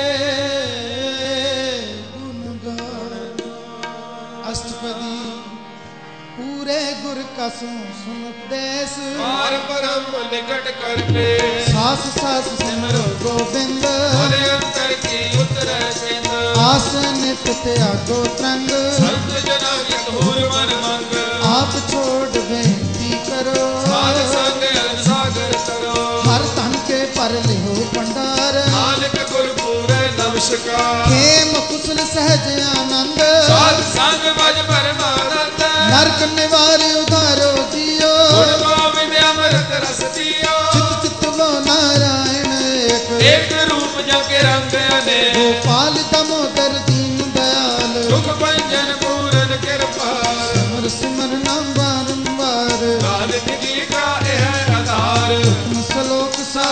गुण गान अष्टपदी पूरे गुर का सुन देश पार ब्रह्म निकट करके सास सास सिमरो गोविंद हरे अंतर की उतरे सिंध आस नित त्यागो त्रंग संत जना की धूर मन मंग आप छोड़ बेनती करो साध संग अन सागर करो हर धन के पर लिहो भंडार नानक गुर पूरे नमस्कार खेम कुशल सहज आनंद साध संग भज परमानंद नरक निवार उधारो जियो गुण गोविंद अमृत रस दियो चित चित वो नारायण एक एक रूप जग रंग अनेक गोपाल दामोदर दीन दयाल सुख भंजन पूरन कृपाल सिमर सिमर नाम बारंबार नानक जी का यह आधार श्लोक सा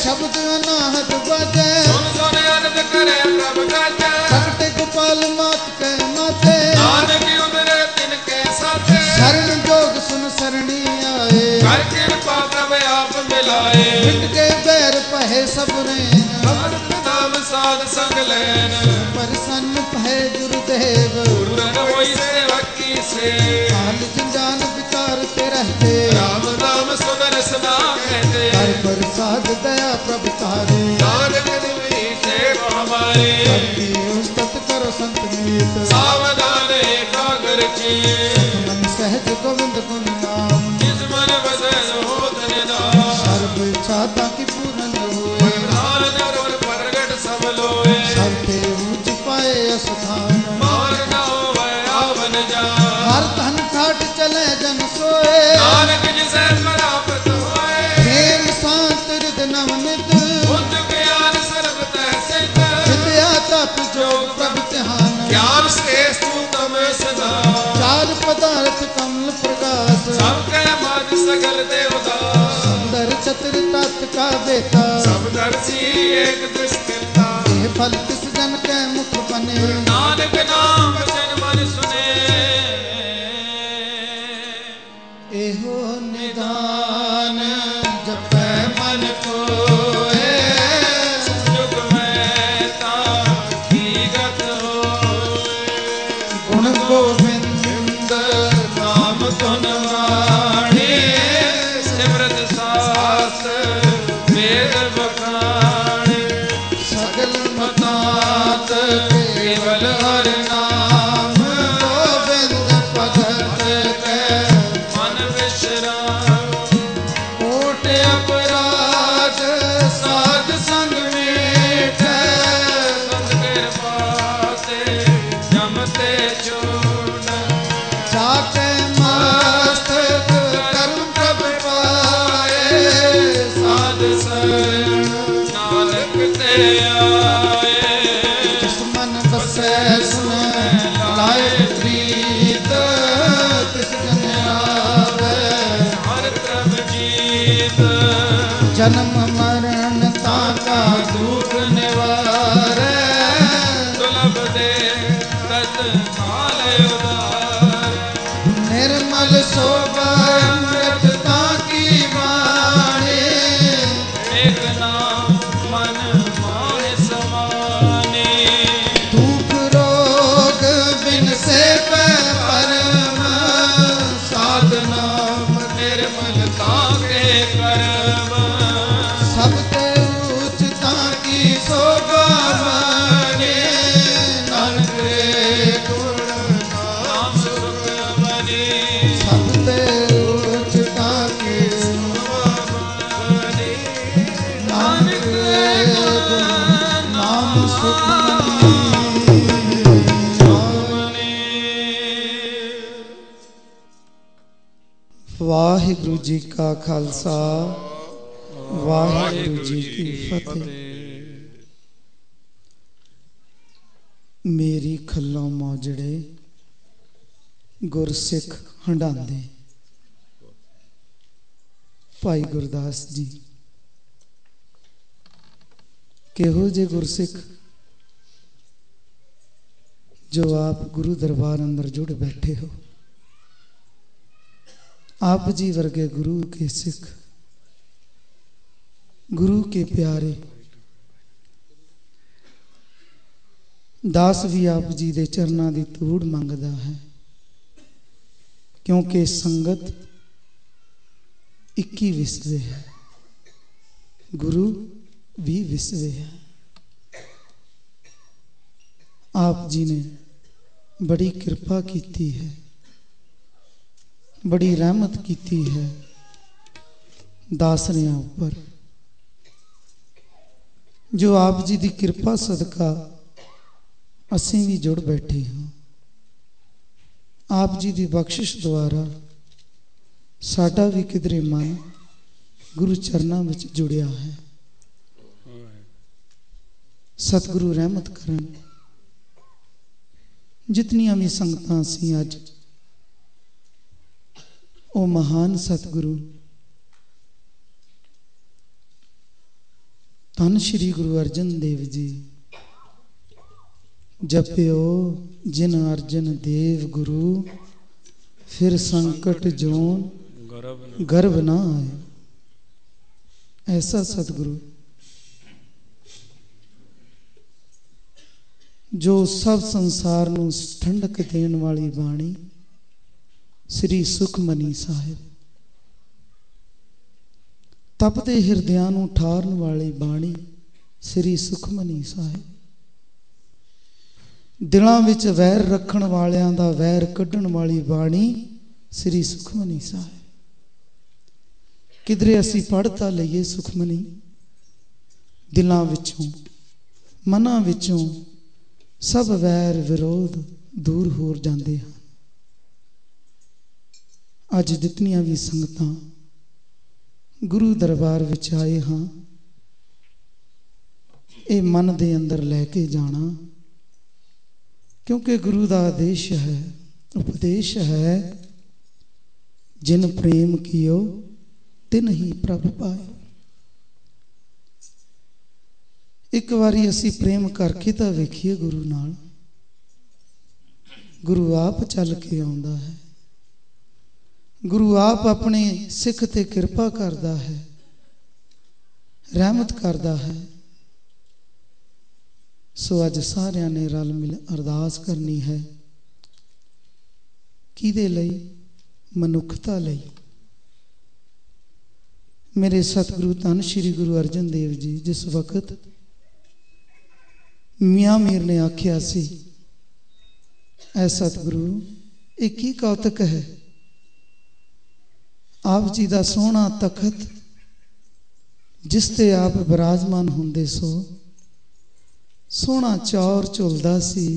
शब्द अनाहत बजे सुन सुन अरज करे प्रभ गाजे प्रगटे गोपाल मात के माते नानक उदरे तिनके साथे शरण जोग सुन सरणी आए कर कृपा प्रभ आप मिलाए मिट के बैर पहे सब रेन अमृत नाम साध संग लैन प्रसन्न भय गुरुदेव गुरु रन होई सेवक की से हाल जंजान विचार ते रहते राम नाम सुन रसना कहते हर प्रसाद दया प्रभु तारे नानक दुई सेव हमारे भक्ति उस्तत करो संत मीत सावधान एकाग्र किए मन सहज गोविंद गुण नाम जिस मन बसे हो तन नाम सर्व इच्छा ताकि पूर्ण होए प्रधान और प्रगट सब लोए सब ते ऊंच पाए अस्थान मार न होवे आवन जा हर धन खाट चले जन सोए नानक जिसे प्राप्त होए प्रेम शांत हृदय नवनित बुद्ध ज्ञान सर्व तह सिद्ध विद्या तप जोग प्रभु ध्यान ज्ञान श्रेष्ठ तम सदा चार पदार्थ कमल प्रकाश सबके मद सगल देवता सुंदर चतुर तत्व का बेटा सब दर्शी एक दृष्टिता ये फल किस जन के मुख बने नानक नाम वचन मन सुने एहो निदान जपै मन कोए युग में ताकी गत होए गुण गोविंद नाम धुन वाणी सिमरत शास्त्र वेद बखानी सगल मतात केवल हर नाम गोविंद भगत के मन विश्राम कोट अपराध साध संग मीठे संत कृपा से जमते चूर्ण जाके मस्तक कर्म प्रभु पाए साध शरण नानक ते आए जिस मन बसे सुन लायक प्रीत तिस जन आवे हर प्रभ जीत जन्म मरण ताका दुख निवारे दुलभ दे तत काल उदार निर्मल शोभा अमृतता की वाणी एक नाम मन माहे समाने दुख रोग बिन से परम साधना निर्मलता के कर्म सबते उच्चता की शोभा वाणी नानक रे गुण नाम सुख बनी सबते उच्चता की शोभा बनी नानक रे गुण नाम सुख वाहिगुरु जी का खालसा वाहिगुरु जी की फतेह। मेरी खल्लों मौजड़े गुरसिख हंडांदे भाई गुरदास जी केहो जे गुरसिख जो आप गुरु दरबार अंदर जुड़ बैठे हो। आप जी वर्गे गुरु के सिख गुरु के प्यारे दास भी आप जी दे चरना दी धूड़ मंगदा है क्योंकि संगत इक्की विसवे है गुरु भी विसवे है। आप जी ने बड़ी कृपा की है बड़ी रहमत की है दासरियां ऊपर जो आप जी की कृपा सदका असीं भी जुड़ बैठे हाँ। आप जी की बख्शिश द्वारा साडा भी किधरे मन गुरु चरना में जुड़िया है। सतगुरु रहमत करन जितनियां भी संगतां सी अज ओ महान सतगुरु धन श्री गुरु अर्जन देव जी। जपियो जिन अर्जन देव गुरु, फिर संकट जोन गर्भ ना आए। ऐसा सतगुरु जो सब संसार नूं ठंडक देण वाली बाणी श्री सुखमनी साहिब, तपते हिरदियां नूं ठारन वाली बाणी श्री सुखमनी साहिब, दिलां विच वैर रखण वालियां दा वैर कढण वाली बाणी श्री सुखमनी साहिब। किधरे असी पढ़ तां लईए सुखमनी, दिलां विचों मनां विचों सब वैर विरोध दूर हो जाते हैं। अज जितनियां भी संगतां गुरु दरबार विच आए हाँ, ये मन दे अंदर लैके जाना, क्योंकि गुरु का आदेश है, उपदेश है, जिन प्रेम कियो तिन ही प्रभ पाए। एक बारी असी प्रेम करके तो वेखिए गुरु नाल, गुरु आप चल के आउंदा है, गुरु आप अपने सिख ते कृपा करदा है, रहमत करदा है। सो अज सारियां ने रल मिल अरदास करनी है, किदे लई? मनुखता लई। मेरे सतगुरु धन श्री गुरु अर्जन देव जी जिस वक्त मियाँ मीर ने आख्या सी, ऐ सतगुरु एक ही कौतक है, आप जी का सोहना तखत जिस ते आप विराजमान होंदे सो, सोहना चौर झुलदा सी,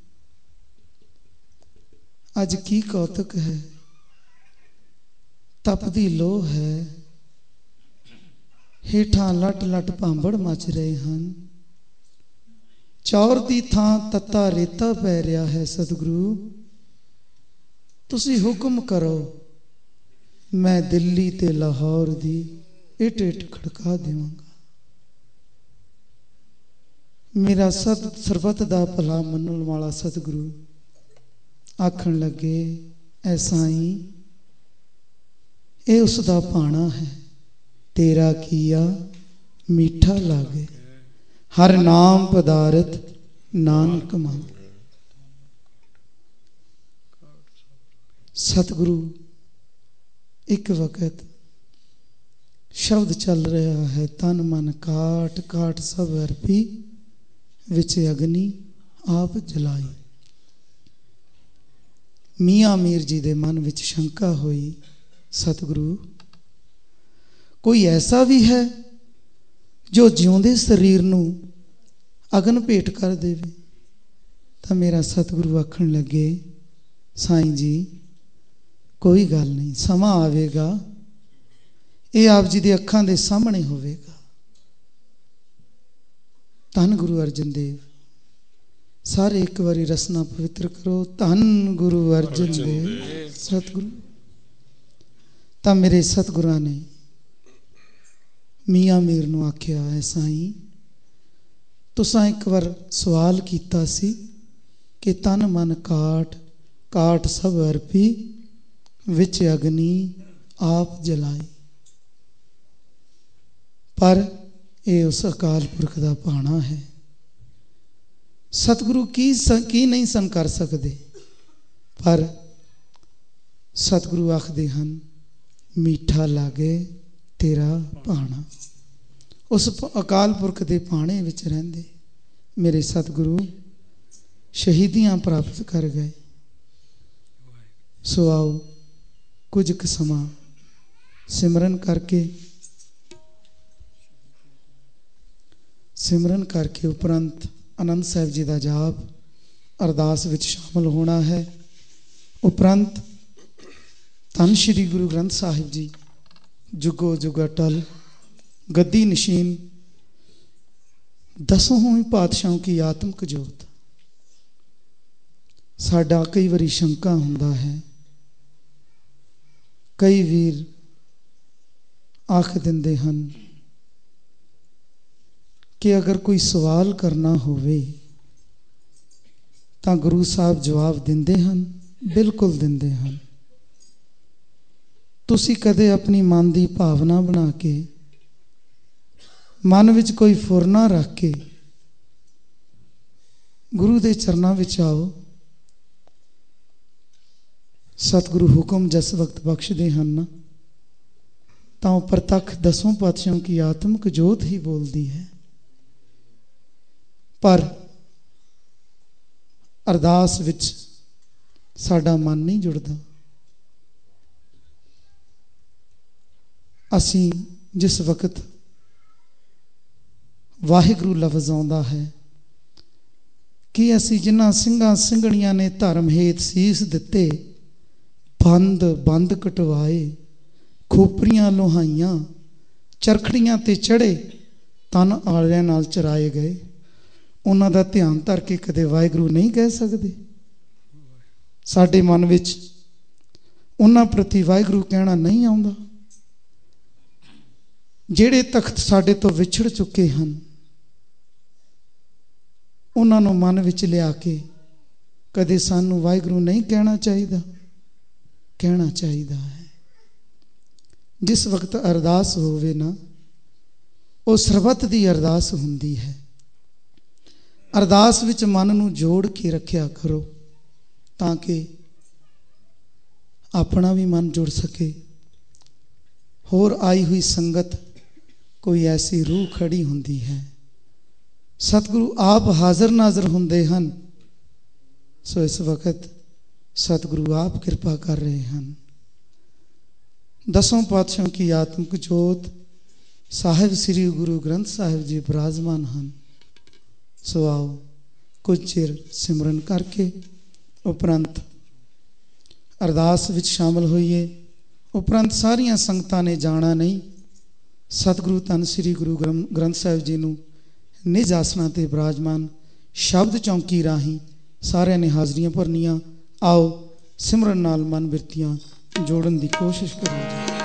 अज की कौतक है? तपदी लोह है, हेठां लट लट भांबड़ मच रहे हैं, चौर दी थां तत्ता रेता पै रहा है। सतगुरु तुसी हुक्म करो, मैं दिल्ली ते लाहौर दी इट इट खड़का देवांगा। मेरा सत सरबत दा भला मनण वाला सतगुरु आखण लगे, ऐसा ही ये उसका भाना है, तेरा किया मीठा लागे, हर नाम पदारथ नानक मांग। सतगुरु एक वक्त शब्द चल रहा है, तन मन काट काट सब अर्पी, विच अग्नि आप जलाई। मियाँ मीर जी दे मन विच शंका हुई, सतगुरु कोई ऐसा भी है जो जिउंदे शरीर नूं अगन भेंट कर देवे? तो मेरा सतगुरु आखण लगे, साईं जी कोई गल नहीं, समा आवेगा, ये आप जी दे अखां दे सामने होवेगा। धन गुरु अर्जन देव, सारे एक बारी रसना पवित्र करो, धन गुरु अर्जन देव सतगुरु। तां मेरे सतगुरां ने मियाँ मीर नूं आख्या, है साईं तुसां एक बार सवाल कीता सी कि तन मन काट काट सब अर्पी, विच अग्नि आप जलाई, पर यह उस अकाल पुरख का भाना है। सतगुरु की नहीं सन कर सकते, पर सतगुरु आखदे हन, मीठा लागे तेरा भाना। उस अकाल पुरख के भाने विच रहिंदे मेरे सतगुरु शहीदियां प्राप्त कर गए। सो आओ कुछ क समा सिमरन करके उपरंत आनंद साहिब जी का जाप अरदास विच शामिल होना है। उपरंत धन श्री गुरु ग्रंथ साहिब जी जुगो जुग अटल गद्दी नशीन दसों पातशाहों की आत्मक जोत। साडा कई बारी शंका हुंदा है, कई वीर आख दिंदे हन कि अगर कोई सवाल करना होवे ਤਾਂ ਗੁਰੂ ਸਾਹਿਬ ਜਵਾਬ ਦਿੰਦੇ ਹਨ, ਬਿਲਕੁਲ ਦਿੰਦੇ ਹਨ। ਤੁਸੀਂ ਕਦੇ ਆਪਣੀ ਮਨ ਦੀ ਭਾਵਨਾ ਬਣਾ ਕੇ, ਮਨ ਵਿੱਚ ਕੋਈ ਫੁਰਨਾ ਰੱਖ ਕੇ ਗੁਰੂ ਦੇ ਚਰਨਾਂ ਵਿੱਚ ਆਓ। ਸਤਿਗੁਰੂ ਹੁਕਮ ਜਿਸ ਵਕਤ ਬਖਸ਼ਦੇ ਹਨ ਨਾ, ਤਾਂ ਉਹ ਪ੍ਰਤੱਖ ਦਸੋਂ ਪਾਤਸ਼ਾਹਾਂ ਕੀ ਆਤਮਿਕ ਜੋਤ ਹੀ ਬੋਲਦੀ ਹੈ। ਪਰ ਅਰਦਾਸ ਵਿੱਚ ਸਾਡਾ ਮਨ ਨਹੀਂ ਜੁੜਦਾ। ਅਸੀਂ ਜਿਸ ਵਕਤ ਵਾਹਿਗੁਰੂ ਲਫ਼ਜ਼ ਆਉਂਦਾ ਹੈ ਕਿ ਅਸੀਂ ਜਿਨ੍ਹਾਂ ਸਿੰਘਾਂ ਸਿੰਘਣੀਆਂ ਨੇ ਧਰਮ ਹੇਤ ਸੀਸ ਦਿੱਤੇ, ਬੰਦ ਕਟਵਾਏ, ਖੋਪਰੀਆਂ ਲੋਹਾਈਆਂ, ਚਰਖੜੀਆਂ ਤੇ ਚੜ੍ਹੇ, ਤਨ ਆਲਿਆਂ ਨਾਲ ਚਰਾਏ ਗਏ, ਉਹਨਾਂ ਦਾ ਧਿਆਨ ਧਰ ਕੇ ਕਦੇ ਵਾਹਿਗੁਰੂ ਨਹੀਂ ਕਹਿ ਸਕਦੇ। ਸਾਡੇ ਮਨ ਵਿੱਚ ਉਹਨਾਂ ਪ੍ਰਤੀ ਵਾਹਿਗੁਰੂ ਕਹਿਣਾ ਨਹੀਂ ਆਉਂਦਾ। ਜਿਹੜੇ ਤਖਤ ਸਾਡੇ ਤੋਂ ਵਿਛੜ ਚੁੱਕੇ ਹਨ, ਉਹਨਾਂ ਨੂੰ ਮਨ ਵਿੱਚ ਲਿਆ ਕੇ ਕਦੇ ਸਾਨੂੰ ਵਾਹਿਗੁਰੂ ਨਹੀਂ ਕਹਿਣਾ ਚਾਹੀਦਾ। ਕਹਿਣਾ ਚਾਹੀਦਾ ਹੈ। ਜਿਸ ਵਕਤ ਅਰਦਾਸ ਹੋਵੇ ਨਾ, ਉਹ ਸਰਬੱਤ ਦੀ ਅਰਦਾਸ ਹੁੰਦੀ ਹੈ। ਅਰਦਾਸ ਵਿੱਚ ਮਨ ਨੂੰ ਜੋੜ ਕੇ ਰੱਖਿਆ ਕਰੋ ਤਾਂ ਕਿ ਆਪਣਾ ਵੀ ਮਨ ਜੁੜ ਸਕੇ। ਹੋਰ ਆਈ ਹੋਈ ਸੰਗਤ ਕੋਈ ਐਸੀ ਰੂਹ ਖੜੀ ਹੁੰਦੀ ਹੈ। ਸਤਿਗੁਰੂ ਆਪ ਹਾਜ਼ਰ ਨਾਜ਼ਰ ਹੁੰਦੇ ਹਨ। ਸੋ ਇਸ ਵਕਤ ਸਤਿਗੁਰੂ ਆਪ ਕਿਰਪਾ ਕਰ ਰਹੇ ਹਨ। ਦਸੋਂ ਪਾਤਸ਼ਾਹਾਂ ਕੀ ਆਤਮਿਕ ਜੋਤ ਸਾਹਿਬ ਸ੍ਰੀ ਗੁਰੂ ਗ੍ਰੰਥ ਸਾਹਿਬ ਜੀ ਬਿਰਾਜਮਾਨ ਹਨ। ਸੋ ਆਓ ਕੁਝ ਚਿਰ ਸਿਮਰਨ ਕਰਕੇ ਉਪਰੰਤ ਅਰਦਾਸ ਵਿੱਚ ਸ਼ਾਮਲ ਹੋਈਏ। ਉਪਰੰਤ ਸਾਰੀਆਂ ਸੰਗਤਾਂ ਨੇ ਜਾਣਾ ਨਹੀਂ। ਸਤਿਗੁਰੂ ਧੰਨ ਸ੍ਰੀ ਗੁਰੂ ਗ੍ਰੰਥ ਸਾਹਿਬ ਜੀ ਨੂੰ ਨਿਜ ਆਸਣਾਂ 'ਤੇ ਬਿਰਾਜਮਾਨ ਸ਼ਬਦ ਚੌਂਕੀ ਰਾਹੀਂ ਸਾਰਿਆਂ ਨੇ ਹਾਜ਼ਰੀਆਂ ਭਰਨੀਆਂ। ਆਓ ਸਿਮਰਨ ਨਾਲ ਮਨ ਬਿਰਤੀਆਂ ਜੋੜਨ ਦੀ ਕੋਸ਼ਿਸ਼ ਕਰੀਏ।